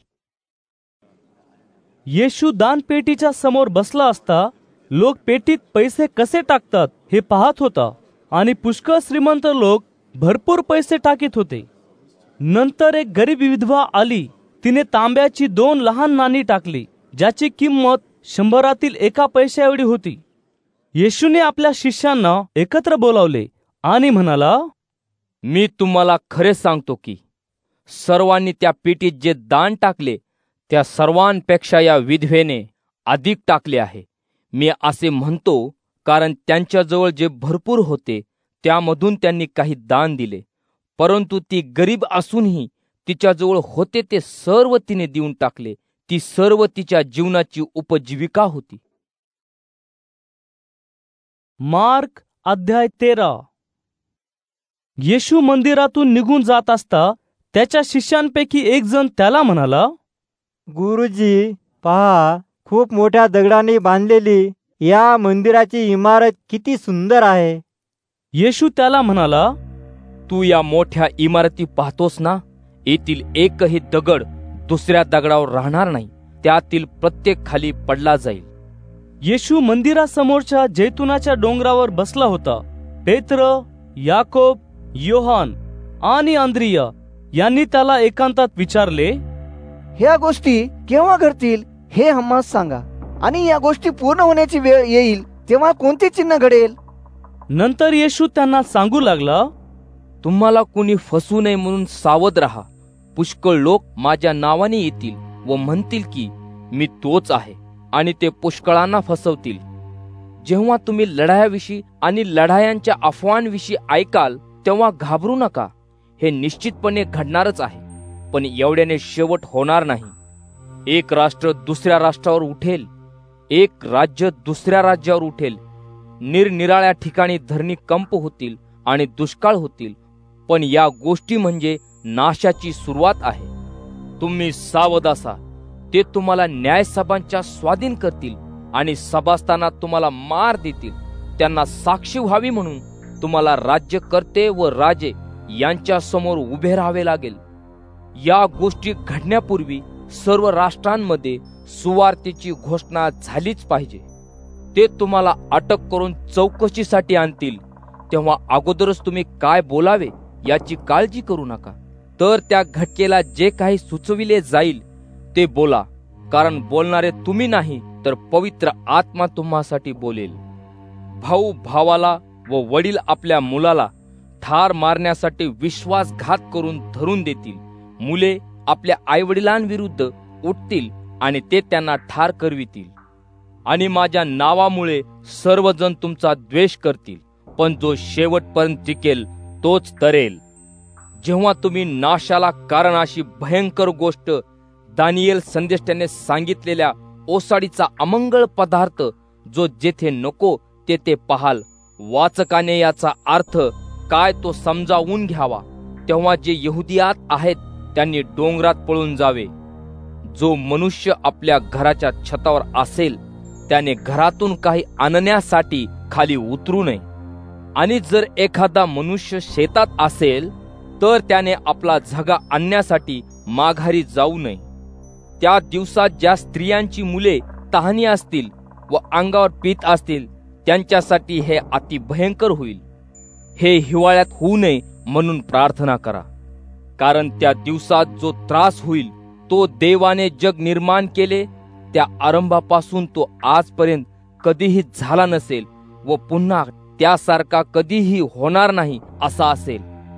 येशू दानपेटीच्या समोर बसला असता लोक पेटीत पैसे कसे टाकतात हे पाहत होता आणि पुष्कळ श्रीमंत लोक भरपूर पैसे टाकीत होते. नंतर एक गरीब विधवा आली. तिने तांब्याची 2 लहान नाणी टाकली, ज्याची किंमत 100 1 पैशा एवढी होती. येशूने आपल्या शिष्यांना एकत्र बोलावले आणि म्हणाला, मी तुम्हाला खरे सांगतो की सर्वांनी त्या पेटीत जे दान टाकले त्या सर्वांपेक्षा या विधवेने अधिक टाकले आहे. मी असे म्हणतो कारण त्यांच्याजवळ जे भरपूर होते त्यामधून त्यांनी काही दान दिले, परंतु ती गरीब असूनही तिच्याजवळ होते ते सर्व तिने देऊन टाकले. ती सर्व तिच्या जीवनाची उपजीविका होती. मार्क अध्याय 13. येशू मंदिरातून निघून जात असता त्याच्या शिष्यांपैकी एक जण त्याला म्हणाला, गुरुजी, पहा, खूप मोठ्या दगडाने बांधलेली या मंदिराची इमारत किती सुंदर आहे. येशू त्याला म्हणाला, तू या मोठ्या इमारती पाहतोस ना? येथील एकही दगड दुसऱ्या दगडावर राहणार नाही. त्यातील प्रत्येक खाली पडला जाईल. येशू मंदिरासमोरच्या जैतुनाच्या डोंगरावर बसला होता. पेत्र, याकोब, योहान आणि अंद्रिया यांनी त्याला एकांतात विचारले, ह्या गोष्टी केव्हा घडतील हे आम्हास सांगा, आणि या गोष्टी पूर्ण होण्याची वेळ येईल तेव्हा कोणते चिन्ह घडेल? नंतर येशू त्यांना सांगू लागला, तुम्हाला कुणी फसू नये म्हणून सावध राहा. पुष्कळ लोक माझ्या नावाने येतील व म्हणतील की मी तोच आहे, आणि ते पुष्कळांना फसवतील. जेव्हा तुम्ही लढायाविषयी आणि लढायांच्या अफवांविषयी ऐकाल तेव्हा घाबरू नका. हे निश्चितपणे घडणारच आहे, पण एवढ्याने शेवट होणार नाही. एक राष्ट्र दुसऱ्या राष्ट्रावर उठेल, एक राज्य दुसऱ्या राज्यावर उठेल. निरनिराळ्या ठिकाणी धरणी कंप होतील आणि दुष्काळ होतील, पण या गोष्टी म्हणजे नाशाची सुरुवात आहे. तुम्ही सावध असा. ते तुम्हाला न्यायसभांच्या स्वाधीन करतील आणि सभास्थानात तुम्हाला मार देतील. त्यांना साक्षी व्हावी म्हणून तुम्हाला राज्यकर्ते व राजे यांच्या समोर उभे राहावे लागेल. या गोष्टी घडण्यापूर्वी सर्व राष्ट्रांमध्ये सुवार्तेची घोषणा झालीच पाहिजे. ते तुम्हाला अटक करून चौकशीसाठी आणतील, तेव्हा अगोदरच तुम्ही काय बोलावे याची काळजी करू नका. तर त्या घटनेला जे काही सुचविले जाईल ते बोला, कारण बोलणारे तुम्ही नाही तर पवित्र आत्मा तुम्हासाठी बोलेल. भाऊ भावाला व वडील आपल्या मुलाला ठार मारण्यासाठी विश्वासघात करून धरून देतील. मुले आपल्या आईवडिलांविरुद्ध उठतील आणि ते त्यांना ठार करवितील. आणि माझ्या नावामुळे सर्वजण तुमचा द्वेष करतील, पण जो शेवटपर्यंत टिकेल तोच तरेल. जेव्हा तुम्ही नाशाला कारण अशी भयंकर गोष्ट दानियेल संदेष्टाने सांगितलेल्या ओसाडीचा अमंगळ पदार्थ जो जेथे नको तेथे पाहाल, वाचकाने याचा अर्थ काय तो समजावून घ्यावा. तेव्हा जे यहुदियात आहेत त्यांनी डोंगरात पळून जावे. जो मनुष्य आपल्या घराच्या छतावर असेल त्याने घरातून काही आणण्यासाठी खाली उतरू नये. आणि जर एखादा मनुष्य शेतात असेल तर त्याने आपला झगा आणण्यासाठी माघारी जाऊ नये. त्या दिवसात ज्या स्त्रियांची मुले तहानी असतील व अंगावर पीत असतील त्यांच्यासाठी हे अति भयंकर होईल. हे हिवाळ्यात होऊ नये म्हणून प्रार्थना करा, कारण त्या दिवसात जो त्रास होईल तो देवाने जग निर्माण केले त्या आरंभापासून तो आजपर्यंत कधीही झाला नसेल व पुन्हा त्यासारखा कधीही होणार नाही असा असेल.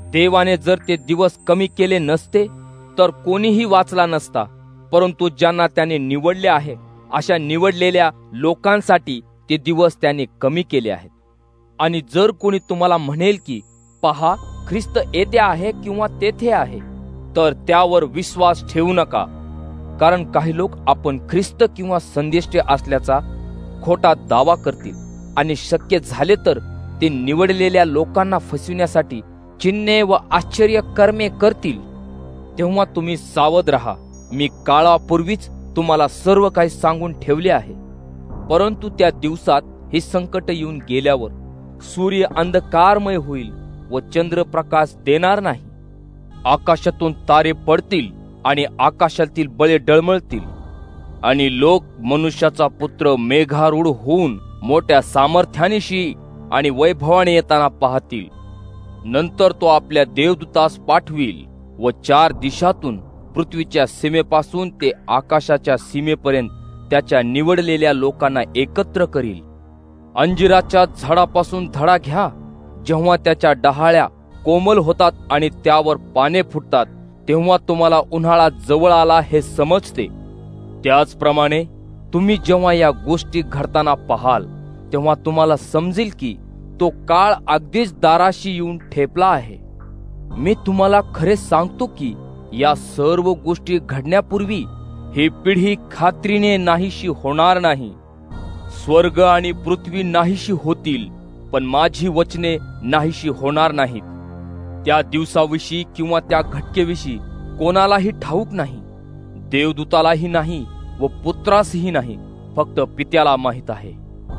देवाने जर ते दिवस कमी केले नसते तर कोणीही वाचला नसता, परंतु ज्यांना त्याने निवडले आहे अशा निवडलेल्या लोकांसाठी ते दिवस त्याने कमी केले आहेत. आणि जर कोणी तुम्हाला म्हणेल की पहा ख्रिस्त येथे आहे किंवा तेथे आहे, तर त्यावर विश्वास ठेवू नका. कारण काही लोक आपण ख्रिस्त किंवा संदेष्टे असल्याचा खोटा दावा करतील आणि शक्य झाले तर ते निवडलेल्या लोकांना फसविण्यासाठी चिन्हे व आश्चर्य कर्मे करतील. तेव्हा तुम्ही सावध राहा. मी काळापूर्वीच तुम्हाला सर्व काही सांगून ठेवले आहे. परंतु त्या दिवसात हे संकट येऊन गेल्यावर सूर्य अंधकारमय होईल व चंद्र प्रकाश देणार नाही. आकाशातून तारे पडतील आणि आकाशातील बळे डळमळतील आणि लोक मनुष्याचा पुत्र मेघारूढ होऊन मोठ्या सामर्थ्यानिशी आणि वैभवाने येताना पाहतील. नंतर तो आपल्या देवदूतास पाठविल व 4 दिशातून पृथ्वीच्या सीमेपासून ते आकाशाच्या सीमेपर्यंत त्याच्या निवडलेल्या लोकांना एकत्र करील. अंजिराच्या झाडापासून धडा घ्या. जेव्हा त्याच्या डहाळ्या कोमल होतात आणि त्यावर पाने फुटतात, तेव्हा तुम्हाला उन्हाळा जवळ आला हे समजते. त्याचप्रमाणे तुम्ही जेव्हा या गोष्टी घडताना पाहाल, तेव्हा तुम्हाला समजेल की तो काळ अगदीच दाराशी येऊन ठेपला आहे. मी तुम्हाला खरे सांगतो की या सर्व गोष्टी घडण्यापूर्वी ही पिढी खात्रीने नाहीशी होणार नाही. स्वर्ग आणि पृथ्वी नाहीशी होतील, पण माझी वचने नाहीशी होणार नाहीत. त्या दिवसाविषयी किंवा त्या घटकेविषयी कोणालाही ठाऊक नाही, देवदूतालाही नाही व पुत्रासही नाही, फक्त पित्याला माहित आहे.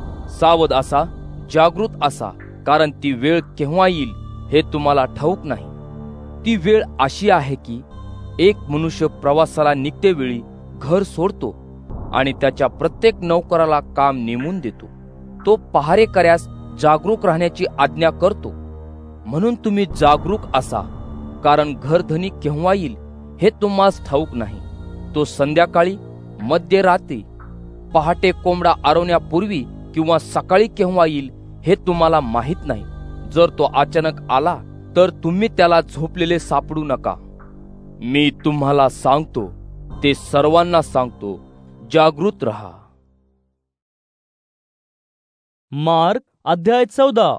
सावध असा, जागृत असा, कारण ती वेळ केव्हा येईल हे तुम्हाला ठाऊक नाही. ती वेळ अशी आहे की एक मनुष्य प्रवासाला निघतेवेळी घर सोडतो आणि त्याच्या प्रत्येक नौकराला काम नेमून देतो. तो पहारेकऱ्यास जागरूक राहण्याची आज्ञा करतो. म्हणून तुम्ही जागरूक असा, कारण घरधनी केव्हा येईल हे तुम्हास ठाऊक नाही. तो संध्याकाळी, मध्यरात्री, पहाटे कोंबडा आरवण्यापूर्वी किंवा सकाळी केव्हा येईल हे तुम्हाला माहित नाही. जर तो अचानक आला तर तुम्ही त्याला झोपलेले सापडू नका. मी तुम्हाला सांगतो, ते सर्वांना सांगतो, जागृत रहा. मार्क अध्याय 14.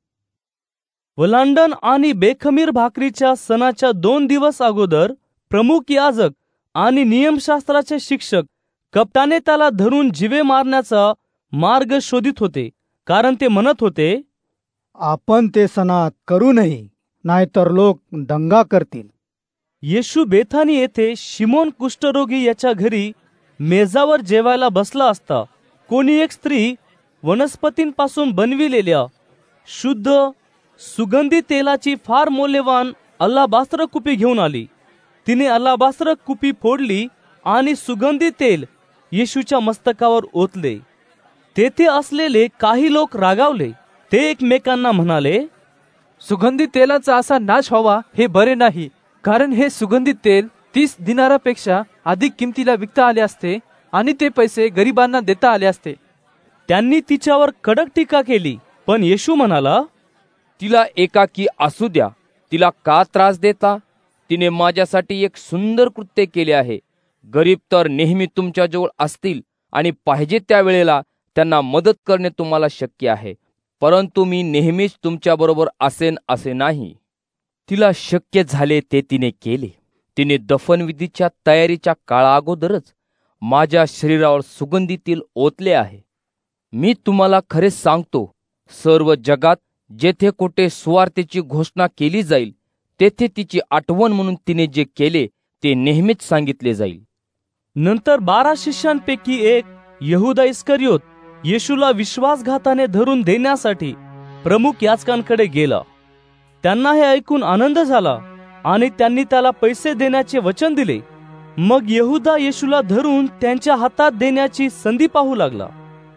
वलांडण आणि बेखमीर भाकरीच्या सणाच्या 2 दिवस अगोदर प्रमुख याजक आणि नियमशास्त्राचे शिक्षक कपटाने त्याला धरून जीवे मारण्याचा मार्ग शोधित होते. कारण ते म्हणत होते, आपण ते सणात करू नये, नाहीतर लोक दंगा करतील. येशू बेथानी येथे शिमोन कुष्ठरोगी याच्या घरी मेजावर जेवायला बसला असता कोणी एक स्त्री वनस्पतींपासून बनविलेल्या शुद्ध सुगंधी तेलाची फार मौल्यवान अलाबास्त्र कुपी घेऊन आली. तिने अलाबास्त्र कुपी फोडली आणि सुगंधी तेल येशूच्या मस्तकावर ओतले. तेथे असलेले काही लोक रागावले. ते एकमेकांना म्हणाले, सुगंधी तेलाचा असा नाश व्हावा हे बरे नाही, कारण हे सुगंधी तेल 30 दिनारापेक्षा अधिक किमतीला विकता आले असते आणि ते पैसे गरिबांना देता आले असते. त्यांनी तिच्यावर कडक टीका केली. पण येशू म्हणाला, तिला एकाकी असू द्या. तिला का त्रास देता? तिने माझ्यासाठी एक सुंदर कृत्य केले आहे. गरीब तर नेहमी तुमच्याजवळ असतील आणि पाहिजे त्या वेळेला त्यांना मदत करणे तुम्हाला शक्य आहे, परंतु मी नेहमीच तुमच्याबरोबर असेन असे नाही. तिला शक्य झाले ते तिने केले. तिने दफनविधीच्या तयारीच्या काळाअगोदरच माझ्या शरीरावर सुगंधी तेल ओतले आहे. मी तुम्हाला खरे सांगतो, सर्व जगात जेथे कुठे सुवार्तेची घोषणा केली जाईल, तेथे तिची आठवण म्हणून तिने जे केले ते नेहमीच सांगितले जाईल. नंतर 12 शिष्यांपैकी एक यहुदा इस्करियोत येशूला विश्वासघाताने धरून देण्यासाठी प्रमुख याजकांकडे गेला. त्यांना हे ऐकून आनंद झाला आणि त्यांनी त्याला पैसे देण्याचे वचन दिले. मग यहुदा येशूला धरून त्यांच्या हातात देण्याची संधी पाहू लागला.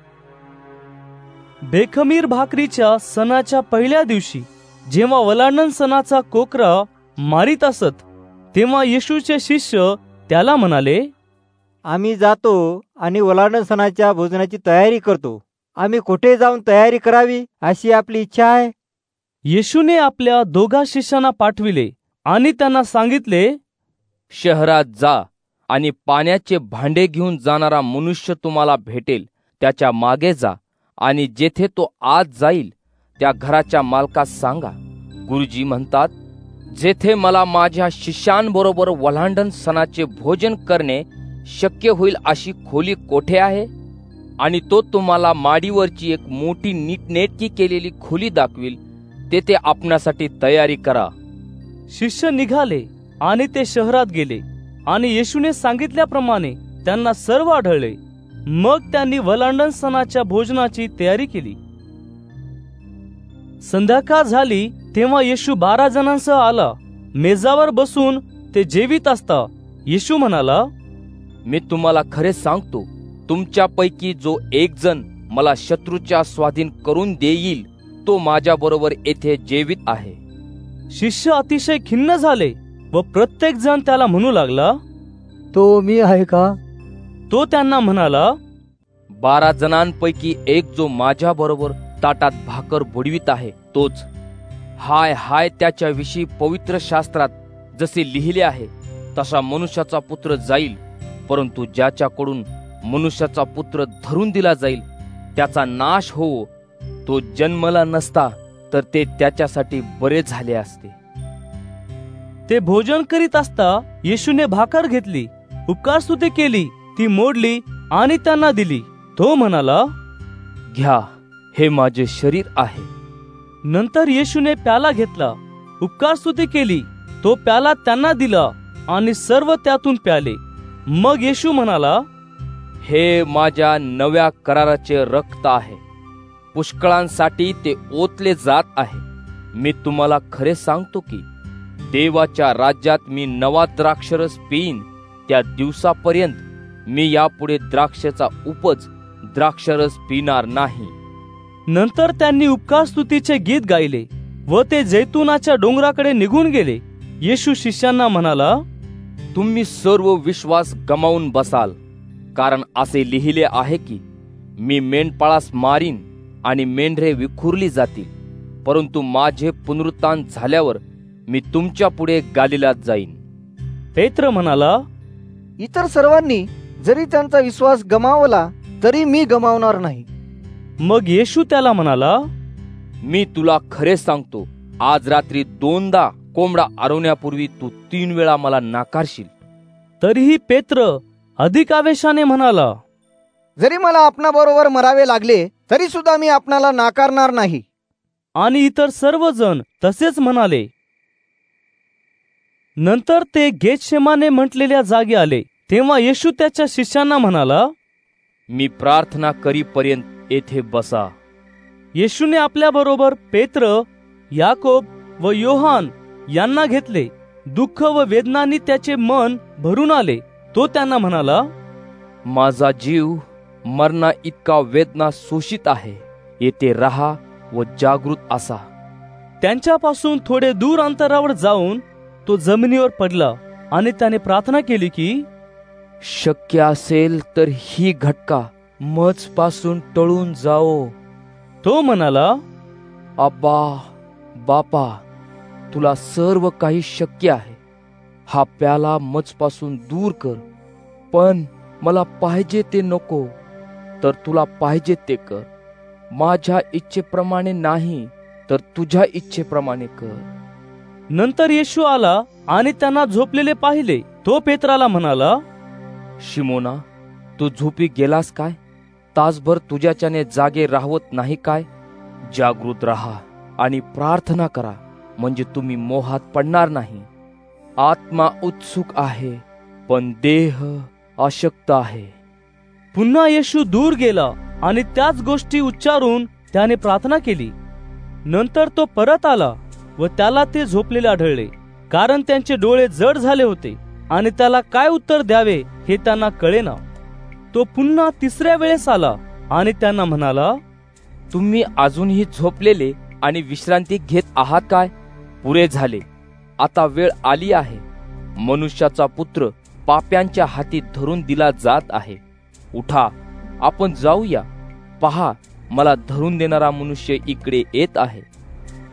बेखमीर भाकरीच्या सणाच्या पहिल्या दिवशी जेव्हा वलांडण सणाचा कोकरा मारीत असत, तेव्हा येशूचे शिष्य त्याला म्हणाले, आम्ही जातो आणि वलांडण सणाच्या भोजनाची तयारी करतो. आम्ही कुठे जाऊन तयारी करावी अशी आपली इच्छा आहे? येशूने आपल्या 2 शिष्यांना पाठविले आणि त्यांना सांगितले, शहरात जा आणि पाण्याचे भांडे घेऊन जाणारा मनुष्य तुम्हाला भेटेल, त्याच्या मागे जा आणि जेथे तो आत जाईल त्या घराच्या मालकास सांगा, गुरुजी म्हणतात, जेथे मला माझ्या शिष्यांबरोबर वल्हांडण सणाचे भोजन करणे शक्य होईल अशी खोली कोठे आहे, आणि तो तुम्हाला माडीवरची एक मोठी नीटनेटकी केलेली खोली दाखविल, तेथे आपणासाठी तयारी करा. शिष्य निघाले आणि ते शहरात गेले आणि येशूने सांगितल्याप्रमाणे त्यांना सर्व आढळले. मग त्यांनी वल्हांडण सणाच्या भोजनाची तयारी केली. संध्याकाळ झाली तेव्हा येशू 12 जणांसह आला. मेजावर बसून ते जेवीत असता येशू म्हणाला, मी तुम्हाला खरे सांगतो, तुमच्यापैकी जो एक जण मला शत्रूच्या स्वाधीन करून देईल तो माझ्या बरोबर येथे जेवीत आहे. शिष्य अतिशय खिन्न झाले व प्रत्येक जण त्याला म्हणू लागला, तो मी आहे का? तो त्यांना म्हणाला, 12 जणांपैकी एक जो माझ्या बरोबर ताटात भाकर बुडवीत आहे तोच. हाय हाय त्याच्याविषयी पवित्र शास्त्रात जसे लिहिले आहे तसा मनुष्याचा पुत्र जाईल, परंतु ज्याच्याकडून मनुष्याचा पुत्र धरून दिला जाईल त्याचा नाश हो. तो जन्मला नसता तर ते त्याच्यासाठी बरे झाले असते. ते भोजन करीत असता येशूने भाकर घेतली, उपकारस्तुती केली, ती मोडली आणि त्यांना दिली. तो म्हणाला, घ्या, हे माझे शरीर आहे. नंतर येशूने प्याला घेतला, उपकारस्तुती केली, तो प्याला त्यांना दिला आणि सर्व त्यातून प्याले. मग येशू म्हणाला, हे माझ्या नव्या कराराचे रक्त आहे, पुष्कळांसाठी ते ओतले जात आहे. मी तुम्हाला खरे सांगतो की देवाच्या राज्यात मी नवा द्राक्षरस पिईन त्या दिवसापर्यंत मी यापुढे द्राक्षाचा उपज द्राक्षरस पिणार नाही. नंतर त्यांनी उपकारस्तुतीचे गीत गायले व ते जैतुनाच्या डोंगराकडे निघून गेले. येशू शिष्यांना म्हणाला, तुम्ही सर्व विश्वास गमावून बसाल, कारण असे लिहिले आहे की मी मेंढपाळास मारीन आणि मेंढरे विखुरली जातील, परंतु माझे पुनरुत्थान झाल्यावर मी तुमच्या पुढे गालिलात जाईन. पेत्र म्हणाला, इतर सर्वांनी जरी त्यांचा विश्वास गमावला तरी मी गमावणार नाही. मग येशू त्याला म्हणाला, मी तुला खरे सांगतो, आज रात्री 2दा कोंबडा आरवण्यापूर्वी तू 3 वेळा मला नाकारशील. तरीही पेत्र अधिक आवेशाने म्हणाला, जरी मला आपणाबरोबर मरावे लागले तरी सुद्धा मी आपणाला नाकारणार नाही. आणि इतर सर्वजण तसेच म्हणाले. नंतर ते गेतशेमाने म्हटलेल्या जागी आले. तेव्हा येशू त्याच्या शिष्यांना म्हणाला, मी प्रार्थना करीपर्यंत येथे बसा. येशूने आपल्या बरोबर पेत्र, याकोब व योहान यांना घेतले. दुःख व वेदनांनी त्याचे मन भरून आले. तो त्यांना म्हणाला, माझा जीव मरणा इतका वेदना शोषित आहे, येथे राहा व जागृत असा. त्यांच्यापासून थोडे दूर अंतरावर जाऊन तो जमिनीवर पडला आणि त्याने प्रार्थना केली की, शक्य असेल तर ही घटका मजपासून टळून जाओ. तो म्हणाला, अब्बा बापा, तुला सर्व काही शक्य आहे. हा प्याला मजपासून दूर कर, पण मला पाहिजे ते नको, तर तुला पाहिजे ते कर. माझ्या इच्छेप्रमाणे नाही, तर तुझ्या इच्छेप्रमाणे कर. नंतर येशू आला आणि त्यांना झोपलेले पाहिले. तो पेत्राला म्हणाला, शिमोना, तू झोपी गेलास काय? तासभर तुझ्याच्याने जागे राहवत नाही काय? जागृत राहा आणि प्रार्थना करा, म्हणजे तुम्ही मोहात पडणार नाही. आत्मा उत्सुक आहे पण देह अशक्त आहे. पुन्हा येशू दूर गेला आणि त्याच गोष्टी उच्चारून त्याने प्रार्थना केली. नंतर तो परत आला व त्याला ते झोपलेले आढळले, कारण त्यांचे डोळे जड झाले होते आणि त्याला काय उत्तर द्यावे हे त्यांना कळेना. तो पुन्हा 3ऱ्या वेळेस आला आणि त्यांना म्हणाला, तुम्ही अजूनही झोपलेले आणि विश्रांती घेत आहात काय? पुरे झाले, आता वेळ आली आहे. मनुष्याचा पुत्र पाप्यांच्या हाती धरून दिला जात आहे. उठा, आपण जाऊया. पहा, मला धरून देणारा मनुष्य इकडे येत आहे.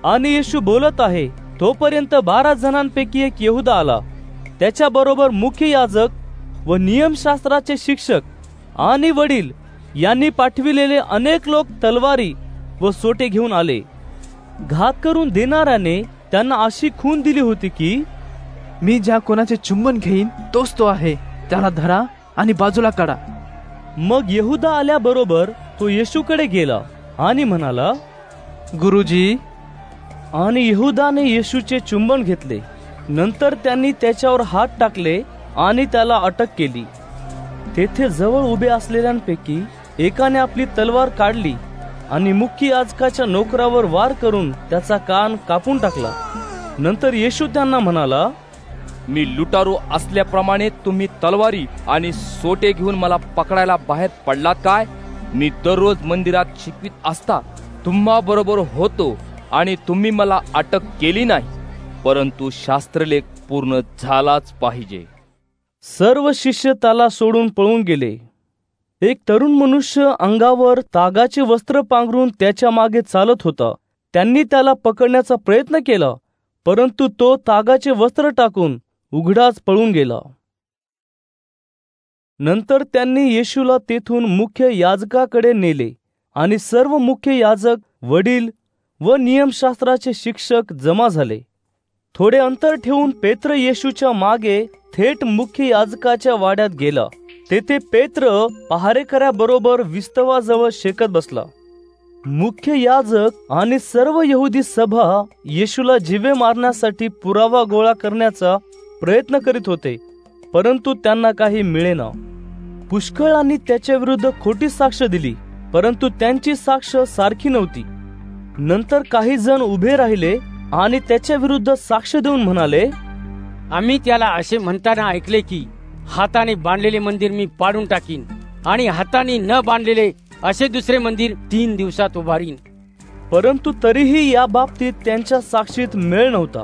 आणि येशू बोलत आहे तोपर्यंत 12 जणांपैकी एक यहुदा आला. त्याच्या बरोबर मुख्य याजक व नियमशास्त्राचे शिक्षक आणि वडील यांनी पाठविलेले अनेक लोक तलवारी व सोटे घेऊन आले. घात करून देणाऱ्याने त्यांना अशी खून दिली होती की मी ज्या कोणाचे चुंबन घेईन तोच तो आहे, त्याला धरा आणि बाजूला काढा. मग यहुदा आल्याबरोबर तो येशूकडे गेला आणि म्हणाला, गुरुजी. आणि यहुदाने येशूचे चुंबन घेतले. नंतर त्यांनी त्याच्यावर हात टाकले आणि त्याला अटक केली. तेथे जवळ उभे असलेल्यांपैकी एकाने आपली तलवार काढली आणि मुख्य याजकाच्या नोकरावर वार करून त्याचा कान कापून टाकला. नंतर येशू त्यांना म्हणाला, मी लुटारू असल्याप्रमाणे तुम्ही तलवारी आणि सोटे घेऊन मला पकडायला बाहेर पडलात काय? मी दररोज मंदिरात शिकवित असता तुम्हा बरोबर होतो आणि तुम्ही मला अटक केली नाही, परंतु शास्त्रलेख पूर्ण झालाच पाहिजे. सर्व शिष्य त्याला सोडून पळून गेले. एक तरुण मनुष्य अंगावर तागाचे वस्त्र पांघरून त्याच्या मागे चालत होता. त्यांनी त्याला पकडण्याचा प्रयत्न केला, परंतु तो तागाचे वस्त्र टाकून उघडाच पळून गेला. नंतर त्यांनी येशूला तेथून मुख्य याजकाकडे नेले आणि सर्व मुख्य याजक, वडील व नियमशास्त्राचे शिक्षक जमा झाले. थोडे अंतर ठेवून पेत्र येशूच्या मागे थेट मुख्य याजकाच्या वाड्यात गेला. तेथे पेत्र पहारेकऱ्याबरोबर विस्तवाजवळ शेकत बसला. मुख्य याजक आणि सर्व यहुदी सभा येशूला जिवे मारण्यासाठी पुरावा गोळा करण्याचा प्रयत्न करीत होते, परंतु त्यांना काही मिळेना. पुष्कळांनी त्याच्या विरुद्ध खोटी साक्ष दिली, परंतु त्यांची साक्ष सारखी नव्हती. नंतर काही जण उभे राहिले आणि त्याच्या विरुद्ध साक्ष देऊन म्हणाले, आम्ही त्याला असे म्हणताना ऐकले की हाताने बांधलेले मंदिर मी पाडून टाकीन आणि हाताने न बांधलेले असे दुसरे मंदिर 3 दिवसात उभारीन. परंतु तरीही या बाबतीत त्यांच्या साक्षीत मेळ नव्हता.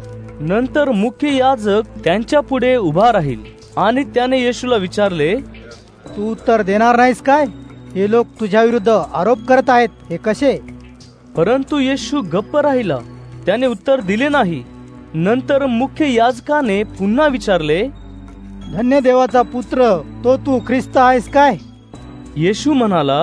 नंतर मुख्य याजक त्यांच्या पुढे उभा राहील आणि त्याने येशूला विचारले, तू उत्तर देणार नाहीस काय? हे लोक तुझ्या विरुद्ध आरोप करत आहेत, हे कसे? परंतु येशू गप्प राहिला, त्याने उत्तर दिले नाही. नंतर मुख्य याजकाने पुन्हा विचारले, धन्य देवाचा पुत्र तो तू ख्रिस्त आहेस काय? येशू म्हणाला,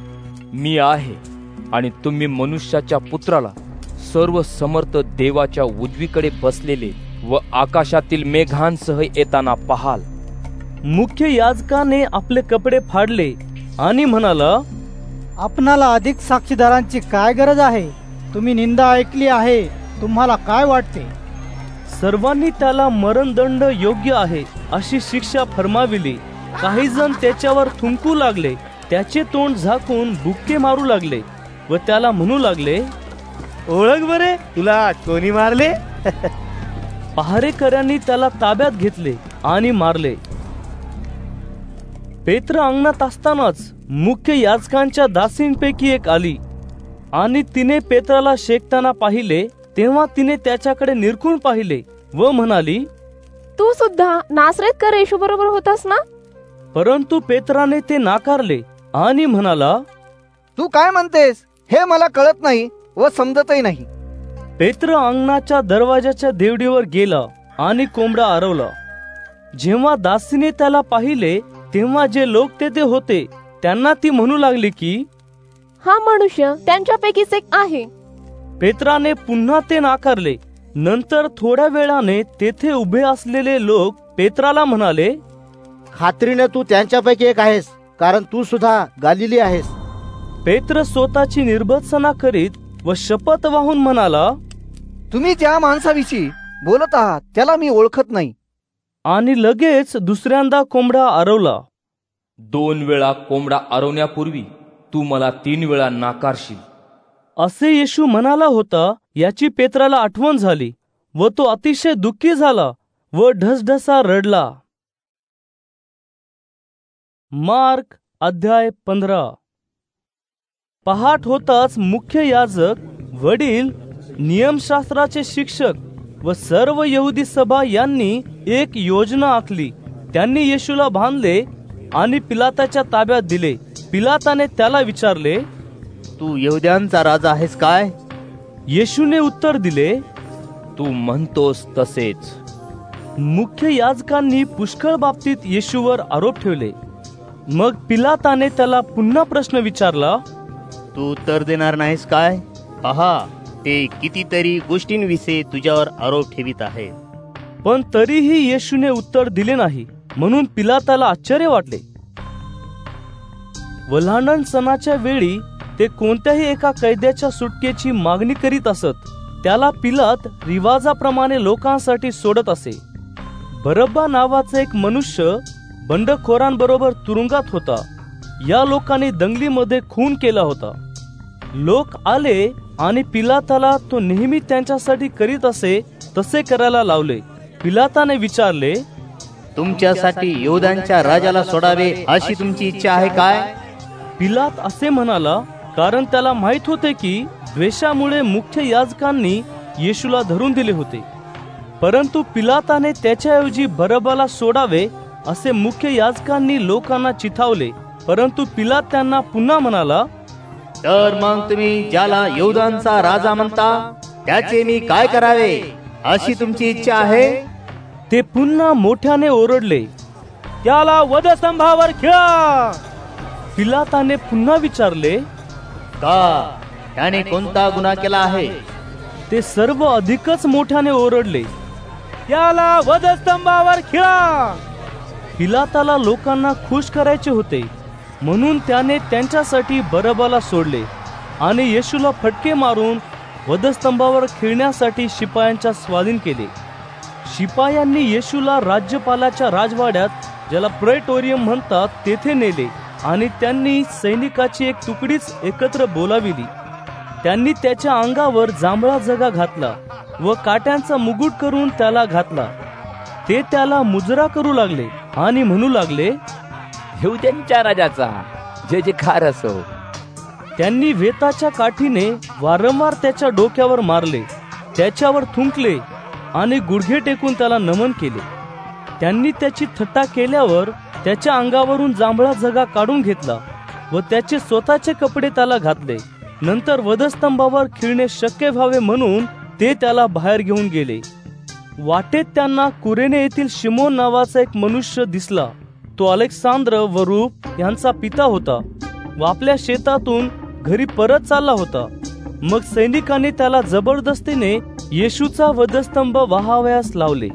मी आहे. आणि तुम्ही मनुष्याच्या पुत्राला सर्व समर्थ देवाच्या उजवीकडे बसलेले व आकाशातील मेघांसह येताना पाहाल. मुख्य याजकाने आपले कपडे फाडले आणि म्हणाला, आपणाला अधिक साक्षीदारांची काय गरज आहे? तुम्ही निंदा ऐकली आहे, तुम्हाला काय वाटते? सर्वांनी त्याला मरणदंड योग्य आहे अशी शिक्षा फरमाविली. काही जण त्याच्यावर थुंकू लागले, त्याचे तोंड झाकून बुक्के मारू लागले व त्याला म्हणू लागले, ओळख बरे, तुला कोणी मारले? पहारेकऱ्यांनी त्याला ताब्यात घेतले आणि मारले. पेत्र अंगणात असतानाच मुख्य याजकांच्या दासींपैकी एक आली आणि तिने पेत्राला शेकताना पाहिले. तेव्हा तिने त्याच्याकडे निरखून पाहिले व म्हणाली, तू सुद्धा नासरेतकर येशू बरोबर होतास ना? परंतु पेत्राने ते नाकारले आणि म्हणाला, तू काय म्हणतेस हे मला कळत नाही व समजतही नाही. पेत्र अंगणाच्या दरवाजाच्या देवडीवर गेला आणि कोंबडा आरवला. जेव्हा दासीने त्याला पाहिले तेव्हा जे लोक तेथे होते त्यांना ती म्हणू लागली की हा मनुष्य त्यांच्यापैकीच एक आहे. पेत्राने पुन्हा ते नाकारले. नंतर थोड्या वेळाने तेथे उभे असलेले लोक पेत्राला म्हणाले, खात्रीने तू त्यांच्यापैकी एक आहेस, कारण तू सुद्धा गालिली आहेस. पेत्र स्वतःची निर्भत्सना करीत व शपथ वाहून म्हणाला, तुम्ही ज्या माणसाविषयी बोलत आहात त्याला मी ओळखत नाही. आणि लगेच दुसऱ्यांदा कोंबडा आरवला. 2 वेळा कोंबडा आरवण्यापूर्वी तू मला 3 वेळा नाकारशील, असे येशू म्हणाला होता. याची पेत्राला आठवण झाली व तो अतिशय दुःखी झाला व ढसढसा रडला. मार्क अध्याय 15. पहाट होताच मुख्य याजक, वडील, नियमशास्त्राचे शिक्षक व सर्व यहुदी सभा यांनी एक योजना आखली. त्यांनी येशूला बांधले आणि पिलाताच्या ताब्यात दिले. पिलाताने त्याला विचारले, तू यहुद्यांचा राजा आहेस काय? येशूने उत्तर दिले, तू म्हणतोस तसेच. मुख्य याजकांनी पुष्कळ बाबतीत येशूवर आरोप ठेवले. मग पिलाताने त्याला पुन्हा प्रश्न विचारला, तू उत्तर देणार नाहीस काय? पहा, ते कितीतरी गोष्टींविषयी तुझ्यावर आरोप ठेवित आहेत. पण तरीही येशूने उत्तर दिले नाही, म्हणून पिलाताला आश्चर्य वाटले. वल्हांडण सणाच्या वेळी ते कोणत्याही एका कैद्याच्या सुटकेची मागणी करीत असत. त्याला पिलात रिवाजाप्रमाणे लोकांसाठी सोडत असे. बरब्बा नावाचा एक मनुष्य बंडखोरांबरोबर तुरुंगात होता. या लोकांनी दंगलीमध्ये खून केला होता. लोक आले आणि पिलाताला तो नेहमी त्यांच्यासाठी करीत असे तसे करायला लावले. पिलाताने विचारले, तुमच्यासाठी यहूद्यांच्या राजाला सोडावे अशी तुमची इच्छा आहे काय? पिलात असे म्हणाला, कारण त्याला माहित होते की द्वेषामुळे मुख्य याजकांनी येशूला धरून दिले होते. परंतु पिलाताने त्याच्याऐवजी बरब्बाला सोडावे असे मुख्य याजकांनी लोकांना चिथावले. परंतु पिलात त्यांना पुन्हा म्हणाला, तर मग तुम्ही ज्याला यहूद्यांचा राजा म्हणता त्याचे मी काय करावे अशी तुमची इच्छा आहे? ते पुन्हा मोठ्याने ओरडले, त्याला वधस्तंभावर खिळा. पिलाताने पुन्हा विचारले, का? त्याने कोणता गुन्हा केला आहे? ते सर्व अधिकच मोठ्याने ओरडले, त्याला वधस्तंभावर खिळा. पिलाताला लोकांना खुश करायचे होते, म्हणून त्याने त्यांच्यासाठी बरब्बाला सोडले आणि येशूला फटके मारून वधस्तंभावर खिळण्यासाठी शिपायांच्या स्वाधीन केले. शिपायांनी येशूला राज्यपालाच्या राजवाड्यात, ज्याला प्रेटोरियम म्हणतात, तेथे नेले आणि त्यांनी सैनिकाची एक तुकडीच एकत्र बोलाविली. त्यांनी त्याच्या अंगावर जांभळा जगा घातला व काट्यांचा मुकुट करून त्याला घातला. ते त्याला मुजरा करू लागले आणि म्हणू लागले, यहूद्यांच्या राजाचा जय जयकार असो. त्यांनी वेताच्या काठीने वारंवार त्याच्या डोक्यावर मारले, त्याच्यावर थुंकले आणि गुडघे टेकून त्याला नमन केले. त्यांनी त्याची थट्टा केल्यावर त्याच्या अंगावरून जांभळा जगा काढून घेतला व त्याचे स्वतःचे कपडे त्याला घातले. नंतर वधस्तंभावर खिळणे शक्य व्हावे म्हणून ते त्याला बाहेर घेऊन गेले. वाटेत त्यांना कुरेने येथील शिमोन नावाचा एक मनुष्य दिसला. तो अलेक्सांद्र व रूप यांचा पिता होता व आपल्या शेतातून घरी परत चालला होता. मग सैनिकांनी त्याला जबरदस्तीने येशूचा वधस्तंभ वाहावयास लावले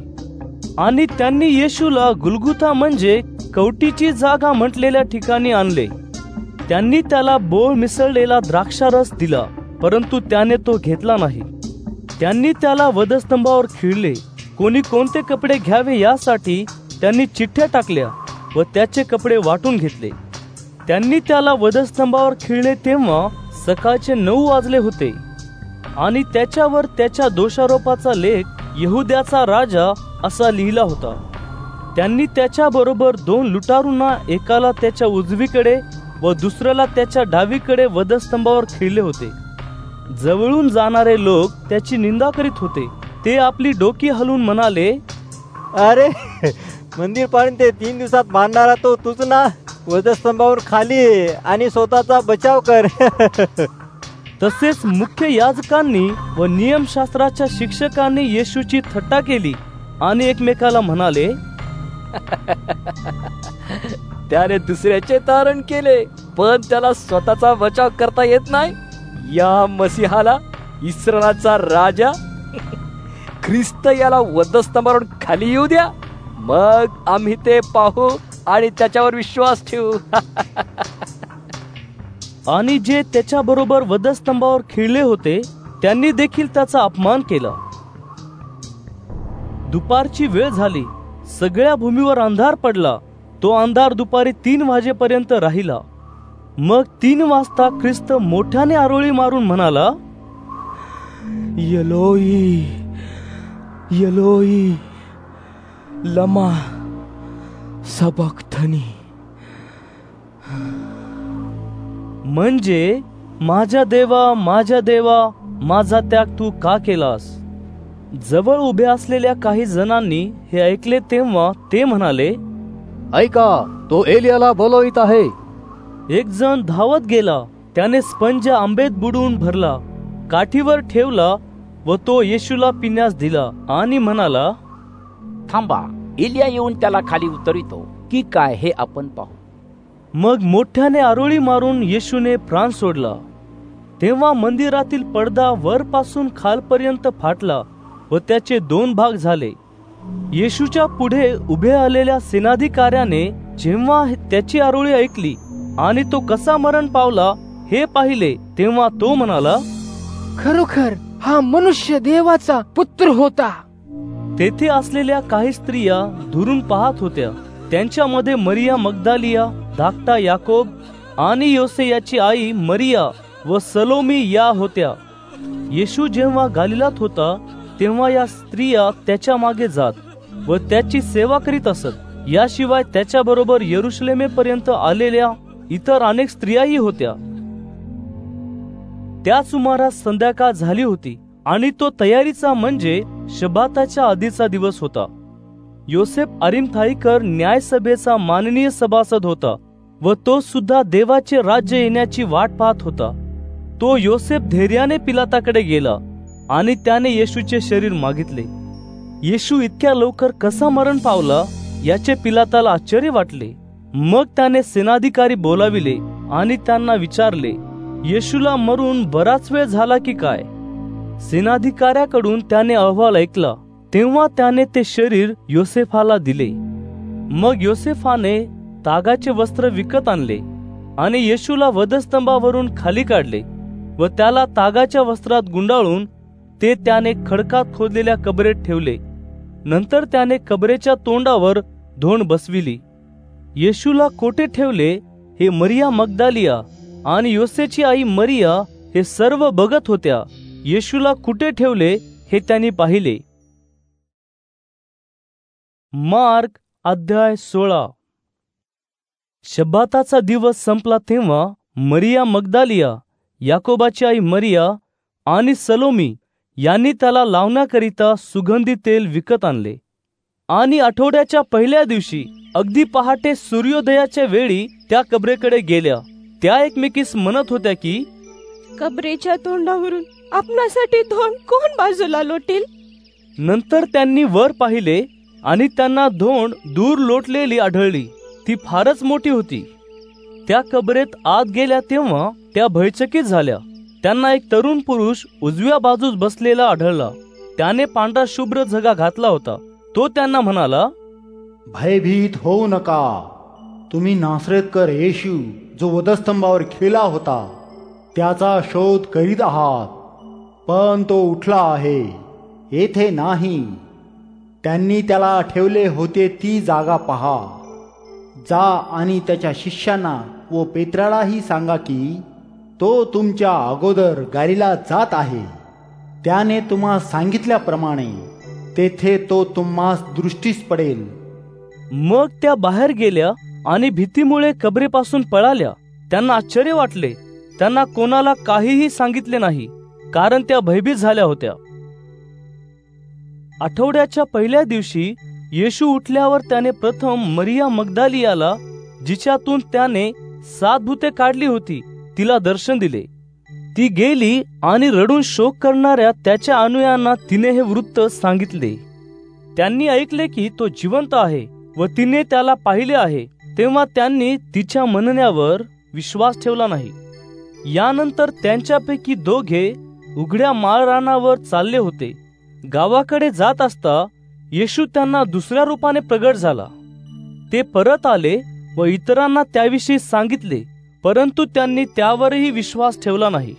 आणि त्यांनी येशूला गुलगुथा म्हणजे कवटीची जागा म्हटलेल्या ठिकाणी आणले. त्यांनी त्याला बोळ मिसळलेला द्राक्षारस दिला, परंतु त्याने तो घेतला नाही. त्यांनी त्याला वधस्तंभावर खिळले. कोणी कोणते कपडे घ्यावे यासाठी त्यांनी चिठ्ठ्या टाकल्या व त्याचे कपडे वाटून घेतले. त्यांनी त्याला वधस्तंभावर खिळले तेव्हा सकाळचे 9 वाजले होते आणि त्याच्यावर त्याच्या दोषारोपाचा लेख यहूद्याचा राजा असा लिहिला होता. त्यांनी त्याच्याबरोबर 2 लुटारूंना, एकाला त्याच्या उजवीकडे व दुसऱ्याला त्याच्या डावीकडे वधस्तंभावर खिळले होते. जवळून जाणारे लोक त्याची निंदा करीत होते. ते आपली डोकी हलवून म्हणाले, अरे मंदिर पर्यंत 3 दिवसात बांधणारा तो तुझ ना, वधस्तंभावर खाली आणि स्वतःचा बचाव कर. तसेच मुख्य याजकांनी व नियमशास्त्राच्या शिक्षकांनी येशूची थट्टा केली आणि एकमेकाला म्हणाले, त्याने दुसऱ्याचे तारण केले पण त्याला स्वतःचा बचाव करता येत नाही. या मसीहाला, इस्रायलाचा राजा ख्रिस्त याला वधस्तंभावरून खाली येऊ द्या, मग आम्ही ते पाहू आणि त्याच्यावर विश्वास ठेवू. आणि जे त्याच्याबरोबर वधस्तंभावर खिळले होते त्यांनी देखील त्याचा अपमान केला. दुपारची वेळ झाली. सगळ्या भूमीवर अंधार पडला. तो अंधार दुपारी 3 वाजेपर्यंत राहिला. मग 3 वाजता ख्रिस्त मोठ्याने आरोळी मारून म्हणाला, यलोई यलोई लमा सबक्थनी, म्हणजे माझ्या देवा माझा त्याग तू का केलास. जवळ उभे असलेल्या काही जणांनी हे ऐकले तेव्हा ते म्हणाले, ऐका, तो एलियाला बोलवित आहे. एक जण धावत गेला. त्याने स्पंज आंबेत बुडवून भरला काठीवर ठेवला व तो येशूला पिण्यास दिला आणि म्हणाला, थांबा, एलिया येऊन त्याला खाली उतरितो की काय हे आपण पाहू. मग मोठ्याने आरोळी मारून येशूने प्राण सोडला. तेव्हा मंदिरातील पडदा वरपासून खालपर्यंत फाटला व त्याचे 2 भाग झाले. येशूच्या पुढे उभे आलेल्या सेनाधिकाऱ्याने जेव्हा त्याची आरोळी ऐकली आणि तो कसा मरण पावला हे पाहिले, तेव्हा तो म्हणाला, खरोखर हा मनुष्य देवाचा पुत्र होता. तेथे असलेल्या काही स्त्रिया दुरून पाहत होत्या. त्यांच्यामध्ये मरिया मगदालिया, धाकटा याकोब आणि योसे याची आई मरिया व सलोमी या होत्या. येशू जेव्हा गालिलात होता तेव्हा या स्त्रिया त्याच्या मागे जात व त्याची सेवा करीत असत. याशिवाय त्याच्या बरोबर यरुशलेमेपर्यंत आलेल्या इतर अनेक स्त्रियाही होत्या. त्या सुमारास संध्याकाळ झाली होती आणि तो तयारीचा म्हणजे शबाताच्या आधीचा दिवस होता. योसेफ अरिमथाईकर न्यायसभेचा माननीय सभासद होता व तो सुद्धा देवाचे राज्य येण्याची वाट पाहत होता. तो योसेफ धैर्याने पिलाताकडे गेला आणि त्याने येशूचे शरीर मागितले. येशू इतक्या लवकर कसा मरण पावला याचे पिलाताला आश्चर्य वाटले. मग त्याने सेनाधिकारी बोलाविले आणि त्यांना विचारले, येशूला मरून बराच वेळ झाला की काय? सेनाधिकाऱ्याकडून त्याने अहवाल ऐकला. तेव्हा त्याने ते शरीर योसेफाला दिले. मग योसेफाने तागाचे वस्त्र विकत आणले आणि येशूला वधस्तंभावरून खाली काढले व त्याला तागाच्या वस्त्रात गुंडाळून ते त्याने खडकात खोदलेल्या कबरेत ठेवले. नंतर त्याने कबरेच्या तोंडावर धोंड बसविली. येशूला कोठे ठेवले हे मरिया मगदालिया आणि योसेची आई मरिया हे सर्व बघत होत्या. येशूला कुठे ठेवले हे त्यांनी पाहिले. मार्क अध्याय 16. शब्बाताचा दिवस संपला तेव्हा मरिया मगदालिया, याकोबाची आई मरिया आणि सलोमी यांनी त्याला लावण्याकरिता सुगंधी तेल विकत आणले. आणि आठवड्याच्या पहिल्या दिवशी अगदी पहाटे सूर्योदयाच्या वेळी त्या कबरेकडे गेल्या. त्या एकमेकीस म्हणत होत्या की, कबरेच्या तोंडावरून आपणासाठी धोंड कोण बाजूला लोटेल? नंतर त्यांनी वर पाहिले आणि त्यांना धोंड दूर लोटलेली आढळली. ती फारच मोठी होती. त्या कबरेत आत गेल्या तेव्हा त्या भयचकित झाल्या. त्यांना एक तरुण पुरुष उजव्या बाजूस बसलेला आढळला. त्याने पांढरा शुभ्र झगा घातला होता. तो त्यांना म्हणाला, भयभीत होऊ नका. तुम्ही नासरेतकर येशू जो वधस्तंभावर खिळला होता त्याचा शोध करीत आहात. पण तो उठला आहे, येथे नाही. त्यांनी त्याला ठेवले होते ती जागा पहा. जा आणि त्याच्या शिष्यांना व पेत्रालाही सांगा की तो तुमच्या अगोदर गालिला जात आहे. त्याने तुम्हा सांगितल्याप्रमाणे तेथे तो तुम्हास दृष्टीस पडेल. मग त्या बाहेर गेल्या आणि भीतीमुळे कबरेपासून पळाल्या. त्यांना आश्चर्य वाटले. त्यांना कोणाला काहीही सांगितले नाही, कारण त्या भयभीत झाल्या होत्या. आठवड्याच्या पहिल्या दिवशी येशू उठल्यावर त्याने प्रथम मरिया मगदालियाला, जिच्यातून त्याने 7 भूते काढली होती, तिला दर्शन दिले. ती गेली आणि रडून शोक करणाऱ्या त्याच्या अनुयायांना तिने हे वृत्त सांगितले. त्यांनी ऐकले की तो जिवंत आहे व तिने त्याला पाहिले आहे. तेव्हा त्यांनी तिच्या म्हणण्यावर विश्वास ठेवला नाही. यानंतर त्यांच्यापैकी 2 उघड्या माळरानावर चालले होते. गावाकडे जात असता येशू त्यांना दुसऱ्या रूपाने प्रगट झाला. ते परत आले व इतरांना त्याविषयी सांगितले, परंतु त्यांनी त्यावरही विश्वास ठेवला नाही.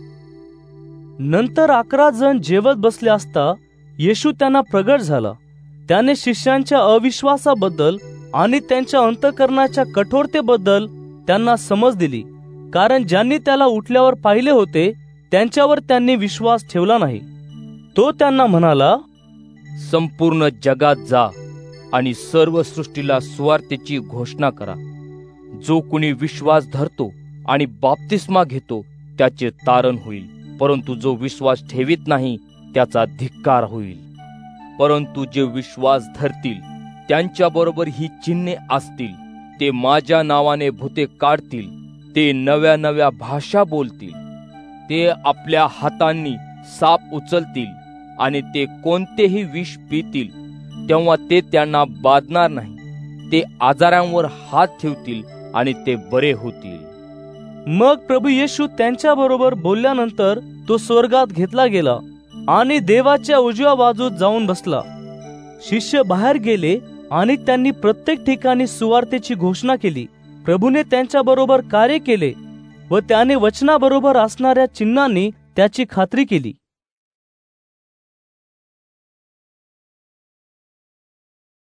नंतर 11 जण जेवत बसले असता येशू त्यांना प्रगट झाला. त्याने शिष्यांच्या अविश्वासाबद्दल आणि त्यांच्या अंतःकरणाच्या कठोरतेबद्दल त्यांना समज दिली, कारण ज्यांनी त्याला उठल्यावर पाहिले होते त्यांच्यावर त्यांनी विश्वास ठेवला नाही. तो त्यांना म्हणाला, संपूर्ण जगात जा आणि सर्व सृष्टीला सुवार्तेची घोषणा करा. जो कुणी विश्वास धरतो आणि बाप्तिस्मा घेतो त्याचे तारण होईल, परंतु जो विश्वास ठेवीत नाही त्याचा धिक्कार होईल. परंतु जे विश्वास धरतील त्यांच्याबरोबर ही चिन्हे असतील. ते माझ्या नावाने भूते काढतील, ते नव्या नव्या भाषा बोलतील, ते आपल्या हातांनी साप उचलतील आणि ते कोणतेही विष पितील, तेव्हा ते त्यांना बाधणार नाही. ते आजारांवर हात ठेवतील आणि ते बरे होतील. मग प्रभू येशू त्यांच्या बरोबर बोलल्यानंतर तो स्वर्गात घेतला गेला आणि देवाच्या उजव्या बाजूत जाऊन बसला. शिष्य बाहेर गेले आणि त्यांनी प्रत्येक ठिकाणी सुवार्तेची घोषणा केली. प्रभूने त्यांच्या बरोबर कार्य केले व त्याने वचनाबरोबर असणाऱ्या चिन्हांनी त्याची खात्री केली.